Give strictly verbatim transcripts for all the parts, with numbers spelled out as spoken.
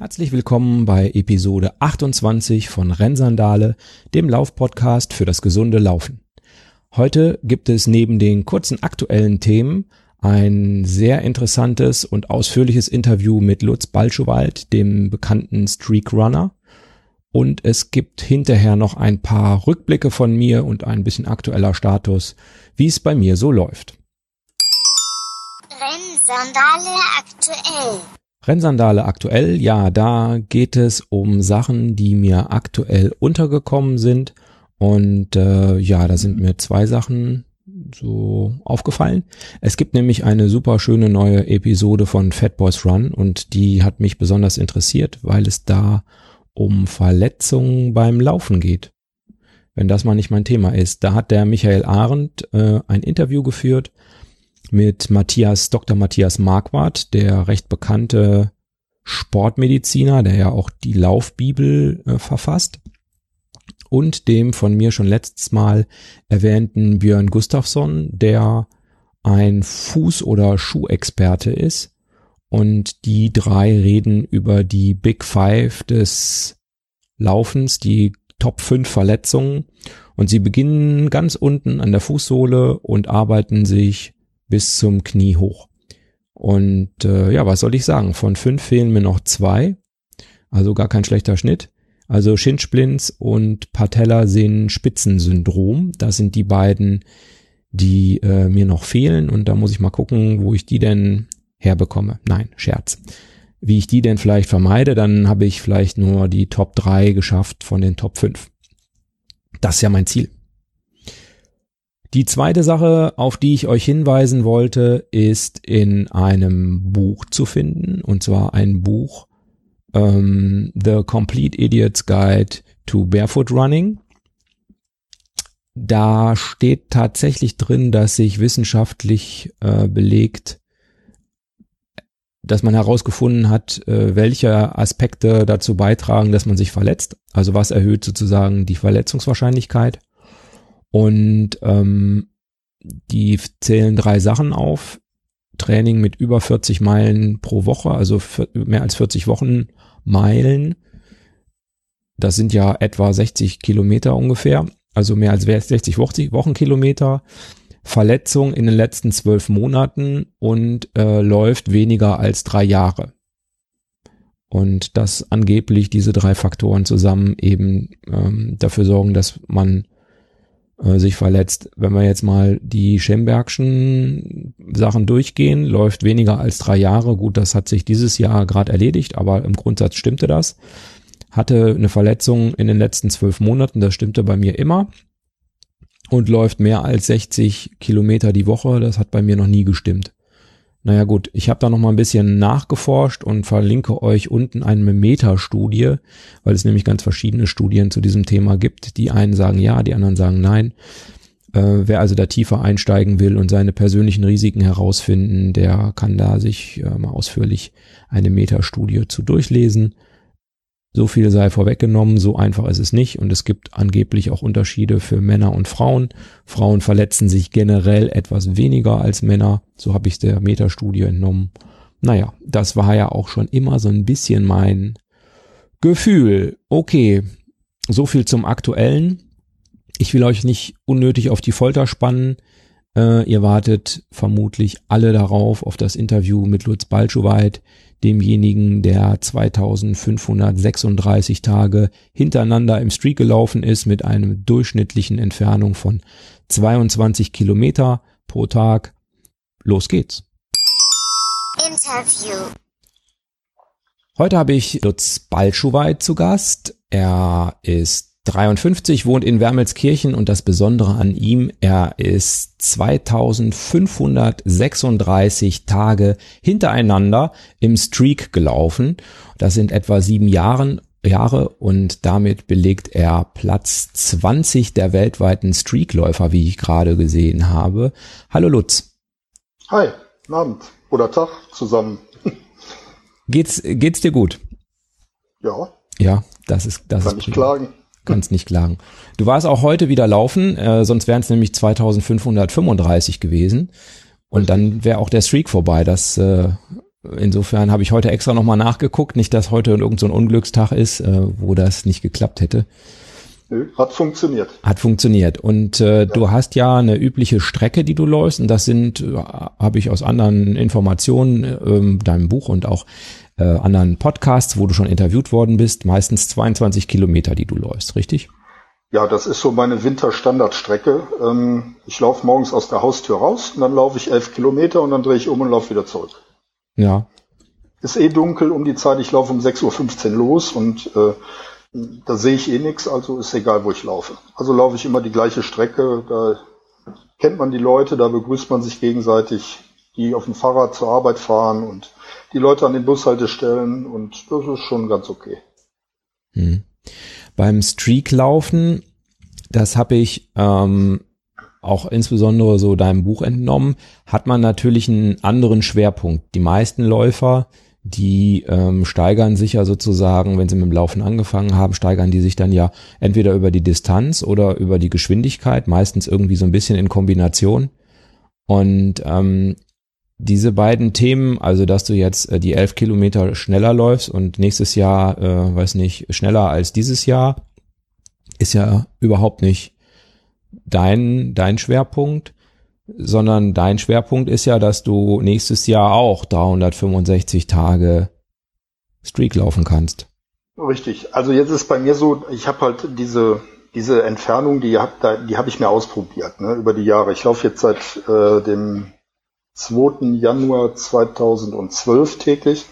Herzlich willkommen bei Episode achtundzwanzig von Rennsandale, dem Laufpodcast für das gesunde Laufen. Heute gibt es neben den kurzen aktuellen Themen ein sehr interessantes und ausführliches Interview mit Lutz Balschowait, dem bekannten Streakrunner. Und es gibt hinterher noch ein paar Rückblicke von mir und ein bisschen aktueller Status, wie es bei mir so läuft. Rennsandale aktuell. Rennsandale aktuell, ja, da geht es um Sachen, die mir aktuell untergekommen sind. Und äh, ja, da sind mir zwei Sachen so aufgefallen. Es gibt nämlich eine super schöne neue Episode von Fat Boys Run und die hat mich besonders interessiert, weil es da um Verletzungen beim Laufen geht. Wenn das mal nicht mein Thema ist. Da hat der Michael Arendt äh, ein Interview geführt mit Matthias, Doktor Matthias Marquardt, der recht bekannte Sportmediziner, der ja auch die Laufbibel äh, verfasst, und dem von mir schon letztes Mal erwähnten Björn Gustafsson, der ein Fuß- oder Schuhexperte ist. Und die drei reden über die Big Five des Laufens, die Top fünf Verletzungen. Und sie beginnen ganz unten an der Fußsohle und arbeiten sich bis zum Knie hoch. Und äh, ja, was soll ich sagen? Von fünf fehlen mir noch zwei. Also gar kein schlechter Schnitt. Also Shinsplints und Patellasehnen-Spitzensyndrom. Das sind die beiden, die äh, mir noch fehlen. Und da muss ich mal gucken, wo ich die denn herbekomme. Nein, Scherz. Wie ich die denn vielleicht vermeide, dann habe ich vielleicht nur die Top drei geschafft von den Top fünf. Das ist ja mein Ziel. Die zweite Sache, auf die ich euch hinweisen wollte, ist in einem Buch zu finden. Und zwar ein Buch, ähm, The Complete Idiot's Guide to Barefoot Running. Da steht tatsächlich drin, dass sich wissenschaftlich äh, belegt, dass man herausgefunden hat, äh, welche Aspekte dazu beitragen, dass man sich verletzt. Also was erhöht sozusagen die Verletzungswahrscheinlichkeit. Und ähm, die zählen drei Sachen auf. Training mit über vierzig Meilen pro Woche, also mehr als vierzig Wochenmeilen. Das sind ja etwa sechzig Kilometer ungefähr, also mehr als sechzig Wochenkilometer. Verletzung in den letzten zwölf Monaten und äh, läuft weniger als drei Jahre. Und dass angeblich diese drei Faktoren zusammen eben ähm, dafür sorgen, dass man äh, sich verletzt. Wenn wir jetzt mal die Schembergschen Sachen durchgehen, läuft weniger als drei Jahre. Gut, das hat sich dieses Jahr gerade erledigt, aber im Grundsatz stimmte das. Hatte eine Verletzung in den letzten zwölf Monaten, das stimmte bei mir immer. Und läuft mehr als sechzig Kilometer die Woche. Das hat bei mir noch nie gestimmt. Naja gut, ich habe da noch mal ein bisschen nachgeforscht und verlinke euch unten eine Meta-Studie, weil es nämlich ganz verschiedene Studien zu diesem Thema gibt. Die einen sagen ja, die anderen sagen nein. Äh, wer also da tiefer einsteigen will und seine persönlichen Risiken herausfinden, der kann da sich äh, mal ausführlich eine Meta-Studie zu durchlesen. So viel sei vorweggenommen, so einfach ist es nicht und es gibt angeblich auch Unterschiede für Männer und Frauen. Frauen verletzen sich generell etwas weniger als Männer, so habe ich es der Meta-Studie entnommen. Naja, das war ja auch schon immer so ein bisschen mein Gefühl. Okay, so viel zum Aktuellen. Ich will euch nicht unnötig auf die Folter spannen. Äh, ihr wartet vermutlich alle darauf, auf das Interview mit Lutz Balschowait, demjenigen, der zweitausendfünfhundertsechsunddreißig Tage hintereinander im Streak gelaufen ist mit einer durchschnittlichen Entfernung von zweiundzwanzig Kilometer pro Tag. Los geht's. Interview. Heute habe ich Lutz Balschowait zu Gast. Er ist dreiundfünfzig, wohnt in Wermelskirchen und das Besondere an ihm, er ist zweitausendfünfhundertsechsunddreißig Tage hintereinander im Streak gelaufen. Das sind etwa sieben Jahren, Jahre und damit belegt er Platz zwanzig der weltweiten Streakläufer, wie ich gerade gesehen habe. Hallo Lutz. Hi, guten Abend oder Tag zusammen. Geht's, geht's dir gut? Ja. Ja, das ist, das Kann ist nicht klagen. Kannst nicht klagen. Du warst auch heute wieder laufen, äh, sonst wären es nämlich zweitausendfünfhundertfünfunddreißig gewesen. Und dann wäre auch der Streak vorbei. Das äh, insofern habe ich heute extra nochmal nachgeguckt, nicht, dass heute irgend so ein Unglückstag ist, äh, wo das nicht geklappt hätte. Hat funktioniert. Hat funktioniert. Und äh, ja. Du hast ja eine übliche Strecke, die du läufst. Und das sind, äh, habe ich aus anderen Informationen, äh, deinem Buch und auch äh, anderen Podcasts, wo du schon interviewt worden bist, meistens zweiundzwanzig Kilometer, die du läufst, richtig? Ja, das ist so meine Winterstandardstrecke. Ähm, ich laufe morgens aus der Haustür raus und dann laufe ich elf Kilometer und dann drehe ich um und laufe wieder zurück. Ja. Ist eh dunkel um die Zeit. Ich laufe um sechs Uhr fünfzehn los und äh, da sehe ich eh nichts, also ist egal, wo ich laufe. Also laufe ich immer die gleiche Strecke, da kennt man die Leute, da begrüßt man sich gegenseitig, die auf dem Fahrrad zur Arbeit fahren und die Leute an den Bushaltestellen und das ist schon ganz okay. Hm. Beim Streaklaufen, das habe ich ähm, auch insbesondere so deinem Buch entnommen, hat man natürlich einen anderen Schwerpunkt. Die meisten Läufer, die ähm, steigern sich ja sozusagen, wenn sie mit dem Laufen angefangen haben, steigern die sich dann ja entweder über die Distanz oder über die Geschwindigkeit, meistens irgendwie so ein bisschen in Kombination. Und ähm, diese beiden Themen, also dass du jetzt äh, die elf Kilometer schneller läufst und nächstes Jahr, äh, weiß nicht, schneller als dieses Jahr, ist ja überhaupt nicht dein dein Schwerpunkt, sondern dein Schwerpunkt ist ja, dass du nächstes Jahr auch dreihundertfünfundsechzig Tage Streak laufen kannst. Richtig. Also jetzt ist bei mir so, ich habe halt diese diese Entfernung, die hab, die habe ich mir ausprobiert, ne, über die Jahre. Ich laufe jetzt seit äh, dem zweiten Januar zweitausendzwölf täglich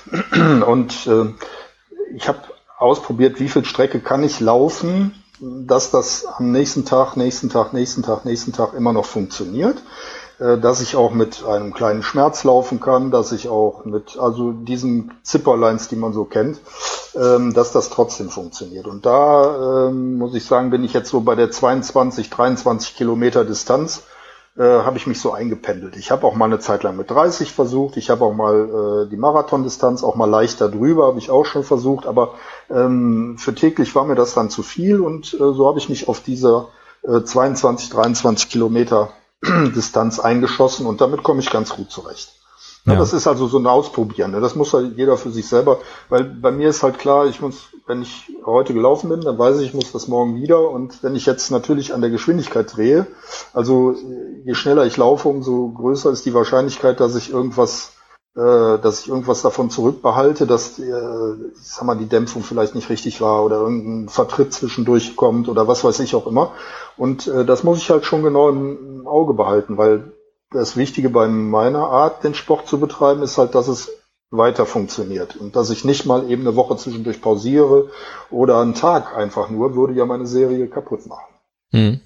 und äh, ich habe ausprobiert, wie viel Strecke kann ich laufen, dass das am nächsten Tag, nächsten Tag, nächsten Tag, nächsten Tag immer noch funktioniert, äh, dass ich auch mit einem kleinen Schmerz laufen kann, dass ich auch mit, also diesen Zipperlines, die man so kennt, ähm, dass das trotzdem funktioniert. Und da ähm, muss ich sagen, bin ich jetzt so bei der zweiundzwanzig, dreiundzwanzig Kilometer Distanz, äh, habe ich mich so eingependelt. Ich habe auch mal eine Zeit lang mit dreißig versucht, ich habe auch mal äh, die Marathondistanz, auch mal leichter drüber, habe ich auch schon versucht, aber ähm, für täglich war mir das dann zu viel und äh, so habe ich mich auf diese äh, zweiundzwanzig, dreiundzwanzig Kilometer Distanz eingeschossen und damit komme ich ganz gut zurecht. Ja, ja. Das ist also so ein Ausprobieren, ne? Das muss halt jeder für sich selber, weil bei mir ist halt klar, ich muss, wenn ich heute gelaufen bin, dann weiß ich, ich muss das morgen wieder und wenn ich jetzt natürlich an der Geschwindigkeit drehe, also je schneller ich laufe, umso größer ist die Wahrscheinlichkeit, dass ich irgendwas, äh, dass ich irgendwas davon zurückbehalte, dass, äh, ich sag mal, die Dämpfung vielleicht nicht richtig war oder irgendein Vertritt zwischendurch kommt oder was weiß ich auch immer. Und äh, das muss ich halt schon genau im Auge behalten, weil das Wichtige bei meiner Art, den Sport zu betreiben, ist halt, dass es weiter funktioniert und dass ich nicht mal eben eine Woche zwischendurch pausiere oder einen Tag einfach nur, würde ja meine Serie kaputt machen. Hm.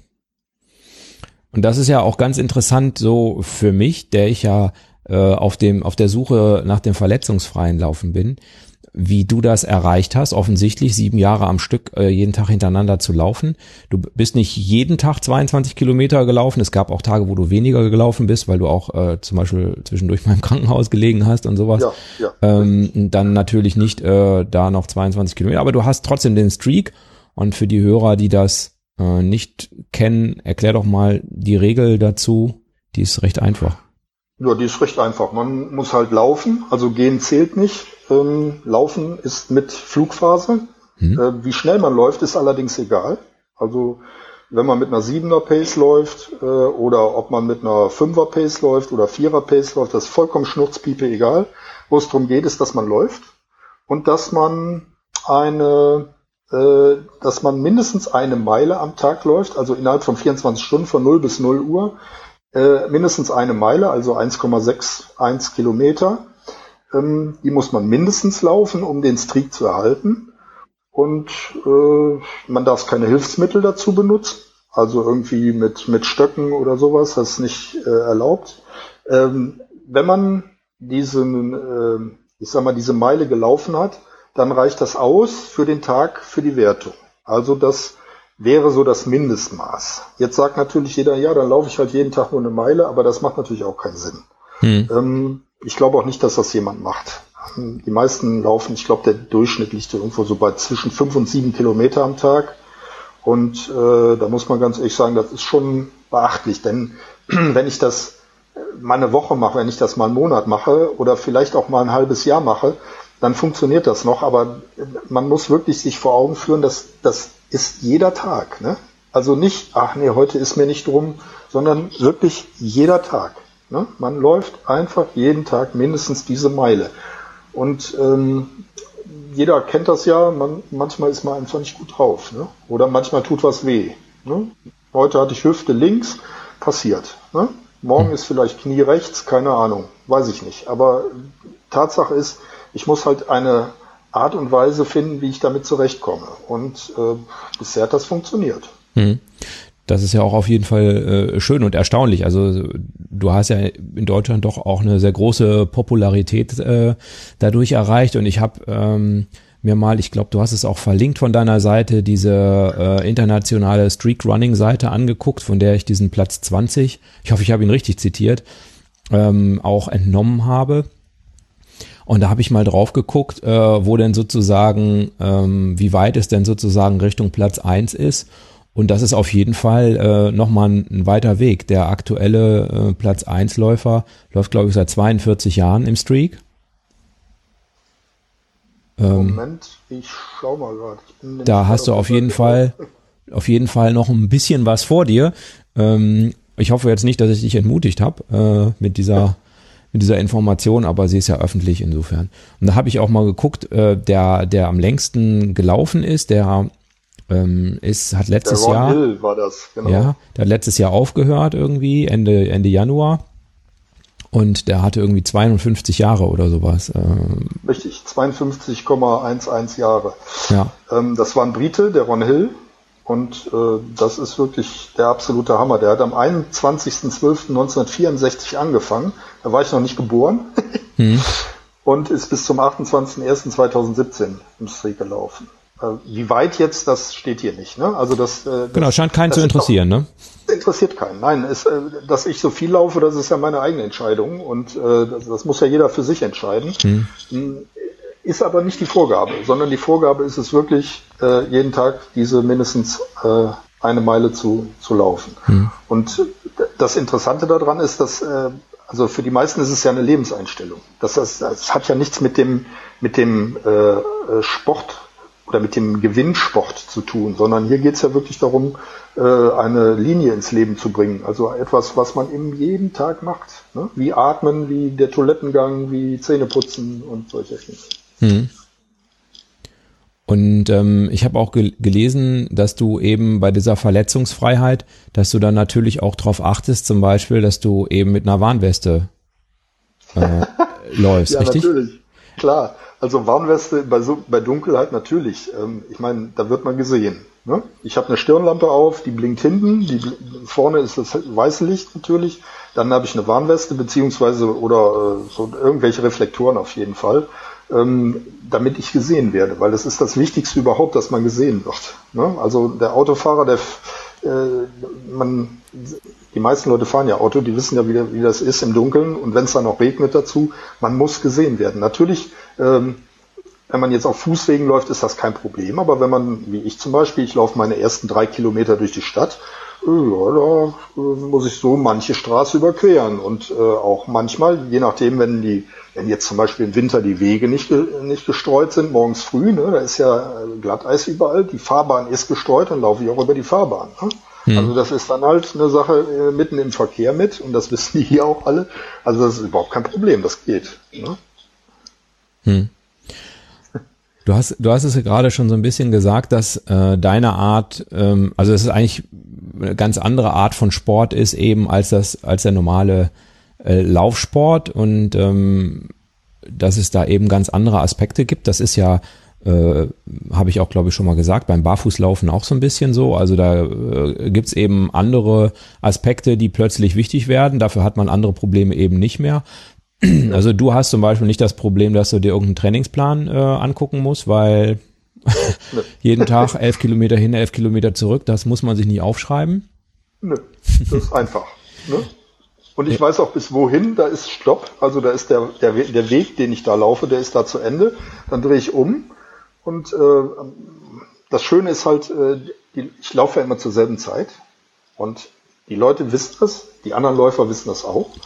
Und das ist ja auch ganz interessant so für mich, der ich ja äh, auf dem auf der Suche nach dem verletzungsfreien Laufen bin, wie du das erreicht hast, offensichtlich sieben Jahre am Stück äh, jeden Tag hintereinander zu laufen. Du bist nicht jeden Tag zweiundzwanzig Kilometer gelaufen. Es gab auch Tage, wo du weniger gelaufen bist, weil du auch äh, zum Beispiel zwischendurch mal im Krankenhaus gelegen hast und sowas. Ja, ja. Ähm, dann natürlich nicht äh, da noch zweiundzwanzig Kilometer, aber du hast trotzdem den Streak. Und für die Hörer, die das äh, nicht kennen, erklär doch mal die Regel dazu. Die ist recht einfach. Ja, die ist recht einfach. Man muss halt laufen, also gehen zählt nicht. Ähm, laufen ist mit Flugphase. Hm. Äh, wie schnell man läuft, ist allerdings egal. Also wenn man mit einer siebener Pace läuft äh, oder ob man mit einer fünfer Pace läuft oder vierer Pace läuft, das ist vollkommen schnurzpiepe egal. Wo es darum geht, ist, dass man läuft und dass man eine, äh, dass man mindestens eine Meile am Tag läuft, also innerhalb von vierundzwanzig Stunden von null bis null Uhr. Äh, mindestens eine Meile, also eins Komma einundsechzig Kilometer. Ähm, die muss man mindestens laufen, um den Streak zu erhalten. Und äh, man darf keine Hilfsmittel dazu benutzen, also irgendwie mit mit Stöcken oder sowas, das ist nicht äh, erlaubt. Ähm, wenn man diesen, äh, ich sag mal, diese Meile gelaufen hat, dann reicht das aus für den Tag, für die Wertung. Also das wäre so das Mindestmaß. Jetzt sagt natürlich jeder, ja, dann laufe ich halt jeden Tag nur eine Meile, aber das macht natürlich auch keinen Sinn. Hm. Ähm, ich glaube auch nicht, dass das jemand macht. Die meisten laufen, ich glaube, der Durchschnitt liegt irgendwo so bei zwischen fünf und sieben Kilometer am Tag. Und äh, da muss man ganz ehrlich sagen, das ist schon beachtlich. Denn wenn ich das mal eine Woche mache, wenn ich das mal einen Monat mache oder vielleicht auch mal ein halbes Jahr mache, dann funktioniert das noch. Aber man muss wirklich sich vor Augen führen, dass das ist jeder Tag. Ne? Also nicht, ach nee, heute ist mir nicht drum, sondern wirklich jeder Tag. Ne? Man läuft einfach jeden Tag mindestens diese Meile. Und ähm, jeder kennt das ja, man, manchmal ist man einfach nicht gut drauf. Ne? Oder manchmal tut was weh. Ne? Heute hatte ich Hüfte links, passiert. Ne? Morgen ist vielleicht Knie rechts, keine Ahnung, weiß ich nicht. Aber Tatsache ist, ich muss halt eine Art und Weise finden, wie ich damit zurechtkomme. Und äh, bisher hat das funktioniert. Hm. Das ist ja auch auf jeden Fall äh, schön und erstaunlich. Also du hast ja in Deutschland doch auch eine sehr große Popularität äh, dadurch erreicht. Und ich habe ähm, mir mal, ich glaube, du hast es auch verlinkt von deiner Seite, diese äh, internationale Streak-Running-Seite angeguckt, von der ich diesen Platz zwanzig, ich hoffe, ich habe ihn richtig zitiert, ähm, auch entnommen habe. Und da habe ich mal drauf geguckt, äh, wo denn sozusagen, ähm, wie weit es denn sozusagen Richtung Platz eins ist. Und das ist auf jeden Fall äh, nochmal ein, ein weiter Weg. Der aktuelle äh, Platz eins Läufer läuft, glaube ich, seit zweiundvierzig Jahren im Streak. Moment, ähm, ich schau mal gerade. Da hast du auf jeden Fall, auf jeden Fall noch ein bisschen was vor dir. Ähm, ich hoffe jetzt nicht, dass ich dich entmutigt habe äh, mit dieser mit dieser Information, aber sie ist ja öffentlich insofern. Und da habe ich auch mal geguckt, äh, der der am längsten gelaufen ist, der ähm, ist hat letztes der Ron Jahr Hill war das, genau. Ja, der hat letztes Jahr aufgehört irgendwie Ende Ende Januar. Und der hatte irgendwie zweiundfünfzig Jahre oder sowas. Richtig, zweiundfünfzig Komma elf Jahre. Ja. Ähm, das war ein Brite, der Ron Hill. Und äh, das ist wirklich der absolute Hammer. Der hat am einundzwanzigsten zwölften neunzehnhundertvierundsechzig angefangen. Da war ich noch nicht geboren. Hm. Und ist bis zum achtundzwanzigsten ersten zweitausendsiebzehn im Streak gelaufen. Äh, wie weit jetzt, das steht hier nicht. Ne? Also das, äh, das genau, scheint keinen zu interessieren, auch, ne? Interessiert keinen. Nein, ist, äh, dass ich so viel laufe, das ist ja meine eigene Entscheidung. Und äh, das, das muss ja jeder für sich entscheiden. Hm. Ist aber nicht die Vorgabe, sondern die Vorgabe ist es wirklich, äh, jeden Tag diese mindestens äh, eine Meile zu, zu laufen. Hm. Und das Interessante daran ist, dass, äh, also für die meisten ist es ja eine Lebenseinstellung. Das, das, das hat ja nichts mit dem, mit dem äh, Sport oder mit dem Gewinnsport zu tun, sondern hier geht es ja wirklich darum, äh, eine Linie ins Leben zu bringen. Also etwas, was man eben jeden Tag macht. Ne? Wie Atmen, wie der Toilettengang, wie Zähneputzen und solche Dinge. Hm. Und ähm, ich habe auch gel- gelesen, dass du eben bei dieser Verletzungsfreiheit, dass du dann natürlich auch darauf achtest, zum Beispiel, dass du eben mit einer Warnweste äh, läufst, ja, richtig? Ja, natürlich, klar. Also Warnweste bei, so, bei Dunkelheit natürlich. Ähm, ich meine, da wird man gesehen. Ne? Ich habe eine Stirnlampe auf, die blinkt hinten, die bl- vorne ist das weiße Licht natürlich. Dann habe ich eine Warnweste beziehungsweise oder äh, so irgendwelche Reflektoren auf jeden Fall. Ähm, damit ich gesehen werde, weil das ist das Wichtigste überhaupt, dass man gesehen wird. Ne? Also der Autofahrer, der äh, man, die meisten Leute fahren ja Auto, die wissen ja, wie, wie das ist im Dunkeln und wenn es dann auch regnet dazu, man muss gesehen werden. Natürlich, ähm, wenn man jetzt auf Fußwegen läuft, ist das kein Problem, aber wenn man, wie ich zum Beispiel, ich laufe meine ersten drei Kilometer durch die Stadt, ja, da äh, muss ich so manche Straße überqueren und äh, auch manchmal, je nachdem, wenn die, wenn jetzt zum Beispiel im Winter die Wege nicht nicht gestreut sind, morgens früh, ne, da ist ja Glatteis überall, die Fahrbahn ist gestreut, dann laufe ich auch über die Fahrbahn. Ne? Hm. Also das ist dann halt eine Sache äh, mitten im Verkehr mit und das wissen die hier auch alle. Also das ist überhaupt kein Problem, das geht. Ne? Hm. Du hast, du hast es ja gerade schon so ein bisschen gesagt, dass äh, deine Art, ähm, also es ist eigentlich eine ganz andere Art von Sport ist eben als das, als der normale äh, Laufsport und ähm, dass es da eben ganz andere Aspekte gibt. Das ist ja, äh, habe ich auch glaube ich schon mal gesagt, beim Barfußlaufen auch so ein bisschen so. Also da äh, gibt's eben andere Aspekte, die plötzlich wichtig werden. Dafür hat man andere Probleme eben nicht mehr. Also du hast zum Beispiel nicht das Problem, dass du dir irgendeinen Trainingsplan äh, angucken musst, weil jeden Tag elf Kilometer hin, elf Kilometer zurück, das muss man sich nicht aufschreiben. Nö, das ist einfach. Ne? Und ich weiß auch bis wohin, da ist Stopp, also da ist der, der, der Weg, den ich da laufe, der ist da zu Ende. Dann drehe ich um und äh, das Schöne ist halt, äh, die, ich laufe ja immer zur selben Zeit und die Leute wissen das, die anderen Läufer wissen das auch.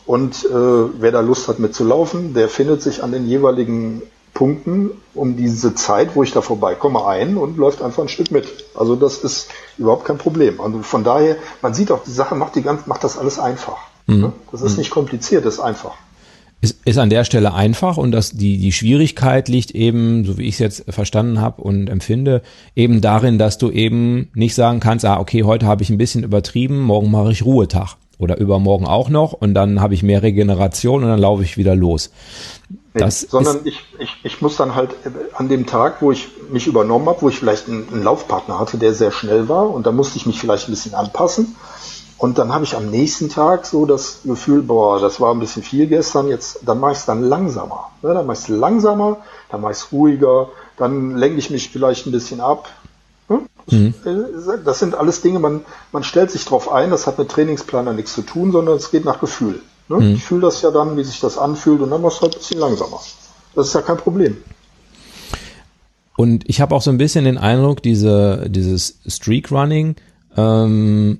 Und äh, wer da Lust hat mitzulaufen, der findet sich an den jeweiligen Punkten um diese Zeit, wo ich da vorbeikomme, ein und läuft einfach ein Stück mit. Also das ist überhaupt kein Problem. Also von daher, man sieht auch, die Sache macht die ganz, macht das alles einfach. Mhm. Das ist nicht kompliziert, das ist einfach. Ist, ist an der Stelle einfach und das, die, die Schwierigkeit liegt eben, so wie ich es jetzt verstanden habe und empfinde, eben darin, dass du eben nicht sagen kannst, ah, okay, heute habe ich ein bisschen übertrieben, morgen mache ich Ruhetag oder übermorgen auch noch und dann habe ich mehr Regeneration und dann laufe ich wieder los. Das nee, sondern ich, ich, ich muss dann halt an dem Tag, wo ich mich übernommen habe, wo ich vielleicht einen, einen Laufpartner hatte, der sehr schnell war und da musste ich mich vielleicht ein bisschen anpassen. Und dann habe ich am nächsten Tag so das Gefühl, boah, das war ein bisschen viel gestern, jetzt, dann mache ich es dann langsamer. Ja, dann mache ich es langsamer, dann mache ich es ruhiger, dann lenke ich mich vielleicht ein bisschen ab. Hm? Mhm. Das sind alles Dinge, man, man stellt sich drauf ein, das hat mit Trainingsplaner nichts zu tun, sondern es geht nach Gefühl. Ne? Mhm. Ich fühle das ja dann, wie sich das anfühlt und dann machst du halt ein bisschen langsamer. Das ist ja kein Problem. Und ich habe auch so ein bisschen den Eindruck, diese, dieses Streak-Running, ähm,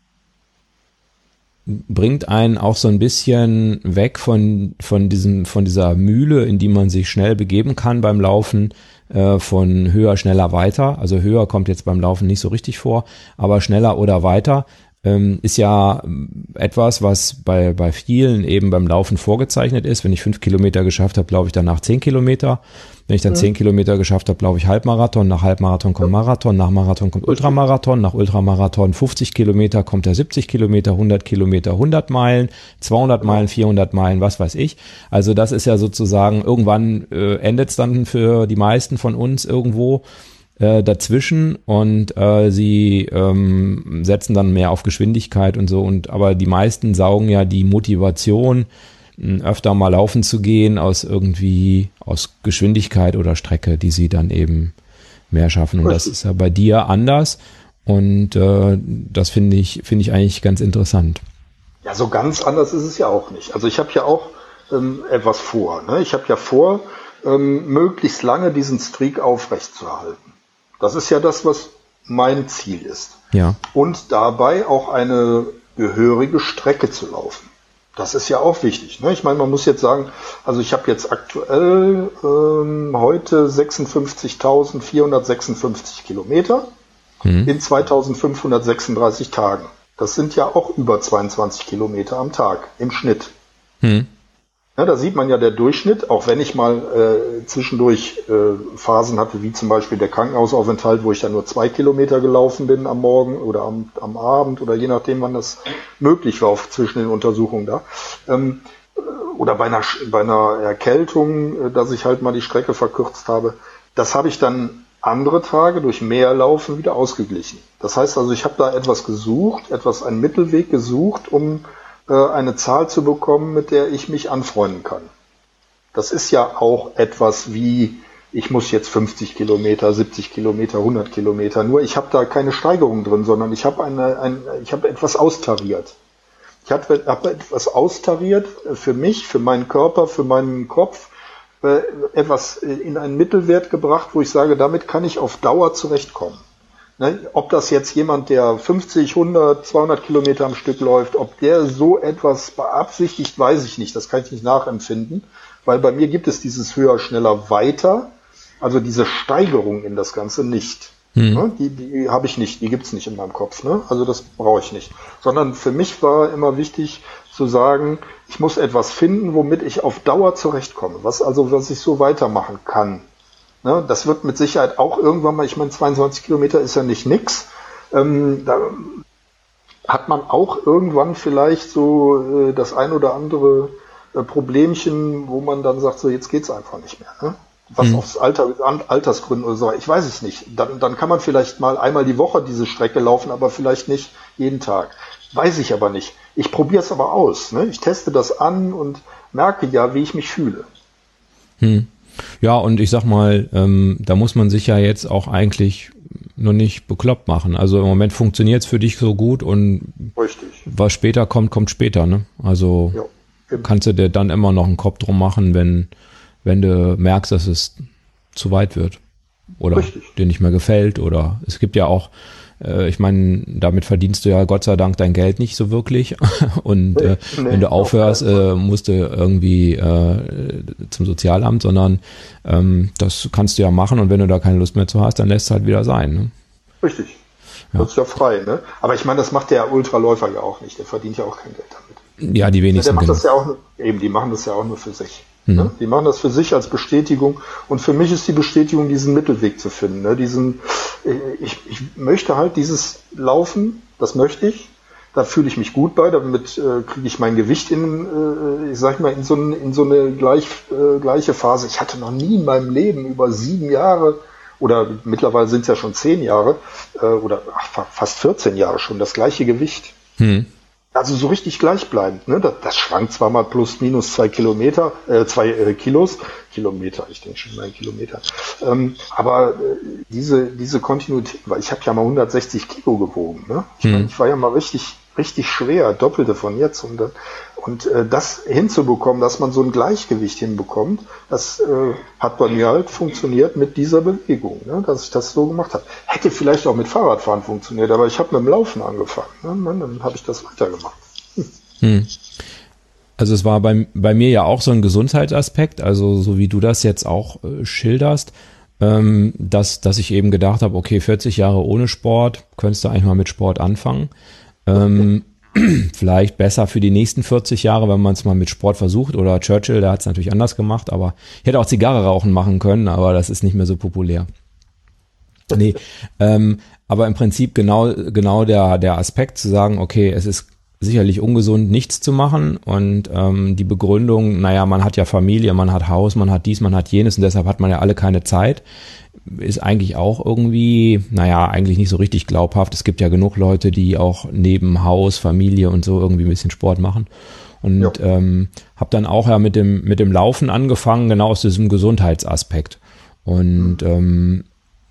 bringt einen auch so ein bisschen weg von von diesem von dieser Mühle, in die man sich schnell begeben kann beim Laufen, äh, von höher, schneller, weiter. Also höher kommt jetzt beim Laufen nicht so richtig vor, aber schneller oder weiter ähm, ist ja etwas, was bei bei vielen eben beim Laufen vorgezeichnet ist. Wenn ich fünf Kilometer geschafft habe, laufe ich danach zehn Kilometer. Wenn ich dann zehn Kilometer geschafft habe, laufe ich Halbmarathon, nach Halbmarathon kommt Marathon, nach Marathon kommt Ultramarathon, nach Ultramarathon fünfzig Kilometer, kommt der siebzig Kilometer, hundert Kilometer, hundert Meilen, zweihundert Meilen, vierhundert Meilen, was weiß ich. Also das ist ja sozusagen, irgendwann äh, endet es dann für die meisten von uns irgendwo äh, dazwischen und äh, sie ähm, setzen dann mehr auf Geschwindigkeit und so. Und aber die meisten saugen ja die Motivation, öfter mal laufen zu gehen aus irgendwie aus Geschwindigkeit oder Strecke, die sie dann eben mehr schaffen. Und das ist ja bei dir anders und äh, das finde ich finde ich eigentlich ganz interessant. Ja, so ganz anders ist es ja auch nicht. Also ich habe ja auch ähm, etwas vor. Ne? Ich habe ja vor, ähm, möglichst lange diesen Streak aufrechtzuerhalten. Das ist ja das, was mein Ziel ist. Ja. Und dabei auch eine gehörige Strecke zu laufen. Das ist ja auch wichtig. Ne? Ich meine, man muss jetzt sagen, also ich habe jetzt aktuell ähm, heute sechsundfünfzigtausendvierhundertsechsundfünfzig Kilometer mhm. in zweitausendfünfhundertsechsunddreißig Tagen. Das sind ja auch über zweiundzwanzig Kilometer am Tag im Schnitt. Mhm. Ja, da sieht man ja der Durchschnitt, auch wenn ich mal äh, zwischendurch äh, Phasen hatte, wie zum Beispiel der Krankenhausaufenthalt, wo ich dann nur zwei Kilometer gelaufen bin am Morgen oder am, am Abend oder je nachdem, wann das möglich war auf, zwischen den Untersuchungen da. Ähm, oder bei einer, bei einer Erkältung, äh, dass ich halt mal die Strecke verkürzt habe. Das habe ich dann andere Tage durch mehr Laufen wieder ausgeglichen. Das heißt also, ich habe da etwas gesucht, etwas, einen Mittelweg gesucht, um eine Zahl zu bekommen, mit der ich mich anfreunden kann. Das ist ja auch etwas wie, ich muss jetzt fünfzig Kilometer, siebzig Kilometer, hundert Kilometer, nur ich habe da keine Steigerung drin, sondern ich habe eine, ein, ich habe etwas austariert. Ich habe hab etwas austariert für mich, für meinen Körper, für meinen Kopf, äh, etwas in einen Mittelwert gebracht, wo ich sage, damit kann ich auf Dauer zurechtkommen. Ne, ob das jetzt jemand, der fünfzig, hundert, zweihundert Kilometer am Stück läuft, ob der so etwas beabsichtigt, weiß ich nicht. Das kann ich nicht nachempfinden, weil bei mir gibt es dieses höher, schneller, weiter, also diese Steigerung in das Ganze nicht. Hm. Ne, die die habe ich nicht, die gibt's nicht in meinem Kopf. Ne? Also das brauche ich nicht. Sondern für mich war immer wichtig zu sagen, ich muss etwas finden, womit ich auf Dauer zurechtkomme, was also was ich so weitermachen kann. Ne, das wird mit Sicherheit auch irgendwann mal, ich meine, zweiundzwanzig Kilometer ist ja nicht nix. Ähm, da hat man auch irgendwann vielleicht so äh, das ein oder andere äh, Problemchen, wo man dann sagt, so jetzt geht's einfach nicht mehr. Ne? Was mhm. aufs Alter, an Altersgründen oder so, ich weiß es nicht. Dann, dann kann man vielleicht mal einmal die Woche diese Strecke laufen, aber vielleicht nicht jeden Tag. Weiß ich aber nicht. Ich probiere es aber aus. Ne? Ich teste das an und merke ja, wie ich mich fühle. Mhm. Ja, und ich sag mal, ähm, da muss man sich ja jetzt auch eigentlich noch nicht bekloppt machen. Also im Moment funktioniert es für dich so gut und richtig. Was später kommt, kommt später, ne? Also ja, kannst du dir dann immer noch einen Kopf drum machen, wenn, wenn du merkst, dass es zu weit wird oder richtig. Dir nicht mehr gefällt. Oder es gibt ja auch äh, ich meine, damit verdienst du ja Gott sei Dank dein Geld nicht so wirklich. Und Nee, äh, nee, wenn du auf keinen aufhörst, Fall. äh, musst du irgendwie äh, zum Sozialamt, sondern ähm, das kannst du ja machen und wenn du da keine Lust mehr zu hast, dann lässt es halt wieder sein. Ne? Richtig. Ja. Das ist ja frei, ne? Aber ich meine, das macht der Ultraläufer ja auch nicht. Der verdient ja auch kein Geld damit. Ja, die Ja, der wenigsten, macht genau. das ja auch nur, eben, die machen das ja auch nur für sich. Mhm. Ne? Die machen das für sich als Bestätigung. Und für mich ist die Bestätigung, diesen Mittelweg zu finden. Ne? Diesen, ich, ich möchte halt dieses Laufen, das möchte ich. Da fühle ich mich gut bei. Damit äh, kriege ich mein Gewicht in, äh, ich sag mal, in so, ein, in so eine gleich, äh, gleiche Phase. Ich hatte noch nie in meinem Leben über sieben Jahre oder mittlerweile sind es ja schon zehn Jahre äh, oder ach, fast vierzehn Jahre schon das gleiche Gewicht. Hm. Also so richtig gleichbleibend. Ne? Das, das schwankt zwar mal plus minus zwei Kilometer, äh, zwei äh, Kilos, Kilometer, ich denke schon mal ein Kilometer. Ähm, aber äh, diese diese Kontinuität, weil ich habe ja mal hundertsechzig Kilo gewogen. Ne? Ich Hm. meine, ich war ja mal richtig richtig schwer, Doppelte von jetzt und dann. Und äh, das hinzubekommen, dass man so ein Gleichgewicht hinbekommt, das äh, hat bei mir halt funktioniert mit dieser Bewegung, ne? Dass ich das so gemacht habe. Hätte vielleicht auch mit Fahrradfahren funktioniert, aber ich habe mit dem Laufen angefangen. Ne? Dann habe ich das weitergemacht. Hm. Also es war bei, bei mir ja auch so ein Gesundheitsaspekt, also so wie du das jetzt auch äh, schilderst, ähm, dass, dass ich eben gedacht habe, okay, vierzig Jahre ohne Sport, könntest du eigentlich mal mit Sport anfangen. Ähm, vielleicht besser für die nächsten vierzig Jahre, wenn man es mal mit Sport versucht. Oder Churchill, der hat es natürlich anders gemacht, aber ich hätte auch Zigarre rauchen machen können, aber das ist nicht mehr so populär. Nee, ähm, aber im Prinzip genau genau der der Aspekt zu sagen, okay, es ist sicherlich ungesund, nichts zu machen und ähm, die Begründung, naja, man hat ja Familie, man hat Haus, man hat dies, man hat jenes und deshalb hat man ja alle keine Zeit, ist eigentlich auch irgendwie, naja, eigentlich nicht so richtig glaubhaft. Es gibt ja genug Leute, die auch neben Haus, Familie und so irgendwie ein bisschen Sport machen. Und Ja. ähm, habe dann auch ja mit dem mit dem Laufen angefangen, genau aus diesem Gesundheitsaspekt. Und ähm,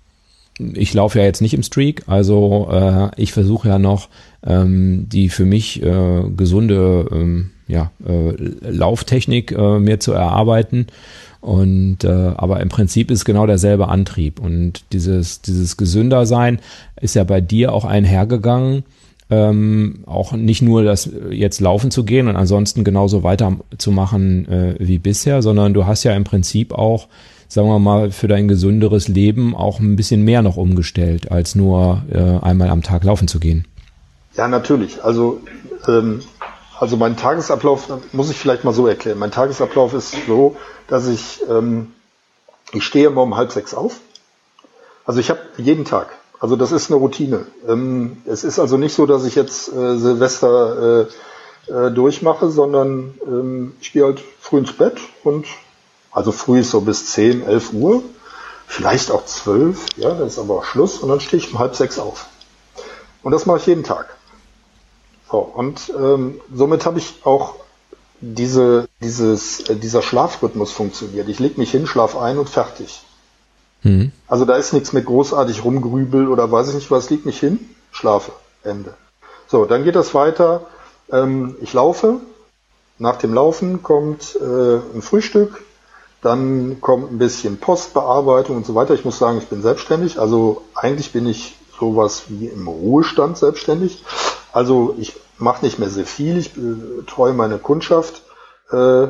ich laufe ja jetzt nicht im Streak, also äh, ich versuche ja noch ähm, die für mich äh, gesunde ähm, ja, äh, Lauftechnik äh, mir zu erarbeiten. Und äh, aber im Prinzip ist genau derselbe Antrieb. Und dieses dieses Gesündersein ist ja bei dir auch einhergegangen, ähm, auch nicht nur das jetzt laufen zu gehen und ansonsten genauso weiterzumachen äh, wie bisher, sondern du hast ja im Prinzip auch, sagen wir mal, für dein gesünderes Leben auch ein bisschen mehr noch umgestellt, als nur äh, einmal am Tag laufen zu gehen. Ja, natürlich. Also, ähm, also mein Tagesablauf, muss ich vielleicht mal so erklären. Mein Tagesablauf ist so, dass ich, ähm, ich stehe immer um halb sechs auf. Also ich habe jeden Tag. Also das ist eine Routine. Ähm, es ist also nicht so, dass ich jetzt äh, Silvester äh, äh, durchmache, sondern ähm, ich gehe halt früh ins Bett und also früh ist so bis zehn, elf Uhr, vielleicht auch zwölf, ja, das ist aber auch Schluss und dann stehe ich um halb sechs auf. Und das mache ich jeden Tag. So, und ähm, somit habe ich auch diese, dieses, äh, dieser Schlafrhythmus funktioniert. Ich lege mich hin, schlaf ein und fertig. Mhm. Also da ist nichts mit großartig rumgrübel oder weiß ich nicht was, leg mich hin, schlafe, Ende. So, dann geht das weiter. Ähm, ich laufe. Nach dem Laufen kommt äh, ein Frühstück. Dann kommt ein bisschen Postbearbeitung und so weiter. Ich muss sagen, ich bin selbstständig. Also eigentlich bin ich sowas wie im Ruhestand selbstständig. Also ich mache nicht mehr sehr viel. Ich betreue meine Kundschaft, äh,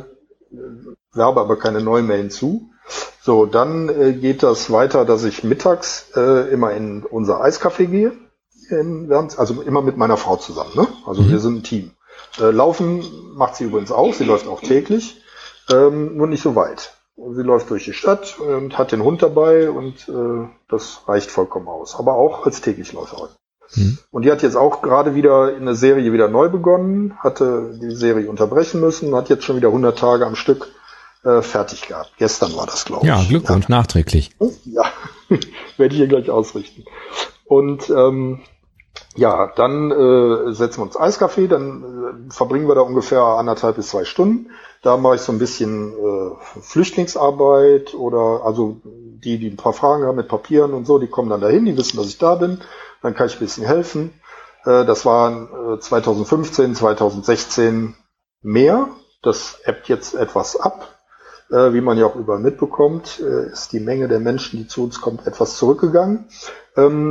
werbe aber keine neuen mehr hinzu. So, dann äh, geht das weiter, dass ich mittags äh, immer in unser Eiscafé gehe. In, also immer mit meiner Frau zusammen. Ne? Also mhm. wir sind ein Team. Äh, Laufen macht sie übrigens auch. Sie läuft auch täglich, ähm, nur nicht so weit. Sie läuft durch die Stadt und hat den Hund dabei und äh, das reicht vollkommen aus. Aber auch als Täglichläuferin. Mhm. Und die hat jetzt auch gerade wieder in der Serie wieder neu begonnen, hatte die Serie unterbrechen müssen, hat jetzt schon wieder hundert Tage am Stück äh, fertig gehabt. Gestern war das, glaube ich. Ja, Glückwunsch, ja. Nachträglich. Ja, werde ich ihr gleich ausrichten. Und ähm, ja, dann äh, setzen wir uns Eiscafé, dann äh, verbringen wir da ungefähr anderthalb bis zwei Stunden. Da mache ich so ein bisschen äh, Flüchtlingsarbeit oder also die, die ein paar Fragen haben mit Papieren und so, die kommen dann dahin, die wissen, dass ich da bin. Dann kann ich ein bisschen helfen. Äh, das waren äh, zwanzig fünfzehn, zwanzig sechzehn mehr. Das ebbt jetzt etwas ab. Äh, wie man ja auch überall mitbekommt, äh, ist die Menge der Menschen, die zu uns kommt, etwas zurückgegangen. Ähm,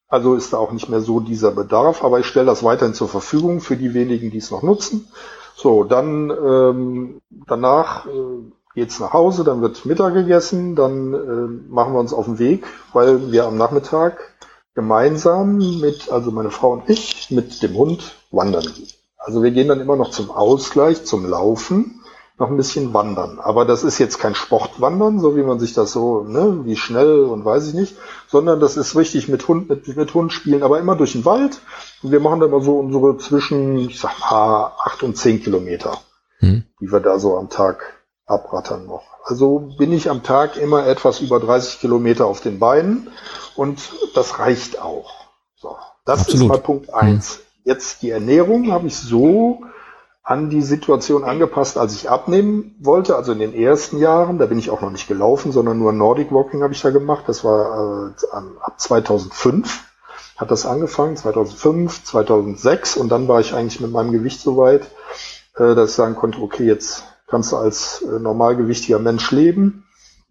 Also ist da auch nicht mehr so dieser Bedarf, aber ich stelle das weiterhin zur Verfügung für die wenigen, die es noch nutzen. So, dann ähm, danach äh, geht's nach Hause, dann wird Mittag gegessen, dann äh, machen wir uns auf den Weg, weil wir am Nachmittag gemeinsam mit, also meine Frau und ich, mit dem Hund wandern gehen. Also wir gehen dann immer noch zum Ausgleich, zum Laufen, noch ein bisschen wandern. Aber das ist jetzt kein Sportwandern, so wie man sich das so, ne, wie schnell und weiß ich nicht, sondern das ist richtig mit Hund, mit, mit Hund spielen, aber immer durch den Wald. Und wir machen dann mal so unsere zwischen, ich sag mal, acht und zehn Kilometer, hm. die wir da so am Tag abrattern noch. Also bin ich am Tag immer etwas über dreißig Kilometer auf den Beinen und das reicht auch. So, das Absolut. Ist mal Punkt eins. Hm. Jetzt die Ernährung habe ich so an die Situation angepasst, als ich abnehmen wollte, also in den ersten Jahren, da bin ich auch noch nicht gelaufen, sondern nur Nordic Walking habe ich da gemacht, das war äh, ab zweitausendfünf hat das angefangen, zweitausendfünf, zweitausendsechs und dann war ich eigentlich mit meinem Gewicht so weit, äh, dass ich sagen konnte, okay, jetzt kannst du als äh, normalgewichtiger Mensch leben.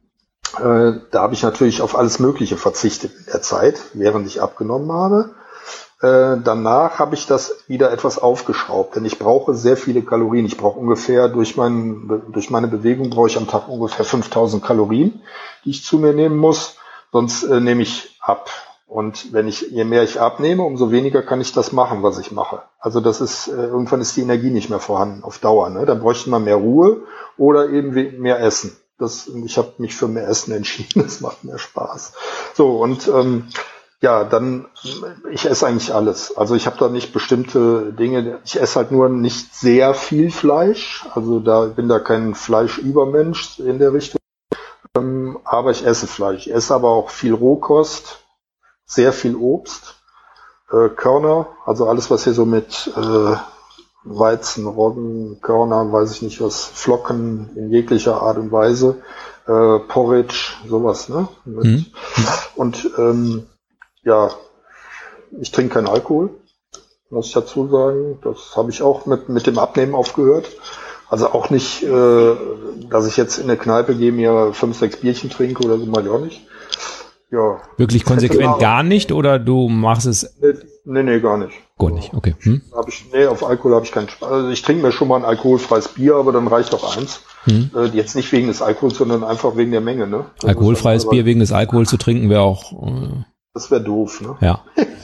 Äh, da habe ich natürlich auf alles Mögliche verzichtet in der Zeit, während ich abgenommen habe. Äh, danach habe ich das wieder etwas aufgeschraubt, denn ich brauche sehr viele Kalorien. Ich brauche ungefähr, durch, mein, durch meine Bewegung brauche ich am Tag ungefähr fünftausend Kalorien, die ich zu mir nehmen muss, sonst äh, nehme ich ab. Und wenn ich, je mehr ich abnehme, umso weniger kann ich das machen, was ich mache. Also das ist, äh, irgendwann ist die Energie nicht mehr vorhanden, auf Dauer. Ne? Dann bräuchte man mehr Ruhe oder eben mehr Essen. Das, ich habe mich für mehr Essen entschieden, das macht mehr Spaß. So, und ähm, ja, dann, ich esse eigentlich alles. Also ich habe da nicht bestimmte Dinge, ich esse halt nur nicht sehr viel Fleisch, also da bin da kein Fleischübermensch in der Richtung, ähm, aber ich esse Fleisch. Ich esse aber auch viel Rohkost, sehr viel Obst, äh, Körner, also alles, was hier so mit äh, Weizen, Roggen, Körner, weiß ich nicht was, Flocken in jeglicher Art und Weise, äh, Porridge, sowas, ne? Mit, mhm. Und ähm, ja, ich trinke keinen Alkohol, muss ich dazu sagen. Das habe ich auch mit mit dem Abnehmen aufgehört. Also auch nicht, äh, dass ich jetzt in eine Kneipe gehe, mir fünf, sechs Bierchen trinke oder so, mal auch nicht. Ja. Wirklich konsequent gar nicht oder du machst es? Nee, nee, nee gar nicht. Gar nicht, okay. Hm? Hab ich, nee, auf Alkohol habe ich keinen Spaß. Also ich trinke mir schon mal ein alkoholfreies Bier, aber dann reicht auch eins. Hm. Äh, jetzt nicht wegen des Alkohols, sondern einfach wegen der Menge. Ne? Das alkoholfreies Bier wegen des Alkohols zu trinken wäre auch... Äh Das wäre doof, ne? Ja.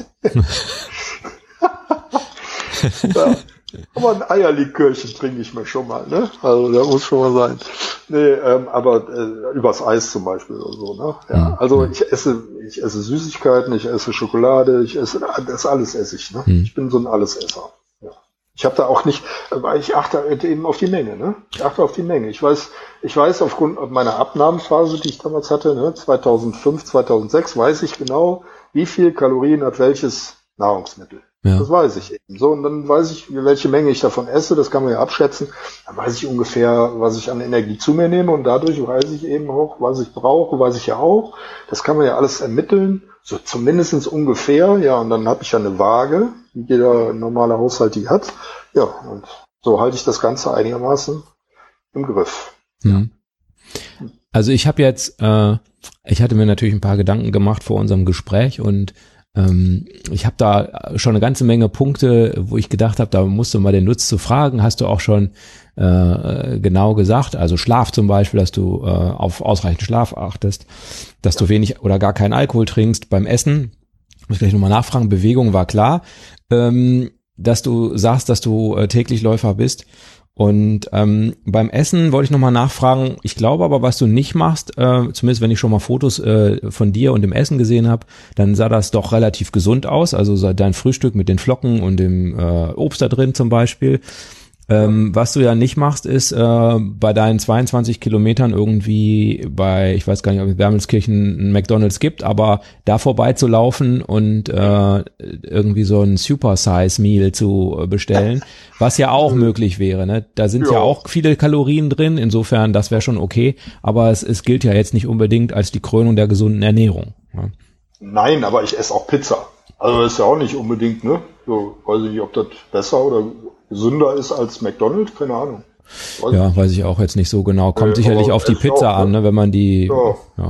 Ja. Aber ein Eierlikörchen trinke ich mir schon mal, ne? Also da muss schon mal sein. Nee, ähm, aber äh, übers Eis zum Beispiel oder so, ne? Ja. Also ich esse, ich esse Süßigkeiten, ich esse Schokolade, ich esse, das alles esse ich, ne? Hm. Ich bin so ein Allesesser. Ja. Ich habe da auch nicht, weil ich achte eben auf die Menge, ne? Ich achte auf die Menge. Ich weiß, ich weiß aufgrund meiner Abnahmephase, die ich damals hatte, ne, zweitausendfünf, zweitausendsechs, weiß ich genau, wie viel Kalorien hat welches Nahrungsmittel. Ja. Das weiß ich eben. So, und dann weiß ich, welche Menge ich davon esse, das kann man ja abschätzen. Dann weiß ich ungefähr, was ich an Energie zu mir nehme und dadurch weiß ich eben auch, was ich brauche, weiß ich ja auch. Das kann man ja alles ermitteln, so zumindestens ungefähr, ja, und dann habe ich ja eine Waage, wie jeder normale Haushalt die hat. Ja, und so halte ich das Ganze einigermaßen im Griff. Hm. Also ich habe jetzt, äh, ich hatte mir natürlich ein paar Gedanken gemacht vor unserem Gespräch und ähm, ich habe da schon eine ganze Menge Punkte, wo ich gedacht habe, da musst du mal den Lutz zu fragen, hast du auch schon äh, genau gesagt, also Schlaf zum Beispiel, dass du äh, auf ausreichend Schlaf achtest, dass du wenig oder gar keinen Alkohol trinkst beim Essen, muss ich gleich nochmal nachfragen, Bewegung war klar, ähm, dass du sagst, dass du äh, täglich Läufer bist. Und ähm, beim Essen wollte ich nochmal nachfragen, ich glaube aber, was du nicht machst, äh, zumindest wenn ich schon mal Fotos äh, von dir und dem Essen gesehen habe, dann sah das doch relativ gesund aus, also dein Frühstück mit den Flocken und dem äh, Obst da drin zum Beispiel. Ähm, was du ja nicht machst, ist äh, bei deinen zweiundzwanzig Kilometern irgendwie bei, ich weiß gar nicht, ob es in Wermelskirchen ein McDonald's gibt, aber da vorbeizulaufen und äh, irgendwie so ein Super-Size-Meal zu bestellen, was ja auch möglich wäre. Ne? Da sind ja. ja auch viele Kalorien drin, insofern das wäre schon okay, aber es, es gilt ja jetzt nicht unbedingt als die Krönung der gesunden Ernährung. Ja. Nein, aber ich esse auch Pizza. Also das ist ja auch nicht unbedingt, ne? So, weiß ich nicht, ob das besser oder gesünder ist als McDonald's, keine Ahnung. Weiß ja, ich weiß ich auch jetzt nicht so genau. Kommt äh, sicherlich auf die Pizza auch, an, ne, wenn man die, ja. ja.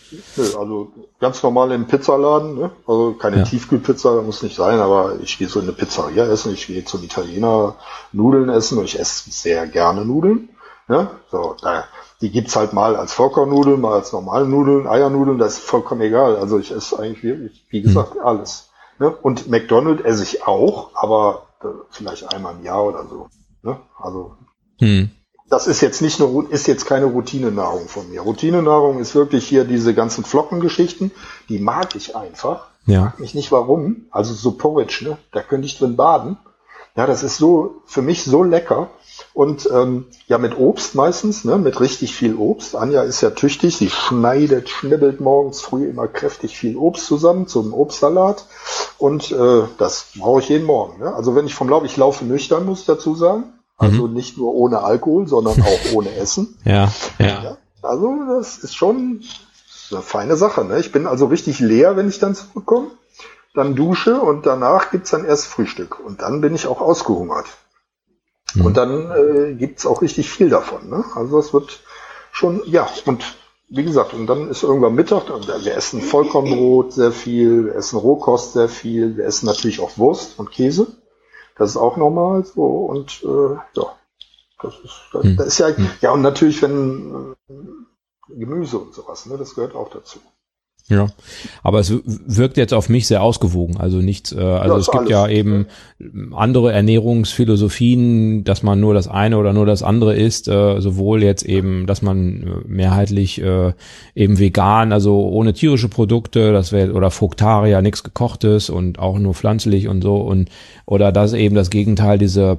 Nö, also ganz normal im Pizzaladen, ne? Also keine Ja. Tiefkühlpizza, muss nicht sein, aber ich gehe so in eine Pizzeria essen, ich gehe zum Italiener Nudeln essen und ich esse sehr gerne Nudeln. Ne? So, da, die gibt's halt mal als Vollkornnudeln, mal als normale Nudeln, Eiernudeln, das ist vollkommen egal. Also ich esse eigentlich wirklich, wie gesagt, hm. alles. Ne? Und McDonald's esse ich auch, aber äh, vielleicht einmal im Jahr oder so. Ne? Also Hm. das ist jetzt nicht eine, ist jetzt keine Routinenahrung von mir. Routinenahrung ist wirklich hier diese ganzen Flockengeschichten, die mag ich einfach. Ja. Frag mich nicht warum. Also so Porridge, ne? Da könnte ich drin baden. Ja, das ist so, für mich so lecker. Und ähm, ja, mit Obst meistens, ne? Mit richtig viel Obst. Anja ist ja tüchtig, sie schneidet, schnibbelt morgens früh immer kräftig viel Obst zusammen zum Obstsalat. Und äh, das brauche ich jeden Morgen. Ne? Also wenn ich vom Lauf, ich laufe nüchtern, muss ich dazu sagen. Also mhm. nicht nur ohne Alkohol, sondern auch ohne Essen. Ja, ja. ja. Also das ist schon eine feine Sache. Ne? Ich bin also richtig leer, wenn ich dann zurückkomme. Dann dusche und danach gibt's dann erst Frühstück. Und dann bin ich auch ausgehungert. Mhm. Und dann äh, gibt's auch richtig viel davon. Ne? Also das wird schon, ja, und wie gesagt, und dann ist irgendwann Mittag, und wir essen Vollkornbrot sehr viel, wir essen Rohkost sehr viel, wir essen natürlich auch Wurst und Käse. Das ist auch normal so und äh, ja, das ist, das, das ist ja, ja und natürlich wenn äh, Gemüse und sowas, ne, das gehört auch dazu. Ja, aber es wirkt jetzt auf mich sehr ausgewogen. Also nichts, äh, also ja, es gibt alles. Ja eben andere Ernährungsphilosophien, dass man nur das eine oder nur das andere isst, äh, sowohl jetzt eben, dass man mehrheitlich äh, eben vegan, also ohne tierische Produkte, das wäre oder Fructarier, nichts gekochtes und auch nur pflanzlich und so und oder das eben das Gegenteil, diese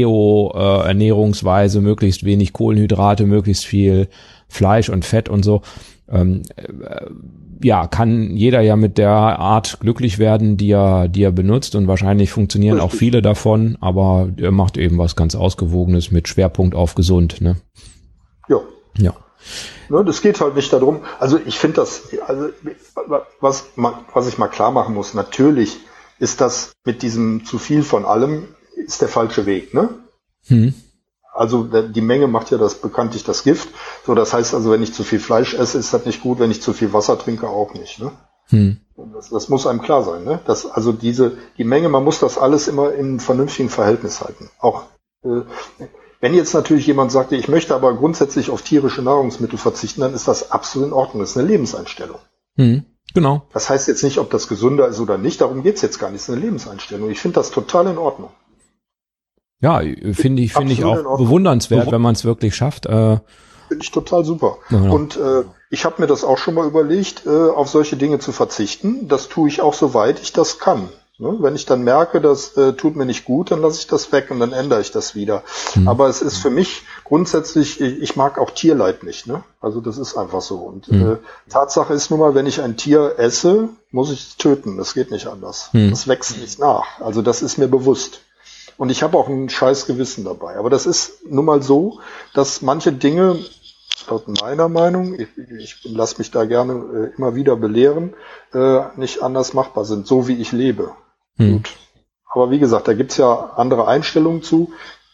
Paleo-Ernährungsweise, möglichst wenig Kohlenhydrate, möglichst viel Fleisch und Fett und so. Ähm, äh, ja, kann jeder ja mit der Art glücklich werden, die er, die er benutzt und wahrscheinlich funktionieren Richtig. Auch viele davon, aber er macht eben was ganz Ausgewogenes mit Schwerpunkt auf gesund, ne? Ja. Ja. Ne, das geht halt nicht darum, also ich finde das, also was, man, was ich mal klar machen muss, natürlich ist das mit diesem zu viel von allem, ist der falsche Weg, ne? Hm. Also die Menge macht ja das bekanntlich das Gift. So, das heißt also, wenn ich zu viel Fleisch esse, ist das nicht gut. Wenn ich zu viel Wasser trinke, auch nicht. Ne? Hm. Das, das muss einem klar sein. Ne? Das, also diese die Menge, man muss das alles immer in einem vernünftigen Verhältnis halten. Auch äh, wenn jetzt natürlich jemand sagt, ich möchte aber grundsätzlich auf tierische Nahrungsmittel verzichten, dann ist das absolut in Ordnung. Das ist eine Lebenseinstellung. Hm. Genau. Das heißt jetzt nicht, ob das gesünder ist oder nicht. Darum geht's jetzt gar nicht. Das ist eine Lebenseinstellung. Ich finde das total in Ordnung. Ja, finde ich, finde ich auch bewundernswert, wenn man es wirklich schafft. Äh, Finde ich total super. Ja. Und äh, ich habe mir das auch schon mal überlegt, äh, auf solche Dinge zu verzichten. Das tue ich auch, soweit ich das kann. Ne? Wenn ich dann merke, das äh, tut mir nicht gut, dann lasse ich das weg und dann ändere ich das wieder. Hm. Aber es ist für mich grundsätzlich, ich, ich mag auch Tierleid nicht. Ne? Also das ist einfach so. Und hm. äh, Tatsache ist nun mal, wenn ich ein Tier esse, muss ich es töten. Das geht nicht anders. Hm. Das wächst nicht nach. Also das ist mir bewusst. Und ich habe auch ein scheiß Gewissen dabei. Aber das ist nun mal so, dass manche Dinge, laut meiner Meinung, ich, ich lasse mich da gerne äh, immer wieder belehren, äh, nicht anders machbar sind, so wie ich lebe. Hm. Gut. Aber wie gesagt, da gibt's ja andere Einstellungen zu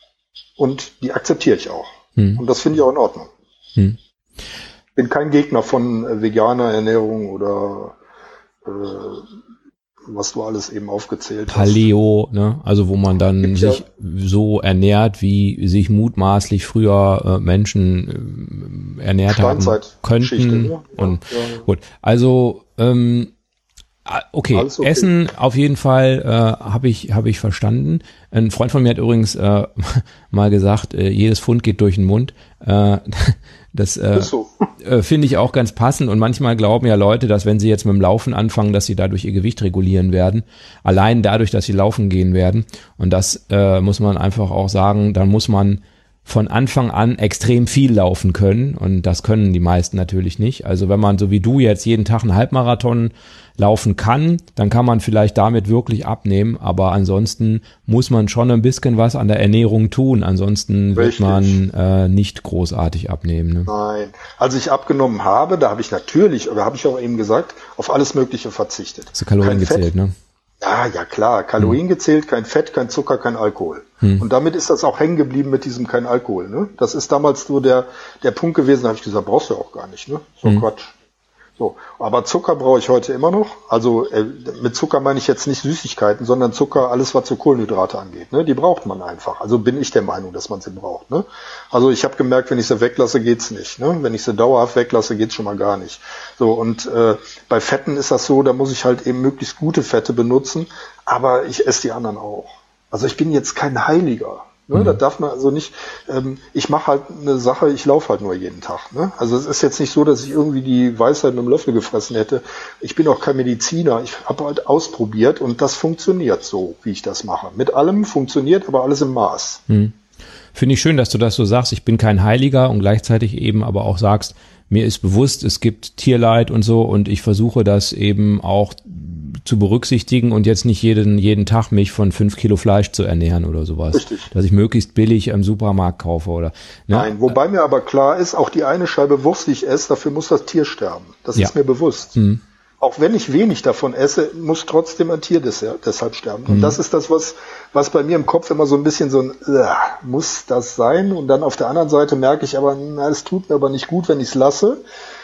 und die akzeptiere ich auch. Hm. Und das finde ich auch in Ordnung. Hm. Ich bin kein Gegner von äh, veganer Ernährung oder äh, was du alles eben aufgezählt hast. Paleo, ne? Also wo man dann Gibt's sich ja. so ernährt, wie sich mutmaßlich früher äh, Menschen äh, ernährt haben könnten. Ne? Und ja, ja. gut, also ähm, okay, okay, Essen auf jeden Fall äh, habe ich habe ich verstanden. Ein Freund von mir hat übrigens äh, mal gesagt, äh, jedes Pfund geht durch den Mund. Äh, das äh, so. äh, finde ich auch ganz passend und manchmal glauben ja Leute, dass wenn sie jetzt mit dem Laufen anfangen, dass sie dadurch ihr Gewicht regulieren werden. Allein dadurch, dass sie laufen gehen werden. Und das äh, muss man einfach auch sagen, dann muss man von Anfang an extrem viel laufen können und das können die meisten natürlich nicht. Also wenn man so wie du jetzt jeden Tag einen Halbmarathon laufen kann, dann kann man vielleicht damit wirklich abnehmen, aber ansonsten muss man schon ein bisschen was an der Ernährung tun, ansonsten Richtig. wird man äh, nicht großartig abnehmen. Ne? Nein, als ich abgenommen habe, da habe ich natürlich, oder habe ich auch eben gesagt, auf alles Mögliche verzichtet. Hast du Kalorien gezählt, ne? Ja, ja klar, Kalorien hm. gezählt, kein Fett, kein Zucker, kein Alkohol. Hm. Und damit ist das auch hängen geblieben mit diesem kein Alkohol. Ne? Das ist damals so der der Punkt gewesen, da habe ich gesagt, brauchst du ja auch gar nicht. Ne? So hm. Quatsch. So, aber Zucker brauche ich heute immer noch. Also äh, mit Zucker meine ich jetzt nicht Süßigkeiten, sondern Zucker, alles was so Kohlenhydrate angeht. Ne? Die braucht man einfach. Also bin ich der Meinung, dass man sie braucht. Ne? Also ich habe gemerkt, wenn ich sie weglasse, geht's nicht. Ne? Wenn ich sie dauerhaft weglasse, geht's schon mal gar nicht. So, und äh, bei Fetten ist das so, da muss ich halt eben möglichst gute Fette benutzen, aber ich esse die anderen auch. Also ich bin jetzt kein Heiliger. Ne, mhm. Das darf man also nicht, ähm, ich mache halt eine Sache, ich laufe halt nur jeden Tag. Ne? Also es ist jetzt nicht so, dass ich irgendwie die Weisheit mit dem Löffel gefressen hätte. Ich bin auch kein Mediziner, ich habe halt ausprobiert und das funktioniert so, wie ich das mache. Mit allem funktioniert, aber alles im Maß. Mhm. Finde ich schön, dass du das so sagst, ich bin kein Heiliger und gleichzeitig eben aber auch sagst, mir ist bewusst, es gibt Tierleid und so und ich versuche das eben auch zu berücksichtigen und jetzt nicht jeden jeden Tag mich von fünf Kilo Fleisch zu ernähren oder sowas. Richtig. Dass ich möglichst billig im Supermarkt kaufe oder. Ne? Nein, wobei mir aber klar ist, auch die eine Scheibe Wurst, die ich esse, dafür muss das Tier sterben. Das ja. ist mir bewusst. Mhm. Auch wenn ich wenig davon esse, muss trotzdem ein Tier deshalb sterben. Und mhm. das ist das, was was bei mir im Kopf immer so ein bisschen so ein, äh, muss das sein? Und dann auf der anderen Seite merke ich aber, na, es tut mir aber nicht gut, wenn ich es lasse.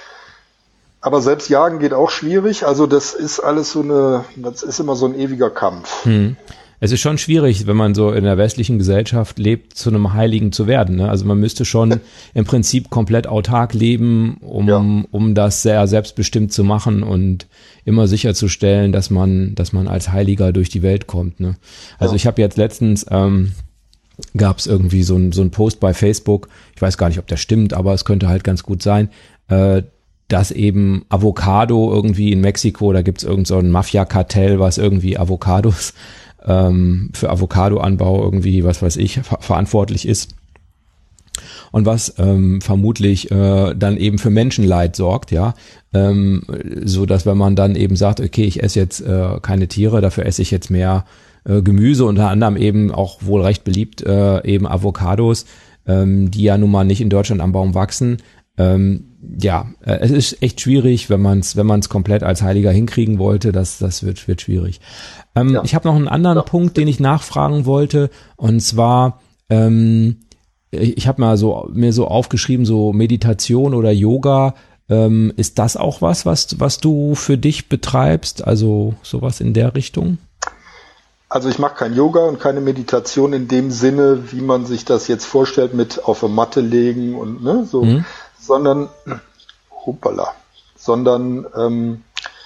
Aber selbst jagen geht auch schwierig. Also das ist alles so eine, das ist immer so ein ewiger Kampf. Hm. Es ist schon schwierig, wenn man so in der westlichen Gesellschaft lebt, zu einem Heiligen zu werden. Ne? Also man müsste schon im Prinzip komplett autark leben, um ja. um das sehr selbstbestimmt zu machen und immer sicherzustellen, dass man dass man als Heiliger durch die Welt kommt. Ne? Also ja. ich habe jetzt letztens ähm, gab es irgendwie so ein so ein Post bei Facebook. Ich weiß gar nicht, ob der stimmt, aber es könnte halt ganz gut sein. Äh, dass eben Avocado irgendwie in Mexiko, da gibt's irgend so ein Mafia-Kartell, was irgendwie Avocados ähm, für Avocadoanbau irgendwie, was weiß ich, ver- verantwortlich ist. Und was ähm, vermutlich äh, dann eben für Menschenleid sorgt, ja, ähm, so dass wenn man dann eben sagt, okay, ich esse jetzt äh, keine Tiere, dafür esse ich jetzt mehr äh, Gemüse, unter anderem eben auch wohl recht beliebt äh, eben Avocados, ähm, die ja nun mal nicht in Deutschland am Baum wachsen. Ähm, ja, äh, es ist echt schwierig, wenn man es wenn man es komplett als Heiliger hinkriegen wollte, das das wird wird schwierig. Ähm, ja. Ich habe noch einen anderen ja. Punkt, den ich nachfragen wollte, und zwar ähm, ich, ich habe mal so mir so aufgeschrieben, so Meditation oder Yoga, ähm, ist das auch was, was was du für dich betreibst, also sowas in der Richtung? Also ich mache kein Yoga und keine Meditation in dem Sinne, wie man sich das jetzt vorstellt, mit auf eine Matte legen und ne so. Mhm. sondern hoppala, sondern ähm,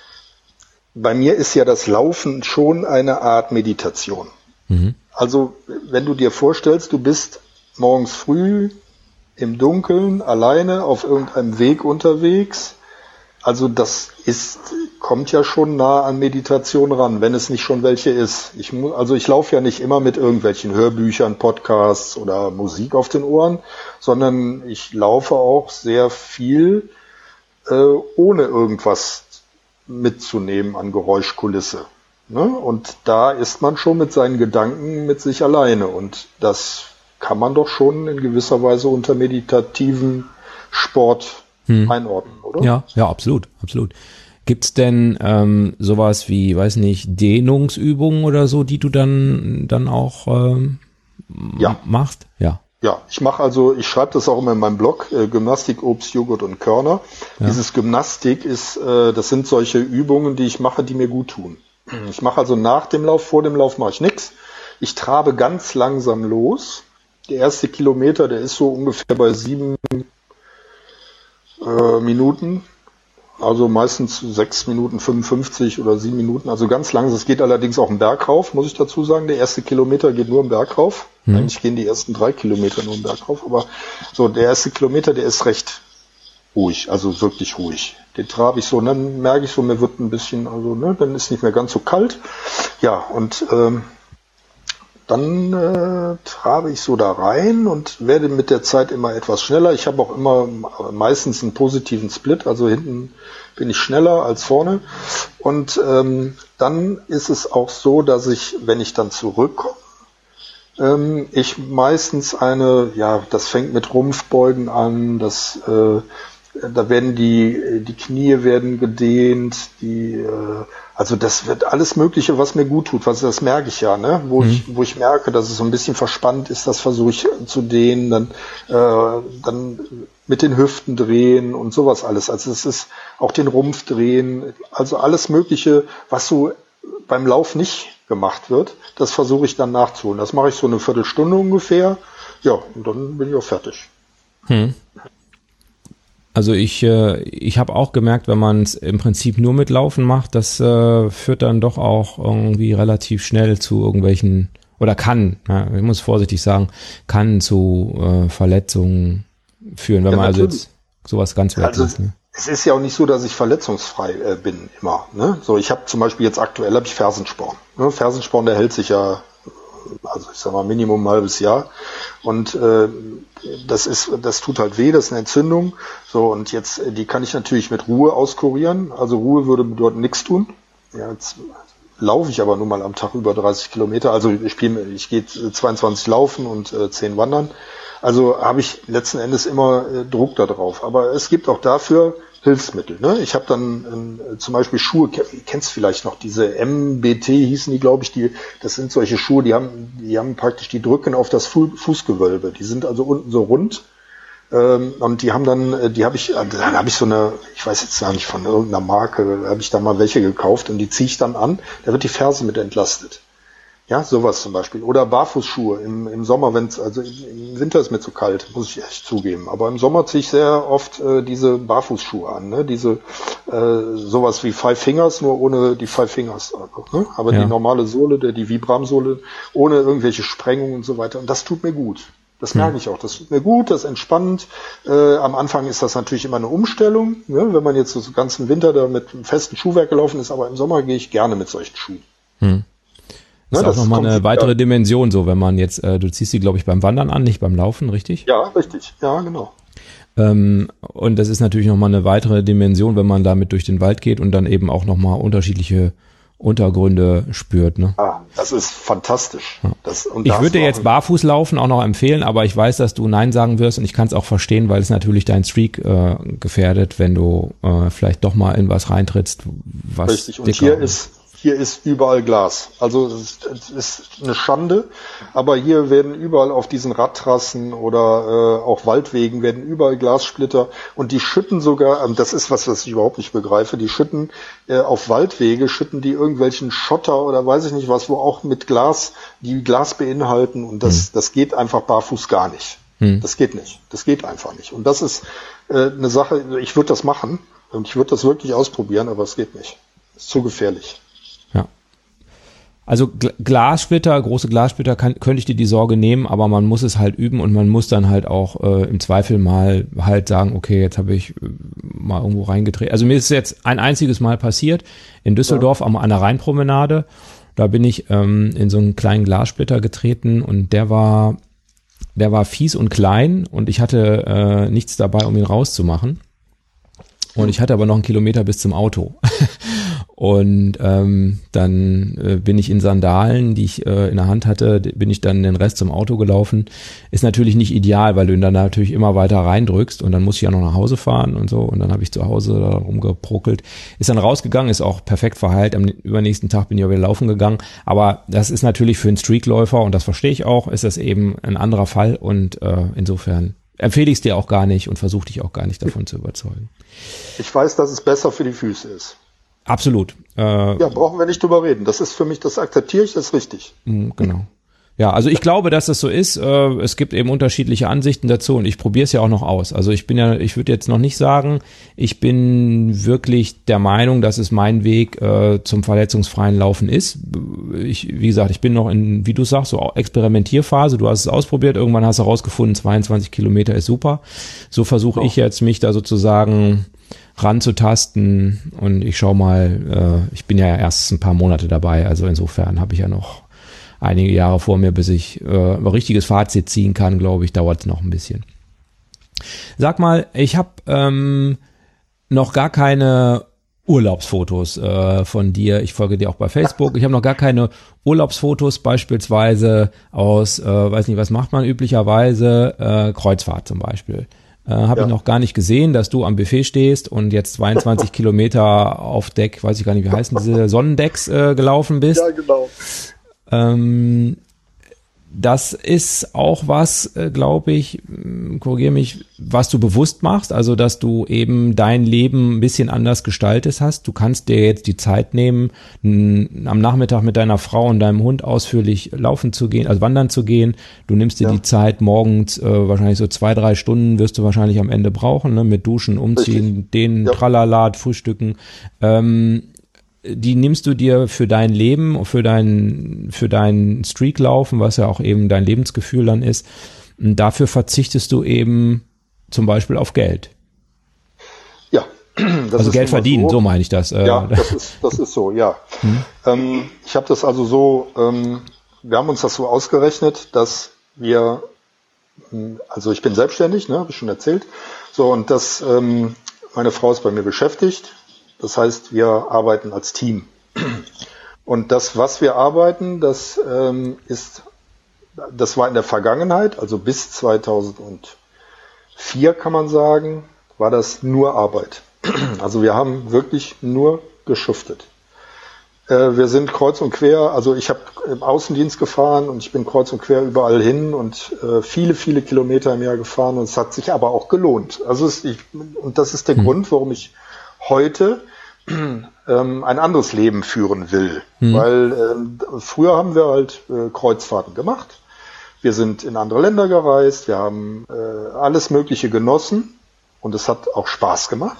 bei mir ist ja das Laufen schon eine Art Meditation. Mhm. Also wenn du dir vorstellst, du bist morgens früh im Dunkeln alleine auf irgendeinem Weg unterwegs, also das ist kommt ja schon nah an Meditation ran, wenn es nicht schon welche ist. Ich muss, also ich laufe ja nicht immer mit irgendwelchen Hörbüchern, Podcasts oder Musik auf den Ohren, sondern ich laufe auch sehr viel äh, ohne irgendwas mitzunehmen an Geräuschkulisse. Ne? Und da ist man schon mit seinen Gedanken mit sich alleine und das kann man doch schon in gewisser Weise unter meditativen Sport hm. einordnen, oder? Ja, ja, absolut, absolut. Gibt's denn ähm, sowas wie, weiß nicht, Dehnungsübungen oder so, die du dann dann auch ähm, ja. machst? Ja. Ja, ich mache also, ich schreibe das auch immer in meinem Blog, äh, Gymnastik, Obst, Joghurt und Körner. Ja. Dieses Gymnastik ist, äh, das sind solche Übungen, die ich mache, die mir gut tun. Ich mache also nach dem Lauf, vor dem Lauf mache ich nichts. Ich trabe ganz langsam los. Der erste Kilometer, der ist so ungefähr bei sieben äh, Minuten. Also meistens sechs Minuten fünfundfünfzig oder sieben Minuten, also ganz langsam. Es geht allerdings auch einen Berg rauf, muss ich dazu sagen. Der erste Kilometer geht nur einen Berg rauf. Mhm. Eigentlich gehen die ersten drei Kilometer nur einen Berg rauf. Aber so, der erste Kilometer, der ist recht ruhig, also wirklich ruhig. Den trabe ich so und dann merke ich so, mir wird ein bisschen, also ne, dann ist nicht mehr ganz so kalt. Ja, und ähm, dann äh, trabe ich so da rein und werde mit der Zeit immer etwas schneller. Ich habe auch immer meistens einen positiven Split, also hinten bin ich schneller als vorne. Und ähm, dann ist es auch so, dass ich, wenn ich dann zurückkomme, ähm, ich meistens eine, ja, das fängt mit Rumpfbeugen an, das äh, da werden die, die Knie werden gedehnt, die, äh, also das wird alles Mögliche, was mir gut tut, was, das merke ich ja, ne, wo mhm. ich, wo ich merke, dass es so ein bisschen verspannt ist, das versuche ich zu dehnen, dann, äh, dann mit den Hüften drehen und sowas alles. Also es ist auch den Rumpf drehen, also alles Mögliche, was so beim Lauf nicht gemacht wird, das versuche ich dann nachzuholen. Das mache ich so eine Viertelstunde ungefähr, ja, und dann bin ich auch fertig. Hm. Also ich äh, ich habe auch gemerkt, wenn man es im Prinzip nur mit Laufen macht, das äh, führt dann doch auch irgendwie relativ schnell zu irgendwelchen, oder kann, ja, ich muss vorsichtig sagen, kann zu äh, Verletzungen führen, wenn ja, man also jetzt sowas ganz weglässt. Also, ne? Es ist ja auch nicht so, dass ich verletzungsfrei äh, bin immer. Ne? So, ich habe zum Beispiel jetzt aktuell habe ich Fersensporn. Ne? Fersensporn, der hält sich ja, also ich sag mal Minimum ein halbes Jahr. Und äh, das ist, das tut halt weh, das ist eine Entzündung. So, und jetzt, die kann ich natürlich mit Ruhe auskurieren. Also Ruhe würde bedeuten nichts tun. Ja, jetzt laufe ich aber nur mal am Tag über dreißig Kilometer. Also ich spiele, ich gehe zweiundzwanzig laufen und äh, zehn wandern. Also habe ich letzten Endes immer äh, Druck da drauf. Aber es gibt auch dafür Hilfsmittel. Ne? Ich habe dann äh, zum Beispiel Schuhe, kennst vielleicht noch, diese M B T hießen die, glaube ich, die, das sind solche Schuhe, die haben, die haben praktisch, die drücken auf das Fu- Fußgewölbe. Die sind also unten so rund. Ähm, und die haben dann, die habe ich, dann habe ich so eine, ich weiß jetzt gar nicht von irgendeiner Marke, habe ich da mal welche gekauft und die ziehe ich dann an. Da wird die Ferse mit entlastet. Ja, sowas zum Beispiel. Oder Barfußschuhe im, im Sommer, wenn es, also im Winter ist mir zu kalt, muss ich echt zugeben. Aber im Sommer ziehe ich sehr oft äh, diese Barfußschuhe an, ne? Diese äh, sowas wie Five Fingers, nur ohne die Five Fingers. Ne? Aber ja. Die normale Sohle, der die Vibram-Sohle, ohne irgendwelche Sprengungen und so weiter. Und das tut mir gut. Das merke ich auch. Das tut mir gut, das entspannt. Äh, am Anfang ist das natürlich immer eine Umstellung, ne? Wenn man jetzt so den ganzen Winter da mit einem festen Schuhwerk gelaufen ist. Aber im Sommer gehe ich gerne mit solchen Schuhen. Hm. Das ist ja, auch nochmal eine weitere ja. Dimension, so wenn man jetzt, äh, du ziehst sie, glaube ich, beim Wandern an, nicht beim Laufen, richtig? Ja, richtig, ja, genau. Ähm, und das ist natürlich nochmal eine weitere Dimension, wenn man damit durch den Wald geht und dann eben auch nochmal unterschiedliche Untergründe spürt. Ne? Ah, das ist fantastisch. Ja. Das, und ich würde dir jetzt Barfußlaufen auch noch empfehlen, aber ich weiß, dass du Nein sagen wirst und ich kann es auch verstehen, weil es natürlich dein Streak äh, gefährdet, wenn du äh, vielleicht doch mal in was reintrittst, was richtig, und hier ist Hier ist überall Glas. Also es ist eine Schande, aber hier werden überall auf diesen Radtrassen oder äh, auch Waldwegen werden überall Glassplitter und die schütten sogar, das ist was, was ich überhaupt nicht begreife, die schütten äh, auf Waldwege, schütten die irgendwelchen Schotter oder weiß ich nicht was, wo auch mit Glas, die Glas beinhalten und das, hm. das geht einfach barfuß gar nicht. Hm. Das geht nicht. Das geht einfach nicht. Und das ist äh, eine Sache, ich würde das machen und ich würde das wirklich ausprobieren, aber es geht nicht. Ist zu gefährlich. Also Gl- Glassplitter, große Glassplitter kann, könnte ich dir die Sorge nehmen, aber man muss es halt üben und man muss dann halt auch äh, im Zweifel mal halt sagen, okay, jetzt habe ich äh, mal irgendwo reingetreten. Also mir ist es jetzt ein einziges Mal passiert in Düsseldorf ja. am, an der Rheinpromenade. Da bin ich ähm, in so einen kleinen Glassplitter getreten und der war, der war fies und klein und ich hatte äh, nichts dabei, um ihn rauszumachen. Und ich hatte aber noch einen Kilometer bis zum Auto. Und ähm, dann äh, bin ich in Sandalen, die ich äh, in der Hand hatte, bin ich dann den Rest zum Auto gelaufen. Ist natürlich nicht ideal, weil du ihn dann natürlich immer weiter reindrückst und dann muss ich ja noch nach Hause fahren und so. Und dann habe ich zu Hause da rumgebruckelt. Ist dann rausgegangen, ist auch perfekt verheilt. Am übernächsten Tag bin ich auch wieder laufen gegangen. Aber das ist natürlich für einen Streakläufer, und das verstehe ich auch, ist das eben ein anderer Fall. Und äh, insofern empfehle ich es dir auch gar nicht und versuche dich auch gar nicht davon zu überzeugen. Ich weiß, dass es besser für die Füße ist. Absolut. Äh, ja, brauchen wir nicht drüber reden. Das ist für mich, das akzeptiere ich, das ist richtig. Genau. Ja, also ich glaube, dass das so ist. Äh, es gibt eben unterschiedliche Ansichten dazu und ich probiere es ja auch noch aus. Also ich bin ja, ich würde jetzt noch nicht sagen, ich bin wirklich der Meinung, dass es mein Weg äh, zum verletzungsfreien Laufen ist. Ich, wie gesagt, ich bin noch in, wie du sagst, so Experimentierphase. Du hast es ausprobiert, irgendwann hast du herausgefunden, zweiundzwanzig Kilometer ist super. So versuche oh. ich jetzt, mich da sozusagen ranzutasten und ich schau mal, äh, ich bin ja erst ein paar Monate dabei, also insofern habe ich ja noch einige Jahre vor mir, bis ich äh, ein richtiges Fazit ziehen kann, glaube ich, dauert es noch ein bisschen. Sag mal, ich habe ähm, noch gar keine Urlaubsfotos äh, von dir, ich folge dir auch bei Facebook, ich habe noch gar keine Urlaubsfotos beispielsweise aus, äh, weiß nicht, was macht man üblicherweise, äh, Kreuzfahrt zum Beispiel. Äh, habe Ja. ich noch gar nicht gesehen, dass du am Buffet stehst und jetzt zweiundzwanzig Kilometer auf Deck, weiß ich gar nicht, wie heißen diese Sonnendecks äh, gelaufen bist. Ja, genau. Ähm, das ist auch was, äh, glaube ich, korrigiere mich, was du bewusst machst, also dass du eben dein Leben ein bisschen anders gestaltet hast. Du kannst dir jetzt die Zeit nehmen, n, am Nachmittag mit deiner Frau und deinem Hund ausführlich laufen zu gehen, also wandern zu gehen. Du nimmst dir Ja. die Zeit morgens, äh, wahrscheinlich so zwei, drei Stunden wirst du wahrscheinlich am Ende brauchen, ne, mit Duschen, Umziehen, Richtig. den Ja. Tralalat, Frühstücken. Ähm, die nimmst du dir für dein Leben, für dein, für dein Streaklaufen, was ja auch eben dein Lebensgefühl dann ist. Und dafür verzichtest du eben zum Beispiel auf Geld. Ja. Das Also ist Geld nun mal verdienen, so meine ich das. Äh, Ja, das ist, das ist so, ja. Hm. Ähm, ich habe das also so, ähm, wir haben uns das so ausgerechnet, dass wir, mh, also ich bin selbstständig, ne, habe ich schon erzählt, so und das, ähm, meine Frau ist bei mir beschäftigt, das heißt, wir arbeiten als Team. Und das, was wir arbeiten, das ähm, ist, das war in der Vergangenheit, also bis zweitausendvier kann man sagen, war das nur Arbeit. Also wir haben wirklich nur geschuftet. Äh, wir sind kreuz und quer, also ich habe im Außendienst gefahren und ich bin kreuz und quer überall hin und äh, viele, viele Kilometer im Jahr gefahren und es hat sich aber auch gelohnt. Also es, ich, und das ist der Hm. Grund, warum ich heute ähm, ein anderes Leben führen will. Hm. Weil ähm, früher haben wir halt äh, Kreuzfahrten gemacht. Wir sind in andere Länder gereist, wir haben äh, alles Mögliche genossen und es hat auch Spaß gemacht.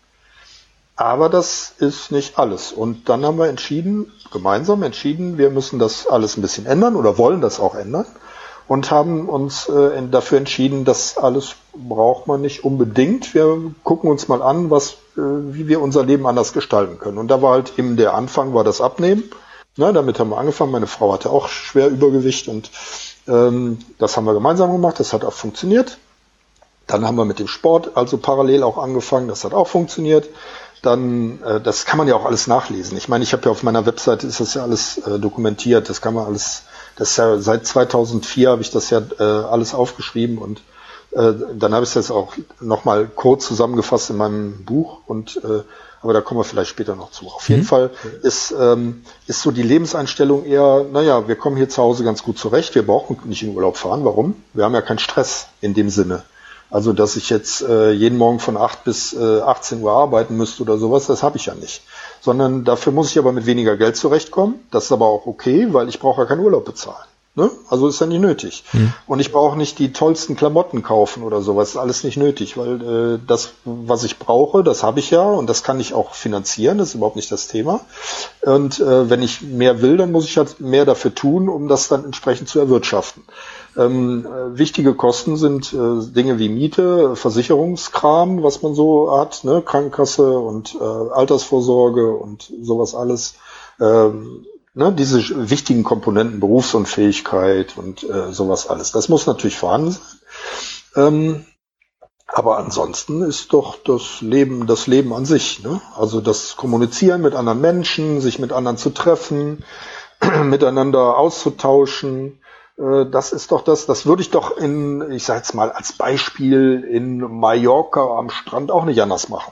Aber das ist nicht alles. Und dann haben wir entschieden, gemeinsam entschieden, wir müssen das alles ein bisschen ändern oder wollen das auch ändern und haben uns äh, dafür entschieden, das alles braucht man nicht unbedingt. Wir gucken uns mal an, was, äh, wie wir unser Leben anders gestalten können. Und da war halt eben der Anfang, war das Abnehmen. Na, damit haben wir angefangen. Meine Frau hatte auch schwer Übergewicht und ähm, das haben wir gemeinsam gemacht. Das hat auch funktioniert. Dann haben wir mit dem Sport also parallel auch angefangen. Das hat auch funktioniert. Dann, äh, das kann man ja auch alles nachlesen. Ich meine, ich habe ja auf meiner Webseite ist das ja alles äh, dokumentiert. Das kann man alles, das ist ja seit zweitausendvier habe ich das ja äh, alles aufgeschrieben und äh, dann habe ich es jetzt auch nochmal kurz zusammengefasst in meinem Buch und äh, aber da kommen wir vielleicht später noch zu. Auf jeden Mhm. Fall ist ähm, ist so die Lebenseinstellung eher, naja, wir kommen hier zu Hause ganz gut zurecht. Wir brauchen nicht in Urlaub fahren. Warum? Wir haben ja keinen Stress in dem Sinne. Also, dass ich jetzt äh, jeden Morgen von acht bis äh, achtzehn Uhr arbeiten müsste oder sowas, das habe ich ja nicht. Sondern dafür muss ich aber mit weniger Geld zurechtkommen. Das ist aber auch okay, weil ich brauche ja keinen Urlaub bezahlen. Ne? Also ist ja nicht nötig. Hm. Und ich brauche nicht die tollsten Klamotten kaufen oder sowas. Ist alles nicht nötig, weil äh, das, was ich brauche, das habe ich ja und das kann ich auch finanzieren. Das ist überhaupt nicht das Thema. Und äh, wenn ich mehr will, dann muss ich halt mehr dafür tun, um das dann entsprechend zu erwirtschaften. Ähm, äh, wichtige Kosten sind äh, Dinge wie Miete, Versicherungskram, was man so hat, ne? Krankenkasse und äh, Altersvorsorge und sowas alles. Ähm, ne? Diese wichtigen Komponenten, Berufsunfähigkeit und äh, sowas alles. Das muss natürlich vorhanden sein. Ähm, aber ansonsten ist doch das Leben, das Leben an sich, ne? Also das Kommunizieren mit anderen Menschen, sich mit anderen zu treffen, miteinander auszutauschen. Das ist doch das, das würde ich doch in, ich sage jetzt mal als Beispiel, in Mallorca am Strand auch nicht anders machen.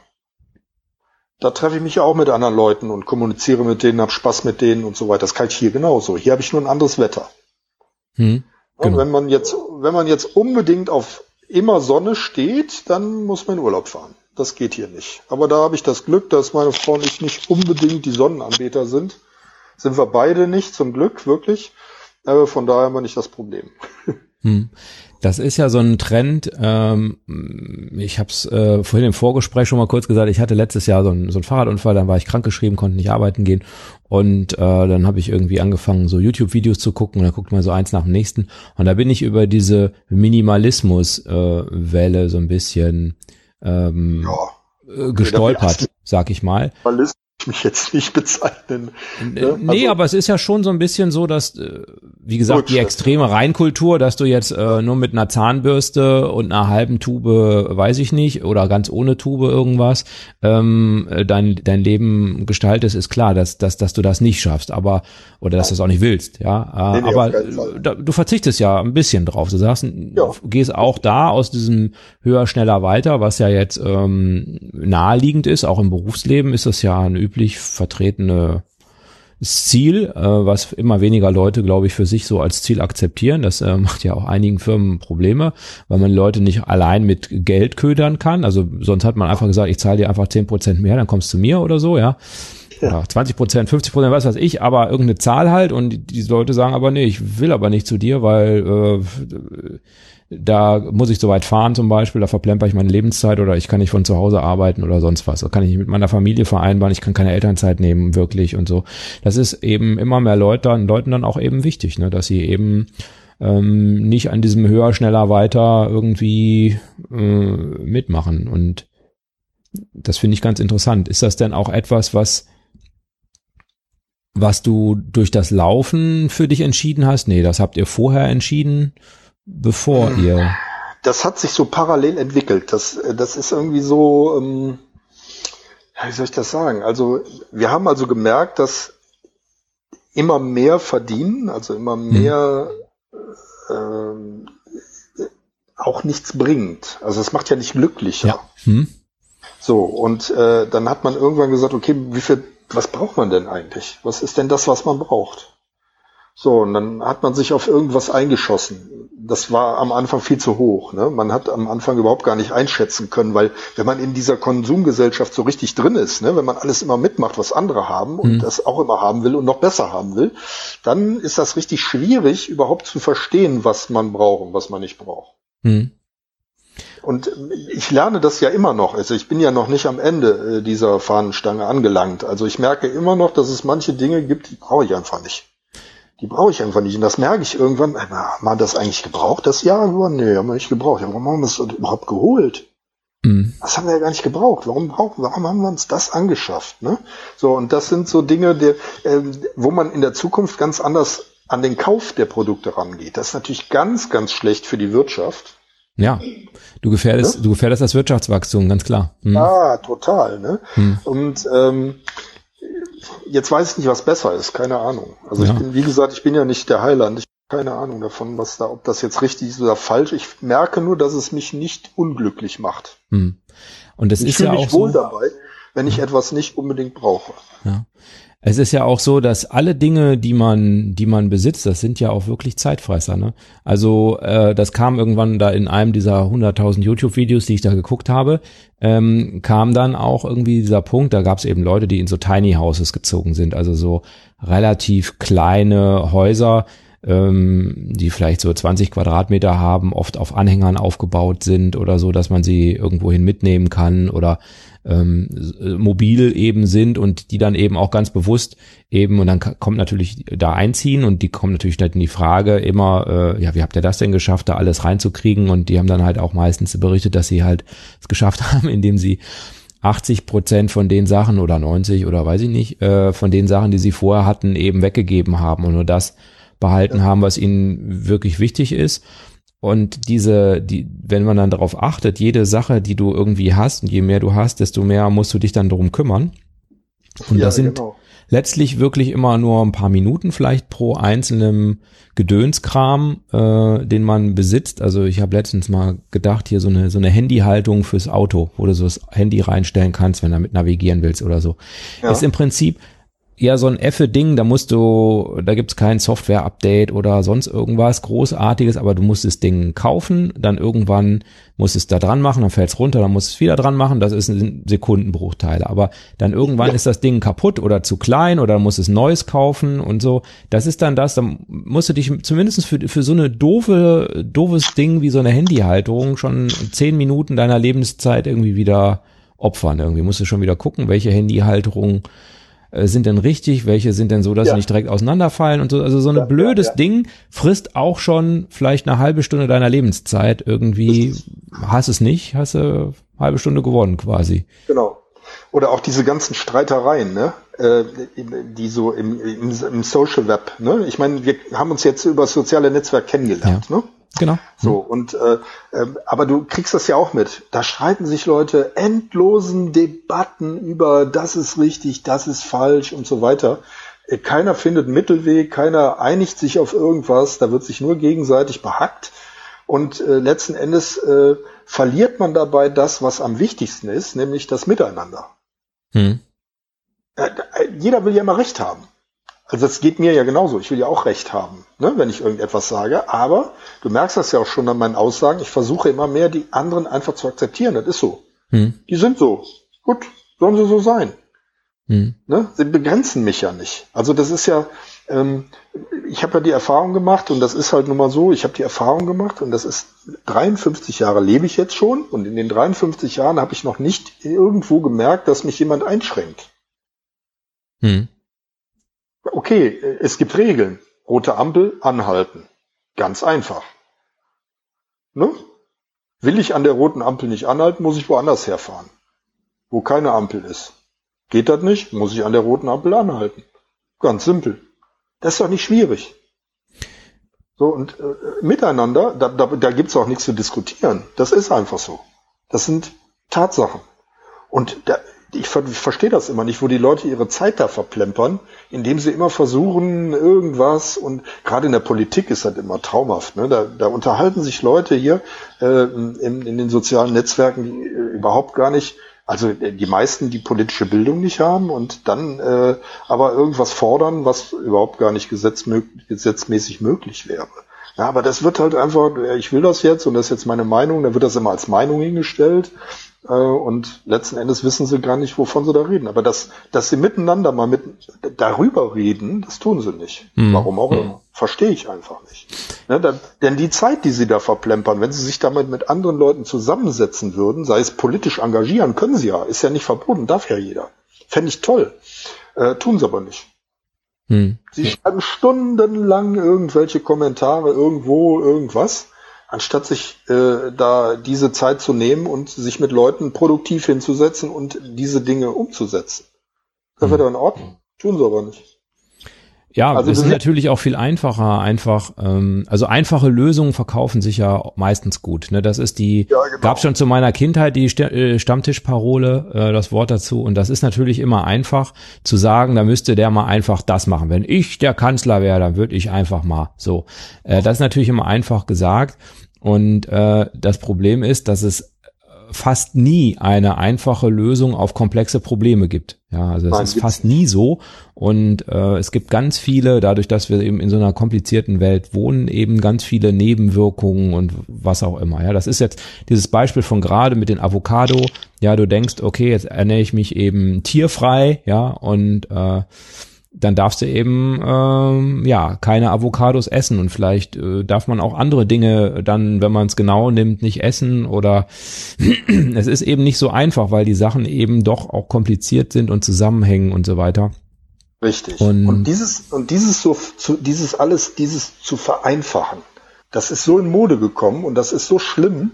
Da treffe ich mich ja auch mit anderen Leuten und kommuniziere mit denen, habe Spaß mit denen und so weiter. Das kann ich hier genauso. Hier habe ich nur ein anderes Wetter. Hm. Und Genau. wenn man jetzt, wenn man jetzt unbedingt auf immer Sonne steht, dann muss man in Urlaub fahren. Das geht hier nicht. Aber da habe ich das Glück, dass meine Frau und ich nicht unbedingt die Sonnenanbeter sind. Sind wir beide nicht, zum Glück, wirklich. Aber von daher haben wir nicht das Problem. Hm. Das ist ja so ein Trend, ähm, ich habe es äh, vorhin im Vorgespräch schon mal kurz gesagt, ich hatte letztes Jahr so einen, so einen Fahrradunfall, dann war ich krankgeschrieben, konnte nicht arbeiten gehen und äh, dann habe ich irgendwie angefangen, so YouTube-Videos zu gucken und dann guckt man so eins nach dem nächsten und da bin ich über diese Minimalismus-Welle äh, so ein bisschen ähm, Ja. äh, gestolpert, sag ich mal. Minimalist mich jetzt nicht bezeichnen. Ne? Nee, also, aber es ist ja schon so ein bisschen so, dass äh, wie gesagt, die extreme Reinkultur, dass du jetzt äh, nur mit einer Zahnbürste und einer halben Tube, weiß ich nicht, oder ganz ohne Tube irgendwas, ähm, dein dein Leben gestaltest, ist klar, dass dass dass du das nicht schaffst, aber oder dass du es auch nicht willst, ja. Äh, Nee, nee, aber auf keinen Fall. da, du verzichtest ja ein bisschen drauf. Du sagst, Ja. gehst auch da aus diesem höher, schneller, weiter, was ja jetzt ähm, naheliegend ist, auch im Berufsleben ist das ja eine üblich vertretene Ziel, äh, was immer weniger Leute, glaube ich, für sich so als Ziel akzeptieren. Das äh, macht ja auch einigen Firmen Probleme, weil man Leute nicht allein mit Geld ködern kann. Also sonst hat man einfach gesagt, ich zahle dir einfach zehn Prozent mehr, dann kommst du zu mir oder so, ja. Ja. Oder zwanzig Prozent, fünfzig Prozent, was weiß ich, aber irgendeine Zahl halt und die, die Leute sagen aber, nee, ich will aber nicht zu dir, weil äh, da muss ich so weit fahren zum Beispiel, da verplemper ich meine Lebenszeit oder ich kann nicht von zu Hause arbeiten oder sonst was. Da kann ich nicht mit meiner Familie vereinbaren, ich kann keine Elternzeit nehmen, wirklich und so. Das ist eben immer mehr Leuten, Leuten dann auch eben wichtig, ne, dass sie eben ähm, nicht an diesem höher, schneller, weiter irgendwie äh, mitmachen. Und das finde ich ganz interessant. Ist das denn auch etwas, was was du durch das Laufen für dich entschieden hast? Nee, das habt ihr vorher entschieden, bevor hm. ihr... Das hat sich so parallel entwickelt. Das, das ist irgendwie so, ähm, wie soll ich das sagen? Also wir haben also gemerkt, dass immer mehr verdienen, also immer mehr hm. äh, auch nichts bringt. Also es macht ja nicht glücklicher. Ja. Hm. So, und äh, dann hat man irgendwann gesagt, okay, wie viel, was braucht man denn eigentlich? Was ist denn das, was man braucht? So, und dann hat man sich auf irgendwas eingeschossen. Das war am Anfang viel zu hoch, ne? Man hat am Anfang überhaupt gar nicht einschätzen können, weil wenn man in dieser Konsumgesellschaft so richtig drin ist, ne, wenn man alles immer mitmacht, was andere haben und mhm. das auch immer haben will und noch besser haben will, dann ist das richtig schwierig, überhaupt zu verstehen, was man braucht und was man nicht braucht. Mhm. Und ich lerne das ja immer noch. Also ich bin ja noch nicht am Ende dieser Fahnenstange angelangt. Also ich merke immer noch, dass es manche Dinge gibt, die brauche ich einfach nicht. Die brauche ich einfach nicht. Und das merke ich irgendwann. Haben wir das eigentlich gebraucht, das Jahr? Nee, haben wir nicht gebraucht. Ja, warum haben wir es überhaupt geholt? Mhm. Das haben wir ja gar nicht gebraucht. Warum brauchen, warum haben wir uns das angeschafft? Ne? So, und das sind so Dinge, die, äh, wo man in der Zukunft ganz anders an den Kauf der Produkte rangeht. Das ist natürlich ganz, ganz schlecht für die Wirtschaft. Ja, du gefährdest, ja? du gefährdest das Wirtschaftswachstum, ganz klar. Hm. Ah, total, ne? Hm. Und ähm, jetzt weiß ich nicht, was besser ist, keine Ahnung. Also ja. ich bin, wie gesagt, ich bin ja nicht der Heiland, ich habe keine Ahnung davon, was da, ob das jetzt richtig ist oder falsch. Ich merke nur, dass es mich nicht unglücklich macht. Hm. Und das ich ist fühle ja mich auch wohl so, dabei, wenn ich etwas nicht unbedingt brauche. Ja. Es ist ja auch so, dass alle Dinge, die man, die man besitzt, das sind ja auch wirklich Zeitfresser, ne? Also äh, das kam irgendwann da in einem dieser hunderttausend YouTube-Videos, die ich da geguckt habe, ähm, kam dann auch irgendwie dieser Punkt, da gab es eben Leute, die in so Tiny Houses gezogen sind, also so relativ kleine Häuser, ähm, die vielleicht so zwanzig Quadratmeter haben, oft auf Anhängern aufgebaut sind oder so, dass man sie irgendwohin mitnehmen kann oder ähm, mobil eben sind und die dann eben auch ganz bewusst eben, und dann kommt natürlich da einziehen und die kommen natürlich dann in die Frage immer, äh, ja, wie habt ihr das denn geschafft, da alles reinzukriegen? Und die haben dann halt auch meistens berichtet, dass sie halt es geschafft haben, indem sie achtzig Prozent von den Sachen oder neunzig oder weiß ich nicht, äh, von den Sachen, die sie vorher hatten, eben weggegeben haben und nur das behalten ja. haben, was ihnen wirklich wichtig ist. Und diese, die, wenn man dann darauf achtet, jede Sache, die du irgendwie hast, und je mehr du hast, desto mehr musst du dich dann darum kümmern. Und ja, das sind genau. letztlich wirklich immer nur ein paar Minuten vielleicht pro einzelnem Gedönskram, äh, den man besitzt. Also ich habe letztens mal gedacht, hier so eine so eine Handyhaltung fürs Auto, wo du so das Handy reinstellen kannst, wenn du damit navigieren willst oder so. Ja. Ist im Prinzip ja so ein Effe-Ding, da musst du, da gibt's kein Software-Update oder sonst irgendwas Großartiges, aber du musst das Ding kaufen, dann irgendwann musst es da dran machen, dann fällt's runter, dann musst du es wieder dran machen, das ist ein Sekundenbruchteile, aber dann irgendwann ja. ist das Ding kaputt oder zu klein oder musst es Neues kaufen und so, das ist dann das, dann musst du dich zumindest für, für so eine doofe, doofes Ding wie so eine Handyhalterung schon zehn Minuten deiner Lebenszeit irgendwie wieder opfern, irgendwie musst du schon wieder gucken, welche Handyhalterung sind denn richtig, welche sind denn so, dass ja. sie nicht direkt auseinanderfallen und so, also so ein ja, blödes ja, ja. Ding frisst auch schon vielleicht eine halbe Stunde deiner Lebenszeit irgendwie, hast es nicht, hast du eine halbe Stunde gewonnen quasi. Genau. oder auch diese ganzen Streitereien, ne? Äh, die so im, im, im Social Web, ne? Ich meine, wir haben uns jetzt über das soziale Netzwerk kennengelernt, ja. ne? Genau. So, und äh, äh, aber du kriegst das ja auch mit. Da streiten sich Leute endlosen Debatten über das ist richtig, das ist falsch und so weiter. Äh, keiner findet einen Mittelweg, keiner einigt sich auf irgendwas, da wird sich nur gegenseitig behackt. Und äh, letzten Endes äh, verliert man dabei das, was am wichtigsten ist, nämlich das Miteinander. Hm. Äh, jeder will ja immer Recht haben. Also das geht mir ja genauso. Ich will ja auch Recht haben, ne, wenn ich irgendetwas sage. Aber du merkst das ja auch schon an meinen Aussagen. Ich versuche immer mehr, die anderen einfach zu akzeptieren. Das ist so. Hm. Die sind so. Gut, sollen sie so sein. Hm. Ne? Sie begrenzen mich ja nicht. Also das ist ja... Ähm, ich habe ja die Erfahrung gemacht und das ist halt nun mal so, ich habe die Erfahrung gemacht und das ist dreiundfünfzig Jahre lebe ich jetzt schon und in den dreiundfünfzig Jahren habe ich noch nicht irgendwo gemerkt, dass mich jemand einschränkt. Hm. Okay, es gibt Regeln. Rote Ampel, anhalten. Ganz einfach. Ne? Will ich an der roten Ampel nicht anhalten, muss ich woanders herfahren. Wo keine Ampel ist. Geht das nicht, muss ich an der roten Ampel anhalten. Ganz simpel. Das ist doch nicht schwierig. So, und äh, miteinander, da, da, da gibt's auch nichts zu diskutieren. Das ist einfach so. Das sind Tatsachen. Und da, ich, ver ich verstehe das immer nicht, wo die Leute ihre Zeit da verplempern, indem sie immer versuchen, irgendwas, und gerade in der Politik ist das immer traumhaft. Ne? Da, da unterhalten sich Leute hier äh, in, in den sozialen Netzwerken, die äh, überhaupt gar nicht, also die meisten, die politische Bildung nicht haben und dann äh, aber irgendwas fordern, was überhaupt gar nicht gesetzmö gesetzmäßig möglich wäre. Ja, aber das wird halt einfach, ich will das jetzt und das ist jetzt meine Meinung, dann wird das immer als Meinung hingestellt äh, und letzten Endes wissen sie gar nicht, wovon sie da reden. Aber dass, dass sie miteinander mal mit darüber reden, das tun sie nicht. Mhm. Warum auch immer. Verstehe ich einfach nicht. Ne, da, denn die Zeit, die sie da verplempern, wenn sie sich damit mit anderen Leuten zusammensetzen würden, sei es politisch engagieren, können sie ja, ist ja nicht verboten, darf ja jeder. Fände ich toll. Äh, tun sie aber nicht. Hm. Sie schreiben stundenlang irgendwelche Kommentare irgendwo, irgendwas, anstatt sich äh, da diese Zeit zu nehmen und sich mit Leuten produktiv hinzusetzen und diese Dinge umzusetzen. Das hm. wäre doch in Ordnung. Tun sie aber nicht. Ja, also es ist natürlich auch viel einfacher, einfach, ähm, also einfache Lösungen verkaufen sich ja meistens gut. Ne? Das ist die, ja, genau. Gab schon zu meiner Kindheit die St äh, Stammtischparole, äh, das Wort dazu. Und das ist natürlich immer einfach zu sagen, da müsste der mal einfach das machen. Wenn ich der Kanzler wäre, dann würde ich einfach mal so. Äh, das ist natürlich immer einfach gesagt. Und äh, das Problem ist, dass es fast nie eine einfache Lösung auf komplexe Probleme gibt. Ja, also das Nein, ist fast nie so. Und äh, es gibt ganz viele, dadurch, dass wir eben in so einer komplizierten Welt wohnen, eben ganz viele Nebenwirkungen und was auch immer. Ja, das ist jetzt dieses Beispiel von gerade mit den Avocado. Ja, du denkst, okay, jetzt ernähre ich mich eben tierfrei, ja, und äh, dann darfst du eben ähm, ja keine Avocados essen und vielleicht äh, darf man auch andere Dinge dann, wenn man es genau nimmt, nicht essen oder es ist eben nicht so einfach, weil die Sachen eben doch auch kompliziert sind und zusammenhängen und so weiter. Richtig. Und, und dieses und dieses so zu, dieses alles dieses zu vereinfachen, das ist so in Mode gekommen und das ist so schlimm.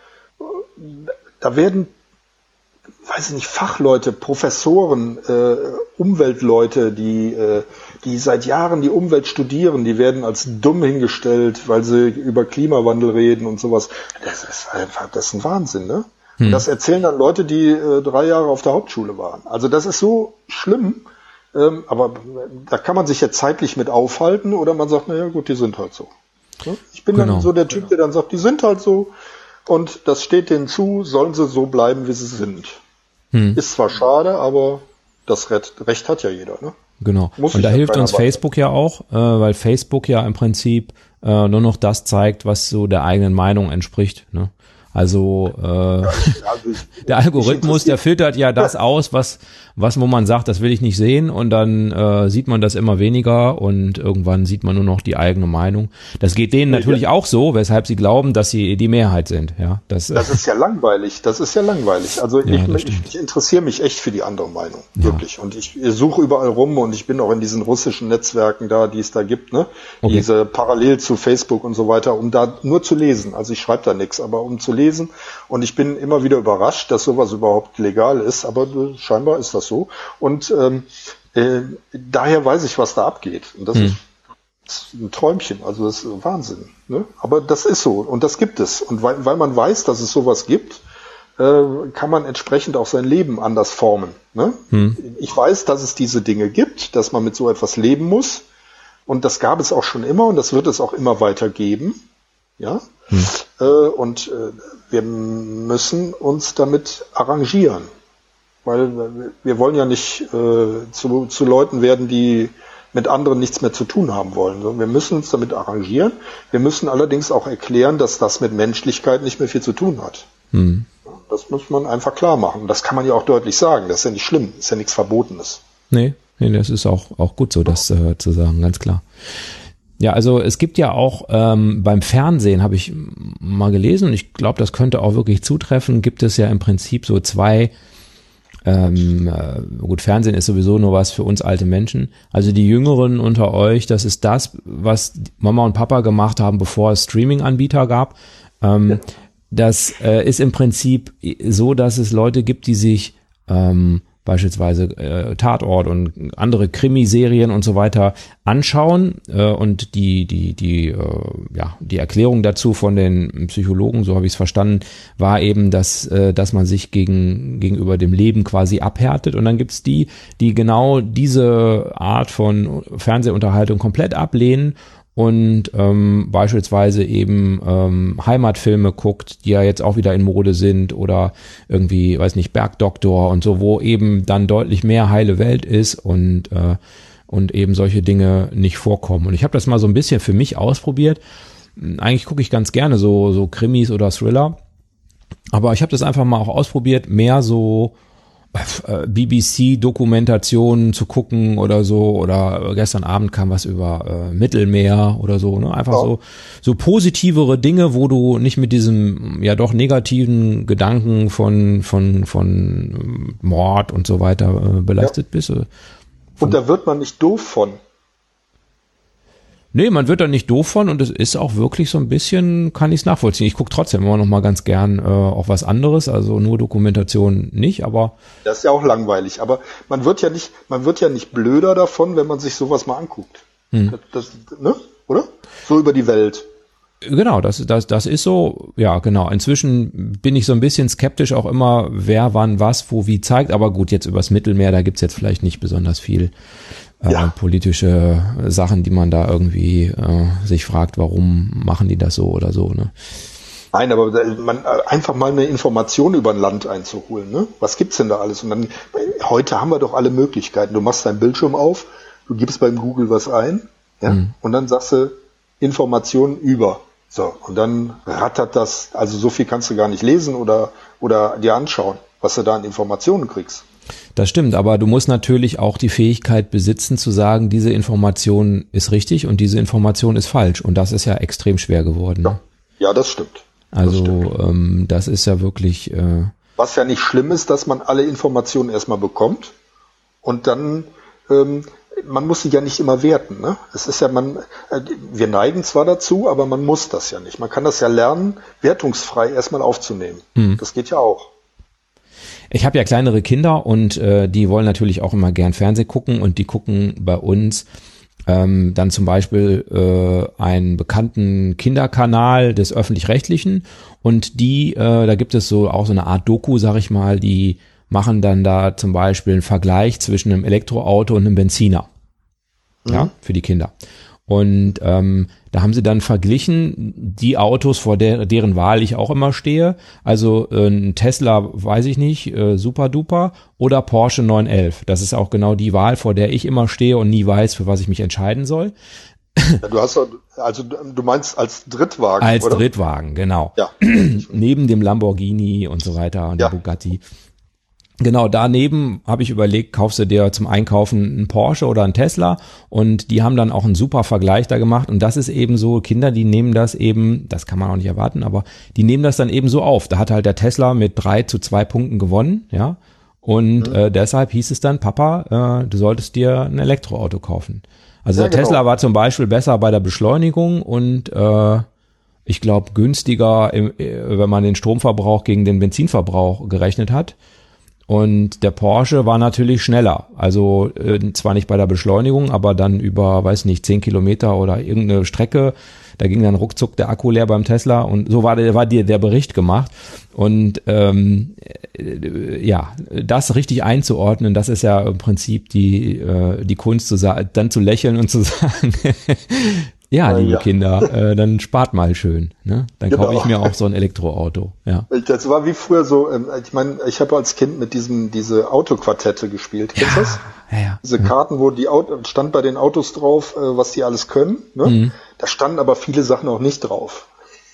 Da werden weiß ich nicht, Fachleute, Professoren, äh, Umweltleute, die äh, die seit Jahren die Umwelt studieren, die werden als dumm hingestellt, weil sie über Klimawandel reden und sowas. Das ist einfach, das ist ein Wahnsinn, ne? Hm. Und das erzählen dann Leute, die äh, drei Jahre auf der Hauptschule waren. Also das ist so schlimm, ähm, aber da kann man sich jetzt zeitlich mit aufhalten oder man sagt, naja gut, die sind halt so. Ne? Ich bin genau. dann so der Typ, der dann sagt, die sind halt so und das steht denen zu, sollen sie so bleiben, wie sie sind. Hm. Ist zwar schade, aber das Recht hat ja jeder, ne? Genau. Muss und da hilft uns Facebook ja auch, äh, weil Facebook ja im Prinzip äh, nur noch das zeigt, was so der eigenen Meinung entspricht, ne? Also äh, ja, also ich, der Algorithmus, der filtert ja das aus, was was wo man sagt, das will ich nicht sehen und dann äh, sieht man das immer weniger und irgendwann sieht man nur noch die eigene Meinung. Das geht denen natürlich ja. auch so, weshalb sie glauben, dass sie die Mehrheit sind. Ja, das, das ist ja langweilig. Das ist ja langweilig. Also ja, ich, ich, ich interessiere mich echt für die andere Meinung, wirklich. Ja. Und ich suche überall rum und ich bin auch in diesen russischen Netzwerken da, die es da gibt, ne? Okay. Diese parallel zu Facebook und so weiter, um da nur zu lesen. Also ich schreibe da nichts, aber um zu lesen. gelesen und ich bin immer wieder überrascht, dass sowas überhaupt legal ist, aber äh, scheinbar ist das so. Und ähm, äh, daher weiß ich, was da abgeht. Und das hm. ist ein Träumchen, also das ist Wahnsinn. Ne? Aber das ist so und das gibt es. Und weil, weil man weiß, dass es sowas gibt, äh, kann man entsprechend auch sein Leben anders formen. Ne? Hm. Ich weiß, dass es diese Dinge gibt, dass man mit so etwas leben muss. Und das gab es auch schon immer und das wird es auch immer weiter geben. Ja? Hm. Äh, und äh, wir müssen uns damit arrangieren. Weil wir wollen ja nicht äh, zu, zu Leuten werden, die mit anderen nichts mehr zu tun haben wollen. Wir müssen uns damit arrangieren. Wir müssen allerdings auch erklären, dass das mit Menschlichkeit nicht mehr viel zu tun hat. Hm. Das muss man einfach klar machen. Das kann man ja auch deutlich sagen. Das ist ja nicht schlimm. Das ist ja nichts Verbotenes. Nee, nee, das ist auch, auch gut so, das äh, zu sagen, ganz klar. Ja, also es gibt ja auch ähm, beim Fernsehen, habe ich mal gelesen, und ich glaube, das könnte auch wirklich zutreffen, gibt es ja im Prinzip so zwei Ähm, äh, gut, Fernsehen ist sowieso nur was für uns alte Menschen. Also die Jüngeren unter euch, das ist das, was Mama und Papa gemacht haben, bevor es Streaming-Anbieter gab. Ähm, ja. Das äh, ist im Prinzip so, dass es Leute gibt, die sich ähm, beispielsweise äh, Tatort und andere Krimiserien und so weiter anschauen äh, und die die die äh, ja die Erklärung dazu von den Psychologen, so habe ich es verstanden, war eben, dass äh, dass man sich gegen gegenüber dem Leben quasi abhärtet und dann gibt's die, die genau diese Art von Fernsehunterhaltung komplett ablehnen und ähm, beispielsweise eben ähm, Heimatfilme guckt, die ja jetzt auch wieder in Mode sind oder irgendwie, weiß nicht, Bergdoktor und so, wo eben dann deutlich mehr heile Welt ist und äh, und eben solche Dinge nicht vorkommen. Und ich habe das mal so ein bisschen für mich ausprobiert. Eigentlich gucke ich ganz gerne so so Krimis oder Thriller, aber ich habe das einfach mal auch ausprobiert, mehr so B B C-Dokumentationen zu gucken oder so, oder gestern Abend kam was über äh, Mittelmeer oder so, ne? Einfach ja. so so positivere Dinge, wo du nicht mit diesem ja doch negativen Gedanken von von von Mord und so weiter äh, belastet ja. bist. Von, und da wird man nicht doof von. Nee, man wird da nicht doof von und es ist auch wirklich so ein bisschen, kann ich es nachvollziehen. Ich gucke trotzdem immer noch mal ganz gern äh, auch was anderes, also nur Dokumentation nicht, aber... Das ist ja auch langweilig, aber man wird ja nicht, man wird ja nicht blöder davon, wenn man sich sowas mal anguckt. Hm. Das, das, ne? Oder? So über die Welt. Genau, das, das, das ist so, ja genau. Inzwischen bin ich so ein bisschen skeptisch auch immer, wer wann was wo wie zeigt, aber gut, jetzt übers Mittelmeer, da gibt's jetzt vielleicht nicht besonders viel äh, ja. politische Sachen, die man da irgendwie äh, sich fragt, warum machen die das so oder so, ne? Nein, aber man einfach mal eine Information über ein Land einzuholen, ne? Was gibt's denn da alles? Und dann, heute haben wir doch alle Möglichkeiten. Du machst deinen Bildschirm auf, du gibst beim Google was ein, ja, mhm. und dann sagst du Informationen über. So, und dann rattert das, also so viel kannst du gar nicht lesen oder, oder dir anschauen, was du da an Informationen kriegst. Das stimmt, aber du musst natürlich auch die Fähigkeit besitzen zu sagen, diese Information ist richtig und diese Information ist falsch. Und das ist ja extrem schwer geworden. Ja, ja das stimmt. Also das, stimmt. Ähm, das ist ja wirklich... Äh, Was ja nicht schlimm ist, dass man alle Informationen erstmal bekommt und dann... Ähm, man muss sie ja nicht immer werten, ne? Es ist ja, man, wir neigen zwar dazu, aber man muss das ja nicht. Man kann das ja lernen, wertungsfrei erstmal aufzunehmen. Hm. Das geht ja auch. Ich habe ja kleinere Kinder und äh, die wollen natürlich auch immer gern Fernsehen gucken und die gucken bei uns ähm, dann zum Beispiel äh, einen bekannten Kinderkanal des Öffentlich-Rechtlichen und die, äh, da gibt es so auch so eine Art Doku, sag ich mal, die machen dann da zum Beispiel einen Vergleich zwischen einem Elektroauto und einem Benziner. Mhm. Ja, für die Kinder. Und ähm, da haben sie dann verglichen die Autos, vor der, deren Wahl ich auch immer stehe. Also äh, ein Tesla, weiß ich nicht, äh, super duper oder Porsche neun elf. Das ist auch genau die Wahl, vor der ich immer stehe und nie weiß, für was ich mich entscheiden soll. Ja, du hast also du meinst als Drittwagen, als oder? Drittwagen, genau. Ja. Neben dem Lamborghini und so weiter und ja. der Bugatti. Genau, daneben habe ich überlegt, kaufst du dir zum Einkaufen einen Porsche oder einen Tesla und die haben dann auch einen super Vergleich da gemacht und das ist eben so, Kinder, die nehmen das eben, das kann man auch nicht erwarten, aber die nehmen das dann eben so auf. Da hat halt der Tesla mit drei zu zwei Punkten gewonnen, ja, und mhm. äh, deshalb hieß es dann, Papa, äh, du solltest dir ein Elektroauto kaufen. Also ja, der genau. Tesla war zum Beispiel besser bei der Beschleunigung und äh, ich glaube, günstiger, wenn man den Stromverbrauch gegen den Benzinverbrauch gerechnet hat. Und der Porsche war natürlich schneller. Also äh, zwar nicht bei der Beschleunigung, aber dann über, weiß nicht, zehn Kilometer oder irgendeine Strecke. Da ging dann ruckzuck der Akku leer beim Tesla. Und so war der, war dir der Bericht gemacht. Und ähm, äh, ja, das richtig einzuordnen, das ist ja im Prinzip die, äh, die Kunst, zu sa- dann zu lächeln und zu sagen, ja, liebe ja. Kinder, äh, dann spart mal schön. Ne? Dann genau. kaufe ich mir auch so ein Elektroauto. Ja. Das war wie früher so, ich meine, ich habe als Kind mit diesem diese Autoquartette gespielt. Kennst du ja. das? Ja, ja. Diese Karten, wo die Auto, stand bei den Autos drauf, was die alles können. Ne? Mhm. Da standen aber viele Sachen auch nicht drauf.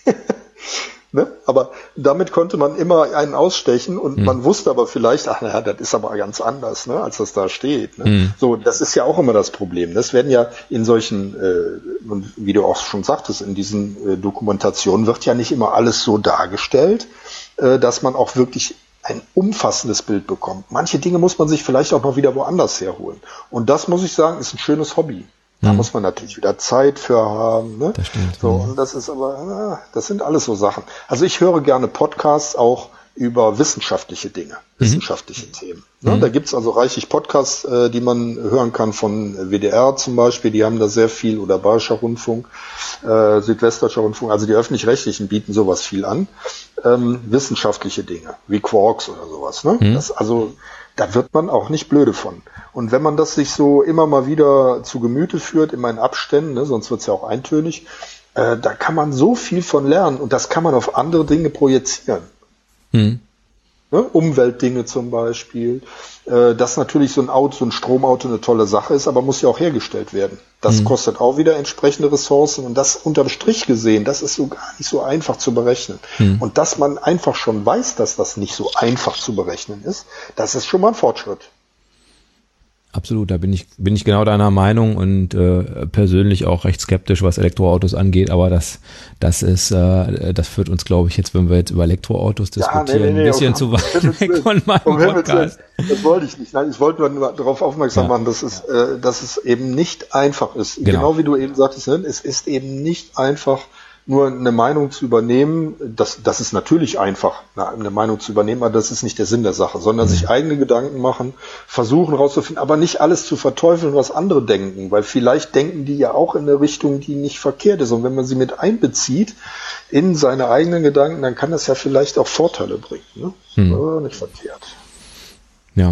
Ne? Aber damit konnte man immer einen ausstechen und mhm. man wusste aber vielleicht, ach naja, das ist aber ganz anders, ne, als das da steht. Ne? Mhm. So, das ist ja auch immer das Problem. Das werden ja in solchen, äh, wie du auch schon sagtest, in diesen äh, Dokumentationen wird ja nicht immer alles so dargestellt, äh, dass man auch wirklich ein umfassendes Bild bekommt. Manche Dinge muss man sich vielleicht auch noch wieder woanders herholen. Und das, muss ich sagen, ist ein schönes Hobby. Da hm. muss man natürlich wieder Zeit für haben. Ne? Das stimmt. So, und das ist aber, das sind alles so Sachen. Also ich höre gerne Podcasts auch über wissenschaftliche Dinge, mhm. wissenschaftliche Themen. Ne? Mhm. Da gibt's also reichlich Podcasts, äh, die man hören kann von W D R zum Beispiel, die haben da sehr viel, oder Bayerischer Rundfunk, äh, Südwestdeutscher Rundfunk, also die Öffentlich-Rechtlichen bieten sowas viel an. Ähm, wissenschaftliche Dinge, wie Quarks oder sowas. Ne? Mhm. Das, also da wird man auch nicht blöde von. Und wenn man das sich so immer mal wieder zu Gemüte führt, immer in Abständen, ne, sonst wird's ja auch eintönig, äh, da kann man so viel von lernen und das kann man auf andere Dinge projizieren. Hm. Ne, Umweltdinge zum Beispiel, äh, dass natürlich so ein Auto, so ein Stromauto eine tolle Sache ist, aber muss ja auch hergestellt werden. Das hm. kostet auch wieder entsprechende Ressourcen und das unterm Strich gesehen, das ist so gar nicht so einfach zu berechnen. Hm. Und dass man einfach schon weiß, dass das nicht so einfach zu berechnen ist, das ist schon mal ein Fortschritt. Absolut, da bin ich bin ich genau deiner Meinung und äh, persönlich auch recht skeptisch, was Elektroautos angeht, aber das das ist äh, das führt uns, glaube ich, jetzt, wenn wir jetzt über Elektroautos diskutieren, ja, nee, nee, nee, ein bisschen zu weit weg von meinem Podcast. Das wollte ich nicht. Nein, ich wollte nur darauf aufmerksam ja. machen, dass es äh, dass es eben nicht einfach ist. Genau, genau wie du eben sagtest, ne? Es ist eben nicht einfach, nur eine Meinung zu übernehmen. Das, das ist natürlich einfach, eine Meinung zu übernehmen, aber das ist nicht der Sinn der Sache, sondern mhm. sich eigene Gedanken machen, versuchen rauszufinden, aber nicht alles zu verteufeln, was andere denken, weil vielleicht denken die ja auch in eine Richtung, die nicht verkehrt ist. Und wenn man sie mit einbezieht in seine eigenen Gedanken, dann kann das ja vielleicht auch Vorteile bringen. Ne? Mhm. Aber nicht verkehrt. Ja.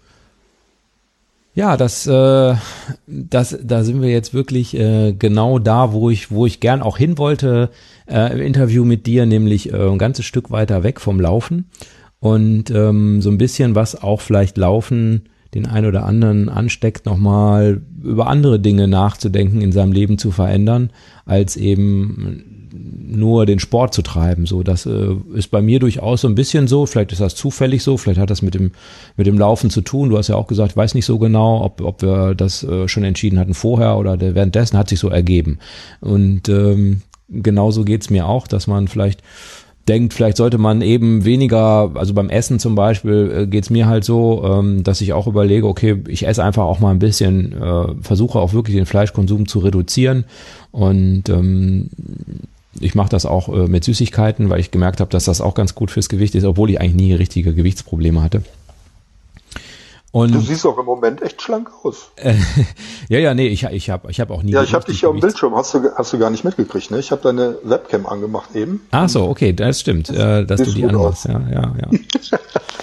Ja, das, äh, das, da sind wir jetzt wirklich äh, genau da, wo ich, wo ich gern auch hin wollte äh, im Interview mit dir, nämlich äh, ein ganzes Stück weiter weg vom Laufen und ähm, so ein bisschen, was auch vielleicht Laufen den einen oder anderen ansteckt, nochmal über andere Dinge nachzudenken, in seinem Leben zu verändern, als eben nur den Sport zu treiben. So, das äh, ist bei mir durchaus so ein bisschen so. Vielleicht ist das zufällig so. Vielleicht hat das mit dem mit dem Laufen zu tun. Du hast ja auch gesagt, ich weiß nicht so genau, ob ob wir das äh, schon entschieden hatten vorher oder der, währenddessen hat sich so ergeben. Und ähm, genauso geht's mir auch, dass man vielleicht denkt, vielleicht sollte man eben weniger, also beim Essen zum Beispiel äh, geht's mir halt so, ähm, dass ich auch überlege, okay, ich esse einfach auch mal ein bisschen, äh, versuche auch wirklich den Fleischkonsum zu reduzieren und ähm, ich mache das auch äh, mit Süßigkeiten, weil ich gemerkt habe, dass das auch ganz gut fürs Gewicht ist, obwohl ich eigentlich nie richtige Gewichtsprobleme hatte. Und, du siehst auch im Moment echt schlank aus. Äh, ja, ja, nee, ich, ich habe ich hab auch nie. Ja, ich habe dich ja am Bildschirm, hast du, hast du gar nicht mitgekriegt, ne? Ich habe deine Webcam angemacht eben. Ach so, okay, das stimmt, äh, dass du die anmachst. Ja, ja, ja.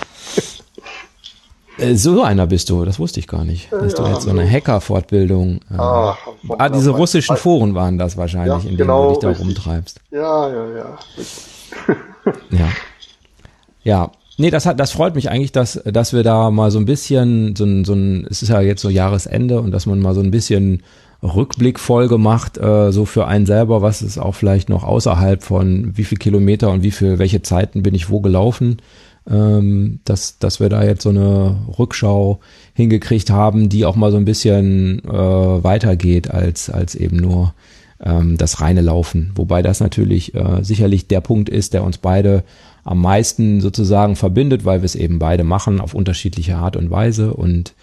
äh, so einer bist du, das wusste ich gar nicht. Dass ja, du jetzt so eine Hacker-Fortbildung. Äh, ah, ah, diese russischen Foren waren das wahrscheinlich, ja, in denen genau, du dich da richtig. rumtreibst. Ja, ja, ja. ja. Ja. Nee, das hat, das freut mich eigentlich, dass, dass wir da mal so ein bisschen, so ein, so ein, es ist ja jetzt so Jahresende und dass man mal so ein bisschen Rückblickfolge macht, äh, so für einen selber, was ist auch vielleicht noch außerhalb von wie viel Kilometer und wie viel, welche Zeiten bin ich wo gelaufen, ähm, dass, dass wir da jetzt so eine Rückschau hingekriegt haben, die auch mal so ein bisschen äh, weitergeht als, als eben nur ähm, das reine Laufen. Wobei das natürlich äh, sicherlich der Punkt ist, der uns beide am meisten sozusagen verbindet, weil wir es eben beide machen auf unterschiedliche Art und Weise und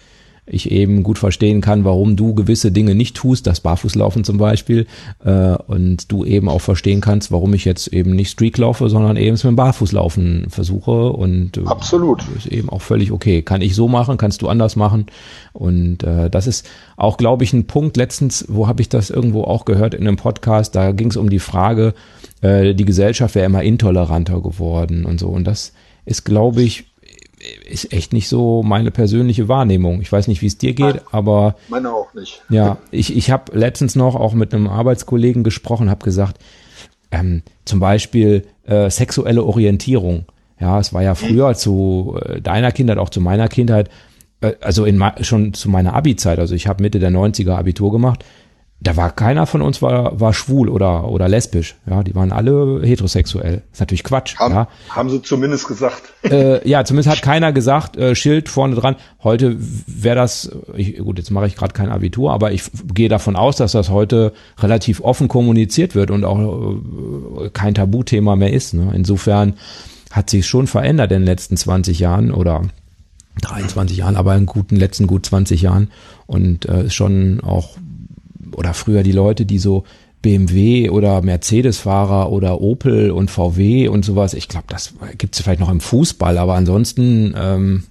ich eben gut verstehen kann, warum du gewisse Dinge nicht tust, das Barfußlaufen zum Beispiel, äh, und du eben auch verstehen kannst, warum ich jetzt eben nicht Streak laufe, sondern eben es mit dem Barfußlaufen versuche und äh, absolut ist eben auch völlig okay. Kann ich so machen, kannst du anders machen und äh, das ist auch, glaube ich, ein Punkt. Letztens, wo habe ich das irgendwo auch gehört in einem Podcast, da ging es um die Frage, äh, die Gesellschaft wäre immer intoleranter geworden und so und das ist, glaube ich, ist echt nicht so meine persönliche Wahrnehmung. Ich weiß nicht, wie es dir geht, Nein, aber meine auch nicht. Ja, ich ich habe letztens noch auch mit einem Arbeitskollegen gesprochen, habe gesagt, ähm, zum Beispiel äh, sexuelle Orientierung. Ja, es war ja früher zu äh, deiner Kindheit, auch zu meiner Kindheit, äh, also in schon zu meiner Abi-Zeit. Also ich habe Mitte der neunziger Abitur gemacht. Da war keiner von uns war war schwul oder oder lesbisch, ja, die waren alle heterosexuell. Das ist natürlich Quatsch, haben, ja. Haben sie zumindest gesagt. Äh, ja, zumindest hat keiner gesagt, äh, Schild vorne dran. Heute wäre das, ich, gut, jetzt mache ich gerade kein Abitur, aber ich gehe davon aus, dass das heute relativ offen kommuniziert wird und auch äh, kein Tabuthema mehr ist. Ne? Insofern hat sich schon verändert in den letzten zwanzig Jahren oder dreiundzwanzig Jahren, aber in guten letzten gut zwanzig Jahren und äh, ist schon auch oder früher die Leute, die so B M W oder Mercedes-Fahrer oder Opel und V W und sowas, ich glaube, das gibt es vielleicht noch im Fußball, aber ansonsten ähm,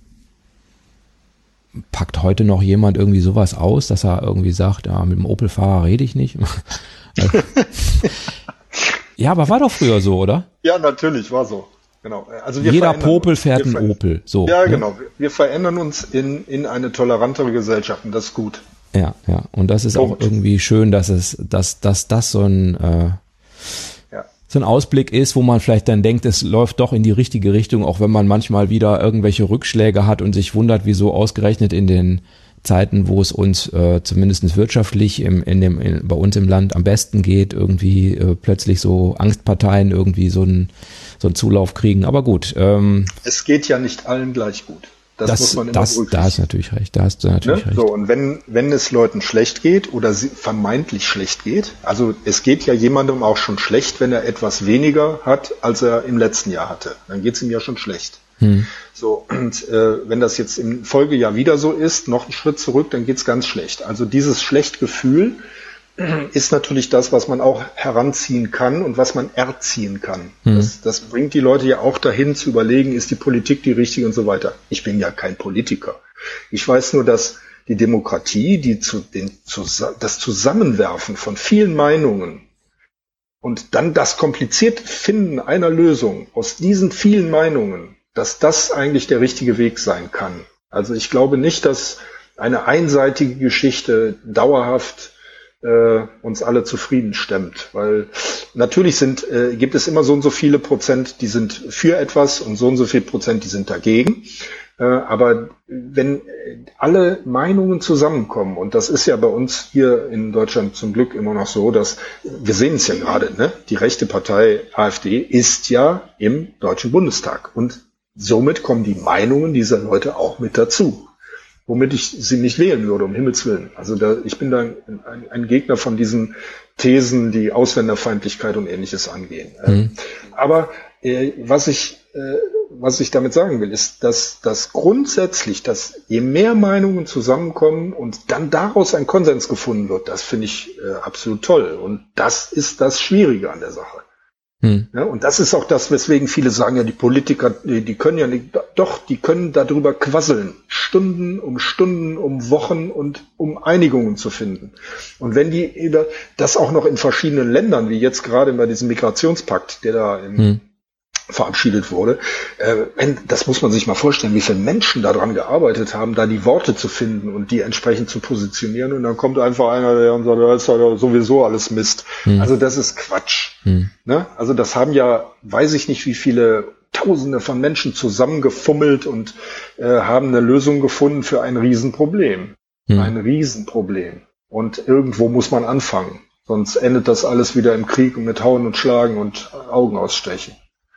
packt heute noch jemand irgendwie sowas aus, dass er irgendwie sagt, ja, mit dem Opel-Fahrer rede ich nicht. Ja, aber war doch früher so, oder? Ja, natürlich, war so. Genau. Also wir Jeder Popel fährt einen Opel. So, ja, ne? Genau. Wir verändern uns in, in eine tolerantere Gesellschaft und das ist gut. Ja, ja. Und das ist Punkt. Auch irgendwie schön, dass es, dass, dass das so ein, äh, ja. so ein Ausblick ist, wo man vielleicht dann denkt, es läuft doch in die richtige Richtung, auch wenn man manchmal wieder irgendwelche Rückschläge hat und sich wundert, wieso ausgerechnet in den Zeiten, wo es uns äh, zumindest wirtschaftlich im, in dem, in, bei uns im Land am besten geht, irgendwie äh, plötzlich so Angstparteien irgendwie so einen so einen Zulauf kriegen. Aber gut. Ähm, es geht ja nicht allen gleich gut. Das, das muss man immer das, da hast du natürlich recht. Da hast du natürlich ne? recht. So, und wenn, wenn es Leuten schlecht geht oder sie vermeintlich schlecht geht, also es geht ja jemandem auch schon schlecht, wenn er etwas weniger hat, als er im letzten Jahr hatte. Dann geht es ihm ja schon schlecht. Hm. So, und äh, wenn das jetzt im Folgejahr wieder so ist, noch einen Schritt zurück, dann geht's ganz schlecht. Also dieses Schlechtgefühl ist natürlich das, was man auch heranziehen kann und was man erziehen kann. Hm. Das, das bringt die Leute ja auch dahin zu überlegen, ist die Politik die richtige und so weiter. Ich bin ja kein Politiker. Ich weiß nur, dass die Demokratie, die zu den, zu, das Zusammenwerfen von vielen Meinungen und dann das komplizierte Finden einer Lösung aus diesen vielen Meinungen, dass das eigentlich der richtige Weg sein kann. Also ich glaube nicht, dass eine einseitige Geschichte dauerhaft äh, uns alle zufrieden stemmt, weil natürlich sind äh, gibt es immer so und so viele Prozent, die sind für etwas und so und so viel Prozent, die sind dagegen. Äh, aber wenn alle Meinungen zusammenkommen, und das ist ja bei uns hier in Deutschland zum Glück immer noch so, dass wir sehen es ja gerade, ne? Die rechte Partei AfD ist ja im Deutschen Bundestag und somit kommen die Meinungen dieser Leute auch mit dazu, womit ich sie nicht wählen würde, um Himmels Willen. Also da, ich bin da ein, ein Gegner von diesen Thesen, die Ausländerfeindlichkeit und Ähnliches angehen. Mhm. Aber äh, was ich äh, was ich damit sagen will, ist, dass, dass grundsätzlich, dass je mehr Meinungen zusammenkommen und dann daraus ein Konsens gefunden wird, das finde ich äh, absolut toll. Und das ist das Schwierige an der Sache. Hm. Ja, und das ist auch das, weswegen viele sagen, ja, die Politiker, die, die können ja nicht, doch, die können darüber quasseln. Stunden um Stunden, um Wochen und um Einigungen zu finden. Und wenn die über das auch noch in verschiedenen Ländern, wie jetzt gerade bei diesem Migrationspakt, der da im, hm. verabschiedet wurde, äh, das muss man sich mal vorstellen, wie viele Menschen daran gearbeitet haben, da die Worte zu finden und die entsprechend zu positionieren, und dann kommt einfach einer, der und sagt, das ist ja sowieso alles Mist. Hm. Also das ist Quatsch. Hm. Ne? Also das haben ja, weiß ich nicht, wie viele Tausende von Menschen zusammengefummelt und äh, haben eine Lösung gefunden für ein Riesenproblem. Hm. Ein Riesenproblem. Und irgendwo muss man anfangen. Sonst endet das alles wieder im Krieg und mit Hauen und Schlagen und Augen ausstechen.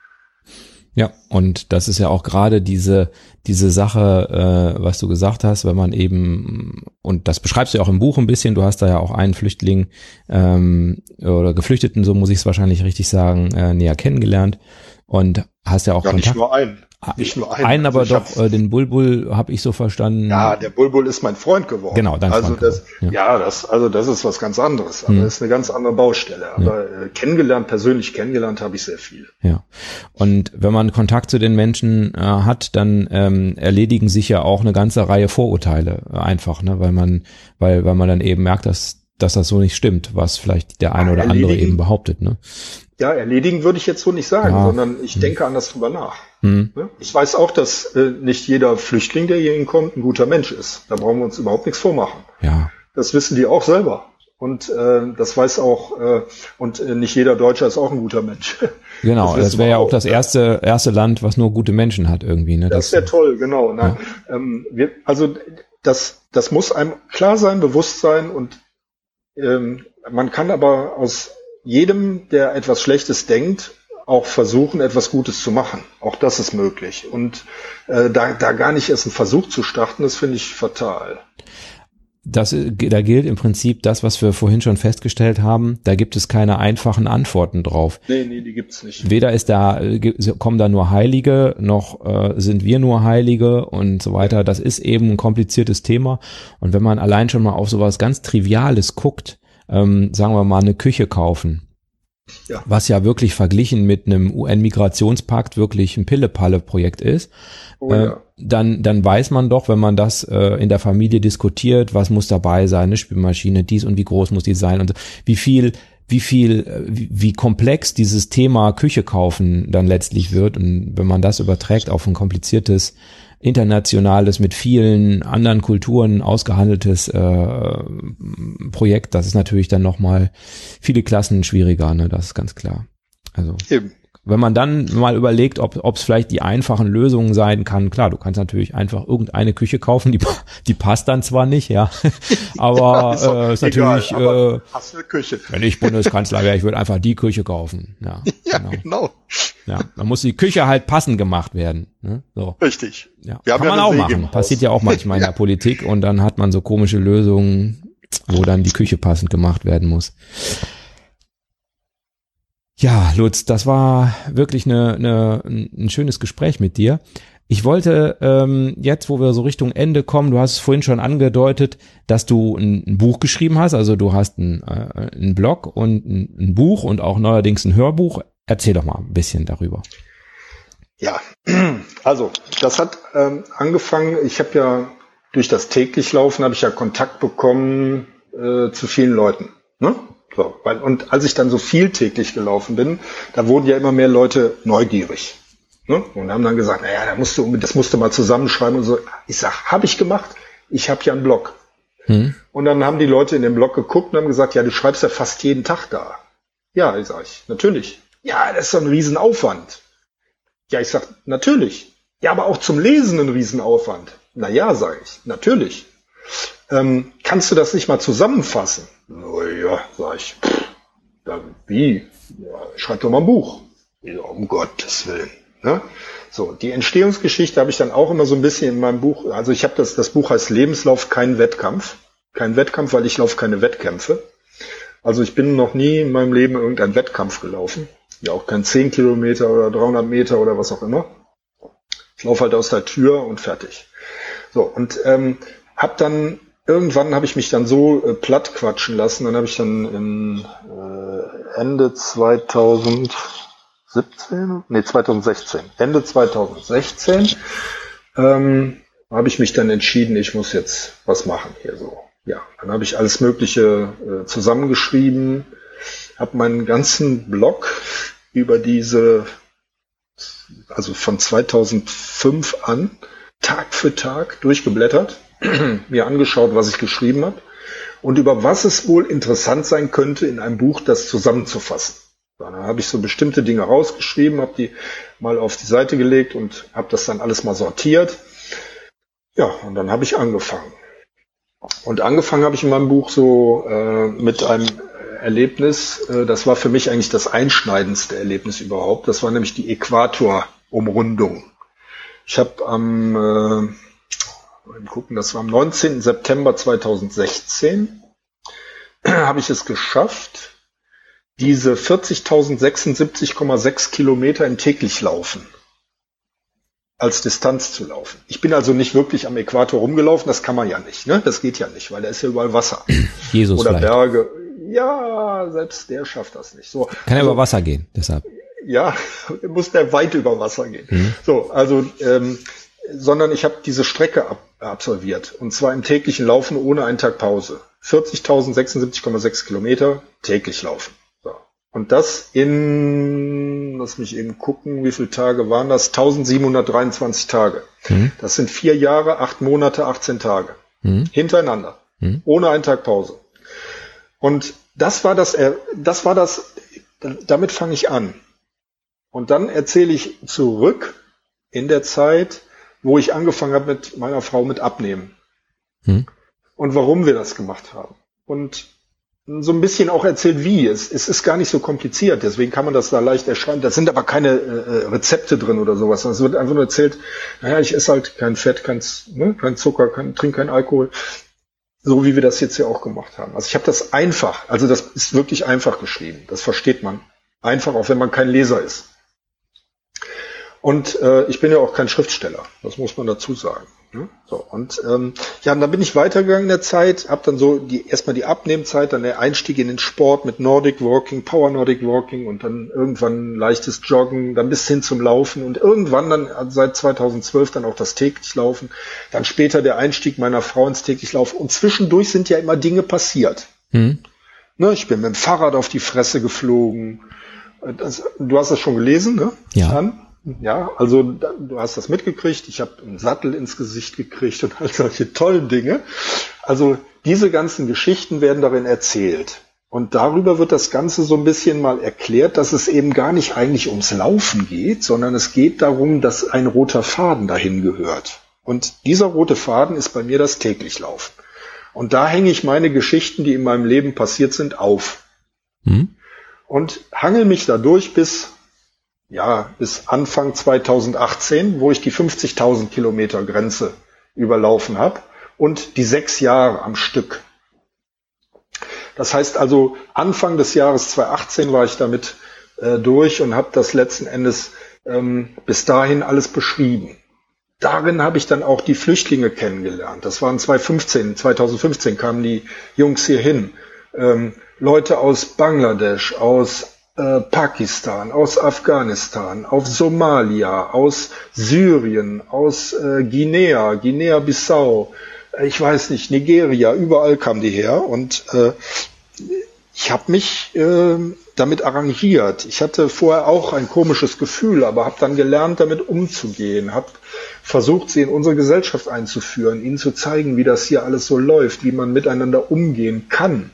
Ja, und das ist ja auch gerade diese diese Sache, äh, was du gesagt hast, wenn man eben, und das beschreibst du ja auch im Buch ein bisschen, du hast da ja auch einen Flüchtling ähm, oder Geflüchteten, so muss ich es wahrscheinlich richtig sagen, äh, näher kennengelernt und hast ja auch ja, Kontakt. Nicht nur einen. Nicht nur einen. Einen, aber also doch, äh, den Bulbul habe ich so verstanden. Ja, der Bulbul ist mein Freund geworden. Genau, dein also Freund das, geworden, ja. ja, das, also das ist was ganz anderes. Aber hm. das ist eine ganz andere Baustelle. Aber ja. äh, kennengelernt, persönlich kennengelernt habe ich sehr viel. Ja. Und wenn man Kontakt zu den Menschen äh, hat, dann ähm, erledigen sich ja auch eine ganze Reihe Vorurteile einfach, ne, weil man, weil, weil man dann eben merkt, dass dass das so nicht stimmt, was vielleicht der eine ja, oder andere eben behauptet, ne? Ja, erledigen würde ich jetzt so nicht sagen, ja. sondern ich hm. denke anders drüber nach. Hm. Ich weiß auch, dass äh, nicht jeder Flüchtling, der hier hinkommt, ein guter Mensch ist. Da brauchen wir uns überhaupt nichts vormachen. Ja. Das wissen die auch selber. Und äh, das weiß auch, äh, und äh, nicht jeder Deutscher ist auch ein guter Mensch. Genau, das, das wäre ja auch das erste erste Land, was nur gute Menschen hat irgendwie. Ne? Das wäre toll, genau. Nein, ja. ähm, wir, also das, das muss einem klar sein, bewusst sein und ähm, man kann aber aus jedem, der etwas Schlechtes denkt, auch versuchen, etwas Gutes zu machen. Auch das ist möglich. Und äh, da, da gar nicht erst einen Versuch zu starten, das finde ich fatal. Das, da gilt im Prinzip das, was wir vorhin schon festgestellt haben. Da gibt es keine einfachen Antworten drauf. Nee, nee, die gibt's nicht. Weder ist da, kommen da nur Heilige, noch äh, sind wir nur Heilige und so weiter. Das ist eben ein kompliziertes Thema. Und wenn man allein schon mal auf sowas ganz Triviales guckt, ähm, sagen wir mal eine Küche kaufen, ja. was ja wirklich verglichen mit einem U N-Migrationspakt wirklich ein Pille-Palle-Projekt ist, oh, äh, ja. dann dann weiß man doch, wenn man das äh, in der Familie diskutiert, was muss dabei sein, eine Spülmaschine, dies und wie groß muss die sein und wie viel wie viel wie, wie komplex dieses Thema Küche kaufen dann letztlich wird. Und wenn man das überträgt auf ein kompliziertes internationales, mit vielen anderen Kulturen ausgehandeltes äh, Projekt, das ist natürlich dann nochmal viele Klassen schwieriger, ne? Das ist ganz klar. Also Eben. Wenn man dann mal überlegt, ob ob es vielleicht die einfachen Lösungen sein kann, klar, du kannst natürlich einfach irgendeine Küche kaufen, die die passt dann zwar nicht, ja, aber ja, ist, äh, ist egal, natürlich, äh, hast du eine Küche. Wenn ich Bundeskanzler wäre, ich würde einfach die Küche kaufen, ja, ja genau. genau. Ja, dann muss die Küche halt passend gemacht werden, ne? So. Richtig. Ja, kann man ja auch machen. Passiert ja auch manchmal in ja. der Politik und dann hat man so komische Lösungen, wo dann die Küche passend gemacht werden muss. Ja, Lutz, das war wirklich eine, eine, ein schönes Gespräch mit dir. Ich wollte ähm, jetzt, wo wir so Richtung Ende kommen, du hast es vorhin schon angedeutet, dass du ein, ein Buch geschrieben hast, also du hast ein, äh, einen Blog und ein, ein Buch und auch neuerdings ein Hörbuch. Erzähl doch mal ein bisschen darüber. Ja, also das hat ähm, angefangen, ich habe ja durch das täglich Laufen, habe ich ja Kontakt bekommen äh, zu vielen Leuten, ne? So, weil, und als ich dann so viel täglich gelaufen bin, da wurden ja immer mehr Leute neugierig. Ne? Und haben dann gesagt, naja, da musst du, das musst du mal zusammenschreiben und so. Ich sag, habe ich gemacht, ich habe ja einen Blog. Hm. Und dann haben die Leute in den Blog geguckt und haben gesagt, ja, du schreibst ja fast jeden Tag da. Ja, ich sag ich, natürlich. Ja, das ist so ein Riesenaufwand. Ja, ich sag, natürlich. Ja, aber auch zum Lesen ein Riesenaufwand. Na ja, sage ich, natürlich. Ähm, kannst du das nicht mal zusammenfassen? Na ja, sag ich, pff, ja, wie? Ja, schreib doch mal ein Buch. Ja, um Gottes Willen. Ne? So, die Entstehungsgeschichte habe ich dann auch immer so ein bisschen in meinem Buch, also ich habe das, das Buch heißt Lebenslauf, kein Wettkampf. Kein Wettkampf, weil ich laufe keine Wettkämpfe. Also ich bin noch nie in meinem Leben irgendeinen Wettkampf gelaufen. Ja, auch kein zehn Kilometer oder dreihundert Meter oder was auch immer. Ich laufe halt aus der Tür und fertig. So, und ähm, hab dann, irgendwann habe ich mich dann so äh, platt quatschen lassen. Dann habe ich dann im äh, Ende zweitausendsechzehn, nee, zweitausendsechzehn, Ende zweitausendsechzehn ähm, habe ich mich dann entschieden, ich muss jetzt was machen hier so. Ja, dann habe ich alles Mögliche äh, zusammengeschrieben, habe meinen ganzen Blog über diese, also von zweitausendfünf an, Tag für Tag durchgeblättert, mir angeschaut, was ich geschrieben habe und über was es wohl interessant sein könnte, in einem Buch das zusammenzufassen. Dann habe ich so bestimmte Dinge rausgeschrieben, habe die mal auf die Seite gelegt und habe das dann alles mal sortiert. Ja, und dann habe ich angefangen. Und angefangen habe ich in meinem Buch so äh, mit einem Erlebnis, äh, das war für mich eigentlich das einschneidendste Erlebnis überhaupt. Das war nämlich die Äquatorumrundung. Ich habe am, äh, mal gucken, das war am neunzehnten September zweitausendsechzehn, habe ich es geschafft, diese vierzigtausendsechsundsiebzig Komma sechs Kilometer im täglich Laufen. als Distanz zu laufen. Ich bin also nicht wirklich am Äquator rumgelaufen, das kann man ja nicht, ne? Das geht ja nicht, weil da ist ja überall Wasser. Jesus oder vielleicht. Berge. Ja, selbst der schafft das nicht. So, Kann ja also, über Wasser gehen, deshalb. Ja, muss der weit über Wasser gehen. Mhm. So, also, ähm, sondern ich habe diese Strecke ab, absolviert. Und zwar im täglichen Laufen ohne einen Tag Pause. vierzigtausendsechsundsiebzig Komma sechs Kilometer täglich laufen. So. Und das in, lass mich eben gucken, wie viele Tage waren das? eintausendsiebenhundertdreiundzwanzig Tage. Mhm. Das sind vier Jahre, acht Monate, achtzehn Tage. Mhm. Hintereinander. Mhm. Ohne einen Tag Pause. Und das war das, das war das, damit fange ich an. Und dann erzähle ich zurück in der Zeit, wo ich angefangen habe mit meiner Frau mit Abnehmen. Hm. Und warum wir das gemacht haben. Und so ein bisschen auch erzählt, wie. Es, es ist gar nicht so kompliziert, deswegen kann man das da leicht erschreiben. Da sind aber keine äh, Rezepte drin oder sowas. Es wird einfach nur erzählt, naja, ich esse halt kein Fett, kein, ne, kein Zucker, kein, trinke keinen Alkohol. So wie wir das jetzt ja auch gemacht haben. Also ich habe das einfach, also das ist wirklich einfach geschrieben. Das versteht man. Einfach, auch wenn man kein Leser ist. Und äh, ich bin ja auch kein Schriftsteller, das muss man dazu sagen. Ne? So, und ähm, ja, und dann bin ich weitergegangen in der Zeit, habe dann so die erstmal die Abnehmzeit, dann der Einstieg in den Sport mit Nordic Walking, Power Nordic Walking und dann irgendwann leichtes Joggen, dann bis hin zum Laufen und irgendwann dann seit zweitausendzwölf dann auch das täglich Laufen, dann später der Einstieg meiner Frau ins täglich Laufen und zwischendurch sind ja immer Dinge passiert. Hm. Ne, ich bin mit dem Fahrrad auf die Fresse geflogen. Das, du hast das schon gelesen, ne? Ja. Dann, ja, also du hast das mitgekriegt, ich habe einen Sattel ins Gesicht gekriegt und all solche tollen Dinge. Also diese ganzen Geschichten werden darin erzählt. Und darüber wird das Ganze so ein bisschen mal erklärt, dass es eben gar nicht eigentlich ums Laufen geht, sondern es geht darum, dass ein roter Faden dahin gehört. Und dieser rote Faden ist bei mir das täglich Laufen. Und da hänge ich meine Geschichten, die in meinem Leben passiert sind, auf. Hm. Und hangel mich dadurch bis ja, bis Anfang zweitausendachtzehn, wo ich die fünfzigtausend Kilometer Grenze überlaufen habe und die sechs Jahre am Stück. Das heißt also, Anfang des Jahres zweitausendachtzehn war ich damit äh, durch und habe das letzten Endes ähm, bis dahin alles beschrieben. Darin habe ich dann auch die Flüchtlinge kennengelernt. Das waren zweitausendfünfzehn, zweitausendfünfzehn kamen die Jungs hier hin. Ähm, Leute aus Bangladesch, aus Äh, Pakistan, aus Afghanistan, aus Somalia, aus Syrien, aus äh, Guinea, Guinea-Bissau, äh, ich weiß nicht, Nigeria, überall kamen die her und äh, ich habe mich äh, damit arrangiert. Ich hatte vorher auch ein komisches Gefühl, aber habe dann gelernt, damit umzugehen, habe versucht, sie in unsere Gesellschaft einzuführen, ihnen zu zeigen, wie das hier alles so läuft, wie man miteinander umgehen kann.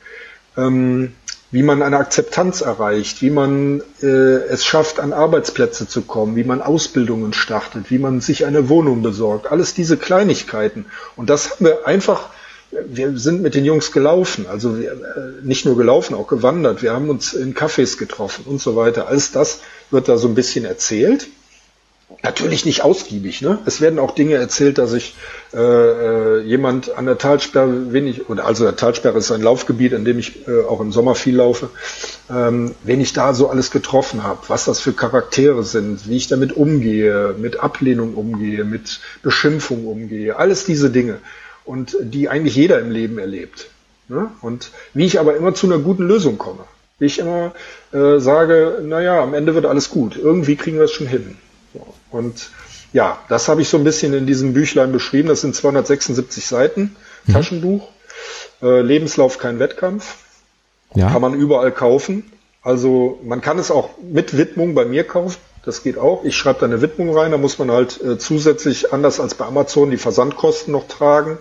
Ähm, wie man eine Akzeptanz erreicht, wie man äh, es schafft, an Arbeitsplätze zu kommen, wie man Ausbildungen startet, wie man sich eine Wohnung besorgt. Alles diese Kleinigkeiten. Und das haben wir einfach, wir sind mit den Jungs gelaufen, also wir, äh, nicht nur gelaufen, auch gewandert. Wir haben uns in Cafés getroffen und so weiter. Alles das wird da so ein bisschen erzählt. Natürlich nicht ausgiebig, ne? Es werden auch Dinge erzählt, dass ich äh, jemand an der Talsperre wenig, oder also der Talsperre ist ein Laufgebiet, in dem ich äh, auch im Sommer viel laufe, ähm, wen ich da so alles getroffen habe, was das für Charaktere sind, wie ich damit umgehe, mit Ablehnung umgehe, mit Beschimpfung umgehe, alles diese Dinge und die eigentlich jeder im Leben erlebt, ne? Und wie ich aber immer zu einer guten Lösung komme, wie ich immer äh, sage, naja, am Ende wird alles gut, irgendwie kriegen wir es schon hin. Und ja, das habe ich so ein bisschen in diesem Büchlein beschrieben. Das sind zweihundertsechsundsiebzig Seiten, mhm. Taschenbuch. Äh, Lebenslauf, kein Wettkampf. Ja. Kann man überall kaufen. Also man kann es auch mit Widmung bei mir kaufen. Das geht auch. Ich schreibe da eine Widmung rein. Da muss man halt äh, zusätzlich, anders als bei Amazon, die Versandkosten noch tragen.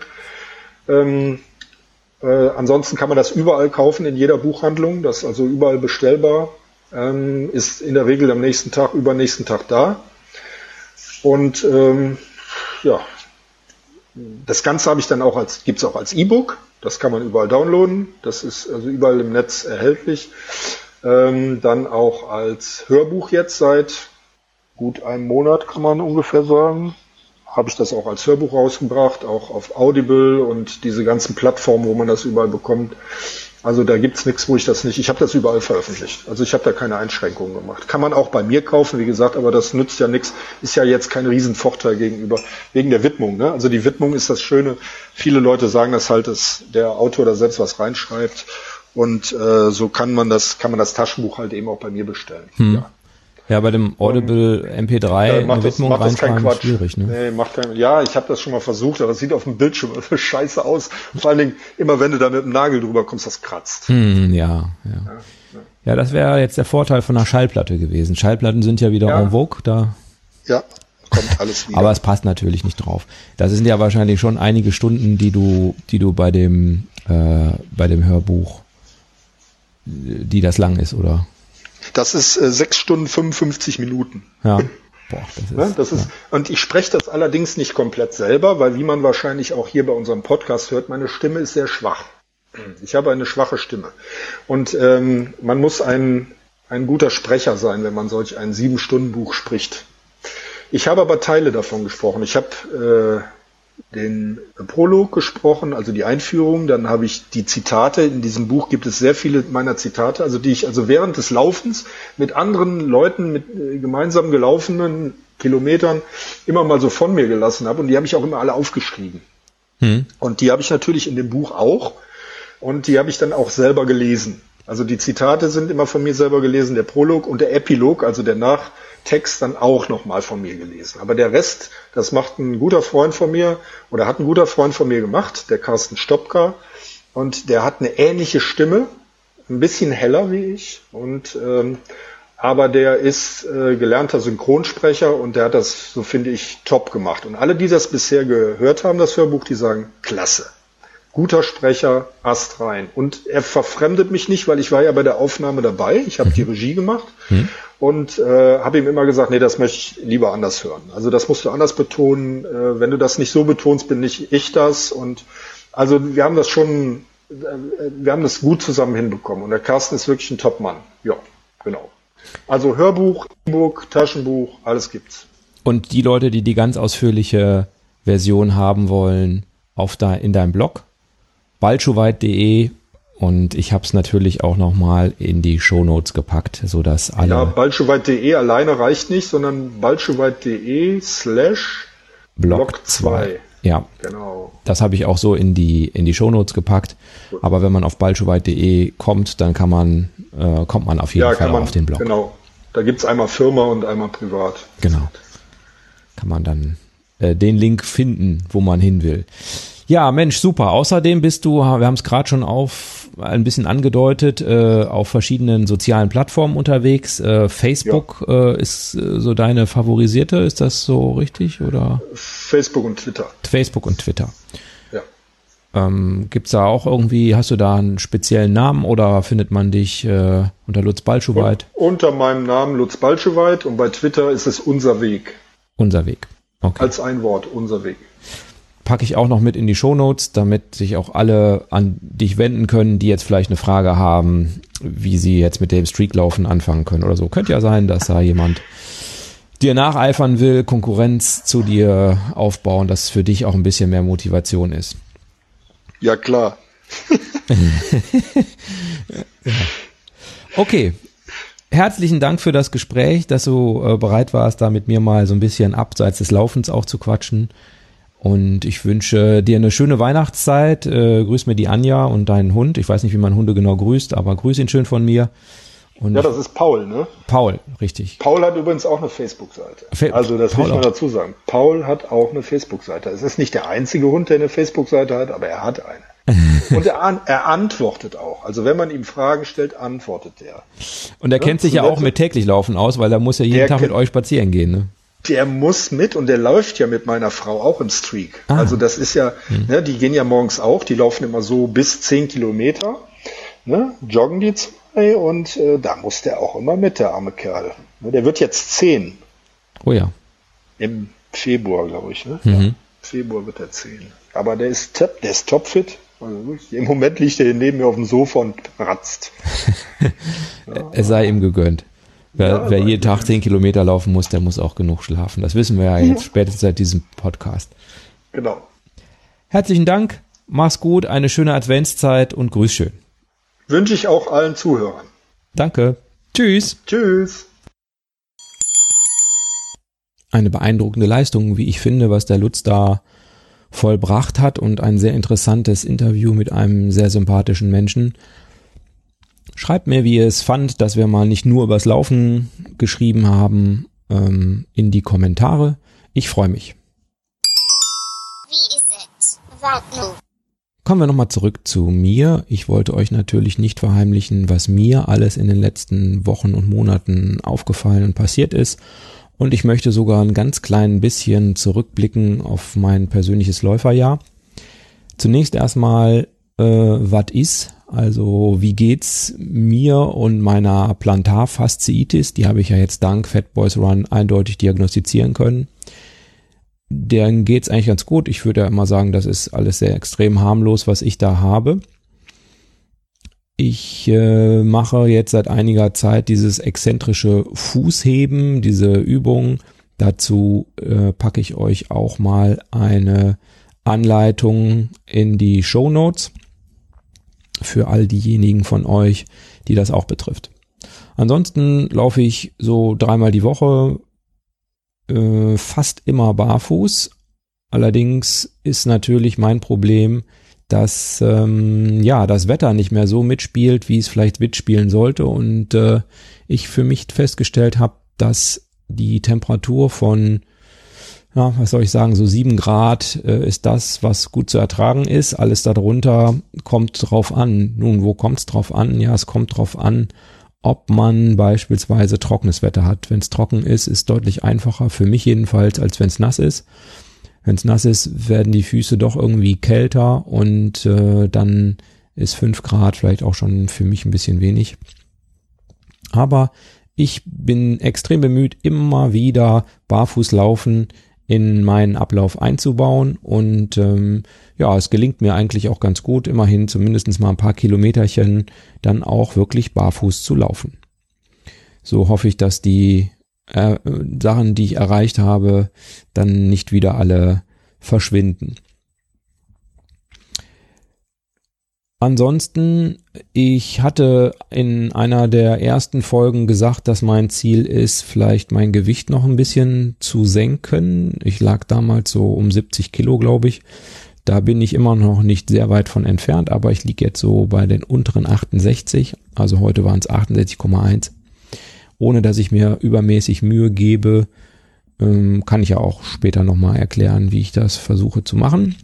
Ähm, äh, ansonsten kann man das überall kaufen, in jeder Buchhandlung. Das ist also überall bestellbar. Ähm, ist in der Regel am nächsten Tag, übernächsten Tag da. Und ähm, ja, das Ganze habe ich dann auch als, gibt's auch als E-Book, das kann man überall downloaden, das ist also überall im Netz erhältlich. Ähm, dann auch als Hörbuch jetzt seit gut einem Monat, kann man ungefähr sagen, habe ich das auch als Hörbuch rausgebracht, auch auf Audible und diese ganzen Plattformen, wo man das überall bekommt. Also da gibt's nichts, wo ich das nicht, ich habe das überall veröffentlicht. Also ich habe da keine Einschränkungen gemacht. Kann man auch bei mir kaufen, wie gesagt, aber das nützt ja nichts, ist ja jetzt kein Riesenvorteil gegenüber, wegen der Widmung. Ne? Also die Widmung ist das Schöne. Viele Leute sagen das halt, dass der Autor da selbst was reinschreibt und äh, so kann man das, kann man das Taschenbuch halt eben auch bei mir bestellen. Hm. Ja. Ja, bei dem Audible M P drei ja, eine Widmung reinschreiben ist schwierig, ne? Nee, macht kein, ja, ich habe das schon mal versucht, aber es sieht auf dem Bildschirm so scheiße aus. Und vor allen Dingen, immer wenn du da mit dem Nagel drüber kommst, das kratzt. Hm, ja, ja. Ja, ja. ja das wäre jetzt der Vorteil von einer Schallplatte gewesen. Schallplatten sind ja wieder ja. en vogue, da. Ja, kommt alles wieder. Aber es passt natürlich nicht drauf. Das sind ja wahrscheinlich schon einige Stunden, die du, die du bei dem, äh, bei dem Hörbuch, die das lang ist, oder? Das ist äh, sechs Stunden fünfundfünfzig Minuten. Ja. Boah, das ist, ja, das ist, ja. Und ich spreche das allerdings nicht komplett selber, weil wie man wahrscheinlich auch hier bei unserem Podcast hört, meine Stimme ist sehr schwach. Ich habe eine schwache Stimme. Und ähm, man muss ein, ein guter Sprecher sein, wenn man solch ein Sieben-Stunden-Buch spricht. Ich habe aber Teile davon gesprochen. Ich habe äh, den Prolog gesprochen, also die Einführung, dann habe ich die Zitate. In diesem Buch gibt es sehr viele meiner Zitate, also die ich also während des Laufens mit anderen Leuten, mit äh, gemeinsam gelaufenen Kilometern immer mal so von mir gelassen habe und die habe ich auch immer alle aufgeschrieben. Hm. Und die habe ich natürlich in dem Buch auch und die habe ich dann auch selber gelesen. Also die Zitate sind immer von mir selber gelesen, der Prolog und der Epilog, also der Nachtext dann auch nochmal von mir gelesen. Aber der Rest, das macht ein guter Freund von mir oder hat ein guter Freund von mir gemacht, der Carsten Stopka. Und der hat eine ähnliche Stimme, ein bisschen heller wie ich. Und ähm, aber der ist äh, gelernter Synchronsprecher und der hat das, so finde ich, top gemacht. Und alle, die das bisher gehört haben, das Hörbuch, die sagen, klasse. Guter Sprecher, astrein. Und er verfremdet mich nicht, weil ich war ja bei der Aufnahme dabei. Ich habe mhm. die Regie gemacht mhm. und äh, habe ihm immer gesagt, nee, das möchte ich lieber anders hören. Also das musst du anders betonen. Äh, wenn du das nicht so betonst, bin nicht ich das. Und also wir haben das schon, äh, wir haben das gut zusammen hinbekommen. Und der Carsten ist wirklich ein Top-Mann. Ja, genau. Also Hörbuch, E-Book, Taschenbuch, alles gibt's. Und die Leute, die die ganz ausführliche Version haben wollen, auf da in deinem Blog balschuweit punkt de und ich habe es natürlich auch nochmal in die Shownotes gepackt, sodass alle... Ja, balschuweit punkt de alleine reicht nicht, sondern balschuweit punkt de slash Blog zwei. Ja, genau. Das habe ich auch so in die in die Shownotes gepackt. Gut. Aber wenn man auf balschuweit punkt de kommt, dann kann man äh, kommt man auf jeden ja, Fall man, auf den Blog. Genau, da gibt's einmal Firma und einmal privat. Genau, kann man dann äh, den Link finden, wo man hin will. Ja, Mensch, super. Außerdem bist du, wir haben es gerade schon auf ein bisschen angedeutet, äh, auf verschiedenen sozialen Plattformen unterwegs. Äh, Facebook ja. äh, ist äh, so deine favorisierte, ist das so richtig? Oder? Facebook und Twitter. Facebook und Twitter. Ja. Ähm, gibt's da auch irgendwie, hast du da einen speziellen Namen oder findet man dich äh, unter Lutz Balschuweit? Unter meinem Namen Lutz Balschuweit und bei Twitter ist es Unser Weg. Unser Weg. Okay. Als ein Wort, Unser Weg. Packe ich auch noch mit in die Shownotes, damit sich auch alle an dich wenden können, die jetzt vielleicht eine Frage haben, wie sie jetzt mit dem Streaklaufen anfangen können oder so. Könnte ja sein, dass da jemand dir nacheifern will, Konkurrenz zu dir aufbauen, dass für dich auch ein bisschen mehr Motivation ist. Ja, klar. Okay. Herzlichen Dank für das Gespräch, dass du äh, bereit warst, da mit mir mal so ein bisschen abseits des Laufens auch zu quatschen. Und ich wünsche dir eine schöne Weihnachtszeit. Äh, grüß mir die Anja und deinen Hund. Ich weiß nicht, wie man Hunde genau grüßt, aber grüß ihn schön von mir. Und ja, das ist Paul, ne? Paul, richtig. Paul hat übrigens auch eine Facebook-Seite. Fe- also das Paul will ich mal auch. dazu sagen. Paul hat auch eine Facebook-Seite. Es ist nicht der einzige Hund, der eine Facebook-Seite hat, aber er hat eine. Und er, an, er antwortet auch. Also wenn man ihm Fragen stellt, antwortet er. Und er ja, kennt sich ja auch mit täglich Laufen aus, weil er muss ja jeden Tag mit euch spazieren gehen, ne? Der muss mit und der läuft ja mit meiner Frau auch im Streak. Ah. Also das ist ja, hm. ne, die gehen ja morgens auch, die laufen immer so bis zehn Kilometer, ne, joggen die zwei und äh, da muss der auch immer mit, der arme Kerl. Ne, der wird jetzt zehn. Oh ja. Im Februar, glaube ich. Ne? Mhm. Ja, Februar wird er zehn. Aber der ist top, der ist topfit. Also im Moment liegt er neben mir auf dem Sofa und ratzt. Ja. Es sei ihm gegönnt. Wer, ja, wer jeden Tag zehn Kilometer laufen muss, der muss auch genug schlafen. Das wissen wir ja jetzt spätestens seit diesem Podcast. Genau. Herzlichen Dank, mach's gut, eine schöne Adventszeit und grüß schön. Wünsche ich auch allen Zuhörern. Danke. Tschüss. Tschüss. Eine beeindruckende Leistung, wie ich finde, was der Lutz da vollbracht hat und ein sehr interessantes Interview mit einem sehr sympathischen Menschen. Schreibt mir, wie ihr es fand, dass wir mal nicht nur übers Laufen geschrieben haben, ähm, in die Kommentare. Ich freue mich. Wie ist es? Was nun? Kommen wir nochmal zurück zu mir. Ich wollte euch natürlich nicht verheimlichen, was mir alles in den letzten Wochen und Monaten aufgefallen und passiert ist. Und ich möchte sogar ein ganz klein bisschen zurückblicken auf mein persönliches Läuferjahr. Zunächst erstmal, äh, was ist? Also wie geht's mir und meiner Plantarfasziitis? Die habe ich ja jetzt dank Fat Boys Run eindeutig diagnostizieren können. Deren geht's eigentlich ganz gut. Ich würde ja immer sagen, das ist alles sehr extrem harmlos, was ich da habe. Ich äh, mache jetzt seit einiger Zeit dieses exzentrische Fußheben, diese Übung. Dazu äh, packe ich euch auch mal eine Anleitung in die Shownotes für all diejenigen von euch, die das auch betrifft. Ansonsten laufe ich so dreimal die Woche, äh, fast immer barfuß. Allerdings ist natürlich mein Problem, dass ähm, ja das Wetter nicht mehr so mitspielt, wie es vielleicht mitspielen sollte, und äh, ich für mich festgestellt habe, dass die Temperatur von, ja, was soll ich sagen, so sieben Grad äh, ist das, was gut zu ertragen ist. Alles darunter kommt drauf an. Nun, wo kommt es drauf an? Ja, es kommt drauf an, ob man beispielsweise trockenes Wetter hat. Wenn es trocken ist, ist deutlich einfacher, für mich jedenfalls, als wenn es nass ist. Wenn es nass ist, werden die Füße doch irgendwie kälter, und äh, dann ist fünf Grad vielleicht auch schon für mich ein bisschen wenig. Aber ich bin extrem bemüht, immer wieder Barfußlaufen in meinen Ablauf einzubauen, und ähm, ja, es gelingt mir eigentlich auch ganz gut, immerhin zumindest mal ein paar Kilometerchen dann auch wirklich barfuß zu laufen. So hoffe ich, dass die Äh, Sachen, die ich erreicht habe, dann nicht wieder alle verschwinden. Ansonsten, ich hatte in einer der ersten Folgen gesagt, dass mein Ziel ist, vielleicht mein Gewicht noch ein bisschen zu senken. Ich lag damals so um siebzig Kilo, glaube ich. Da bin ich immer noch nicht sehr weit von entfernt, aber ich liege jetzt so bei den unteren achtundsechzig. Also heute waren es achtundsechzig Komma eins. Ohne dass ich mir übermäßig Mühe gebe, ähm, kann ich ja auch später nochmal erklären, wie ich das versuche zu machen.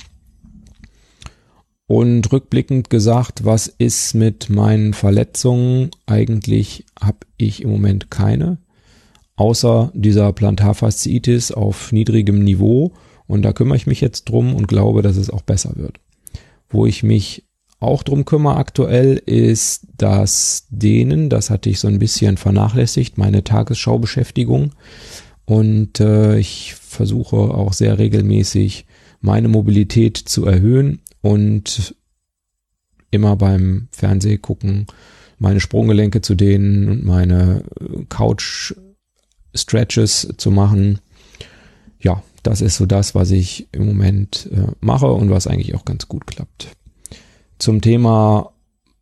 Und rückblickend gesagt, was ist mit meinen Verletzungen? Eigentlich habe ich im Moment keine, außer dieser Plantarfasziitis auf niedrigem Niveau, und da kümmere ich mich jetzt drum und glaube, dass es auch besser wird. Wo ich mich auch drum kümmere aktuell ist das Dehnen. Das hatte ich so ein bisschen vernachlässigt, meine Tagesschaubeschäftigung. Und äh, ich versuche auch sehr regelmäßig meine Mobilität zu erhöhen und immer beim Fernsehgucken meine Sprunggelenke zu dehnen und meine Couch-Stretches zu machen. Ja, das ist so das, was ich im Moment äh, mache und was eigentlich auch ganz gut klappt. Zum Thema,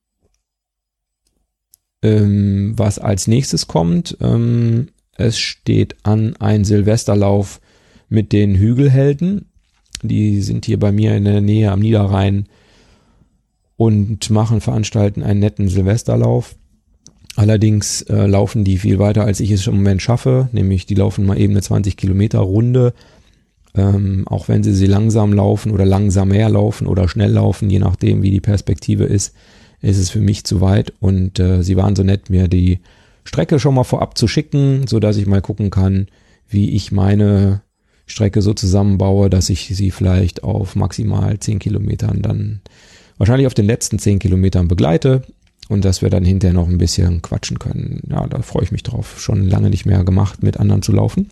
ähm, was als nächstes kommt. Ähm, es steht an ein Silvesterlauf mit den Hügelhelden. Die sind hier bei mir in der Nähe am Niederrhein und machen, veranstalten einen netten Silvesterlauf. Allerdings äh, laufen die viel weiter, als ich es im Moment schaffe. Nämlich die laufen mal eben eine zwanzig Kilometer Runde. Ähm, auch wenn sie sie langsam laufen oder langsamer laufen oder schnell laufen, je nachdem wie die Perspektive ist, ist es für mich zu weit, und äh, sie waren so nett, mir die Strecke schon mal vorab zu schicken, so dass ich mal gucken kann, wie ich meine Strecke so zusammenbaue, dass ich sie vielleicht auf maximal zehn Kilometern dann wahrscheinlich auf den letzten zehn Kilometern begleite und dass wir dann hinterher noch ein bisschen quatschen können. Ja, da freue ich mich drauf. Schon lange nicht mehr gemacht, mit anderen zu laufen.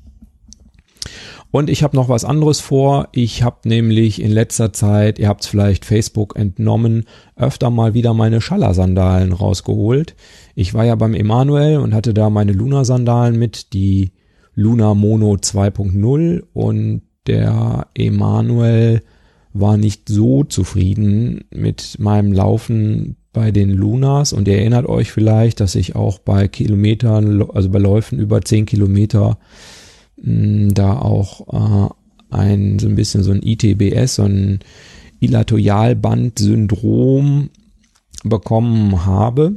Und ich habe noch was anderes vor. Ich habe nämlich in letzter Zeit, ihr habt es vielleicht Facebook entnommen, öfter mal wieder meine Schaller-Sandalen rausgeholt. Ich war ja beim Emanuel und hatte da meine Luna-Sandalen mit, die Luna Mono zwei Punkt null, und der Emanuel war nicht so zufrieden mit meinem Laufen, bei den Lunas und ihr erinnert euch vielleicht, dass ich auch bei Kilometern, also bei Läufen über zehn Kilometer, mh, da auch äh, ein so ein bisschen so ein I T B S, so ein Ilatoialband-Syndrom bekommen habe.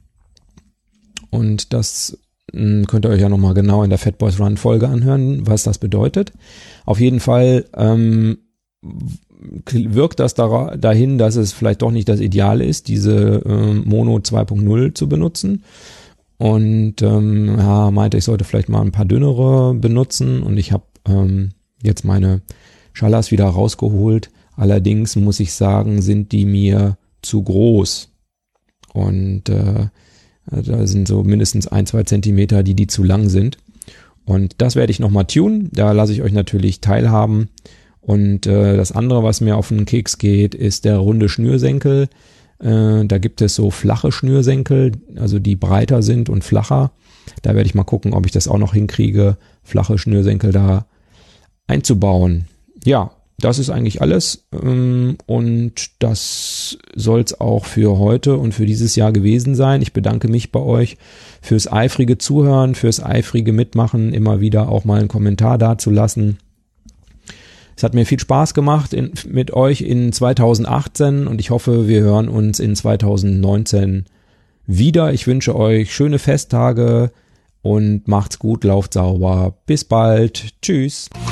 Und das mh, könnt ihr euch ja nochmal genau in der Fat Boys Run Folge anhören, was das bedeutet. Auf jeden Fall ähm, wirkt das da, dahin, dass es vielleicht doch nicht das Ideale ist, diese ähm, Mono zwei Punkt null zu benutzen. Und ähm, ja, meinte, ich sollte vielleicht mal ein paar dünnere benutzen. Und ich habe ähm, jetzt meine Schallas wieder rausgeholt. Allerdings muss ich sagen, sind die mir zu groß. Und äh, da sind so mindestens ein, zwei Zentimeter, die die zu lang sind. Und das werde ich nochmal tunen. Da lasse ich euch natürlich teilhaben. Und äh, das andere, was mir auf den Keks geht, ist der runde Schnürsenkel. Äh, da gibt es so flache Schnürsenkel, also die breiter sind und flacher. Da werde ich mal gucken, ob ich das auch noch hinkriege, flache Schnürsenkel da einzubauen. Ja, das ist eigentlich alles. Ähm, und das soll es auch für heute und für dieses Jahr gewesen sein. Ich bedanke mich bei euch fürs eifrige Zuhören, fürs eifrige Mitmachen, immer wieder auch mal einen Kommentar dazulassen. Es hat mir viel Spaß gemacht in, mit euch in zweitausendachtzehn und ich hoffe, wir hören uns in zweitausendneunzehn wieder. Ich wünsche euch schöne Festtage und macht's gut, lauft sauber. Bis bald. Tschüss.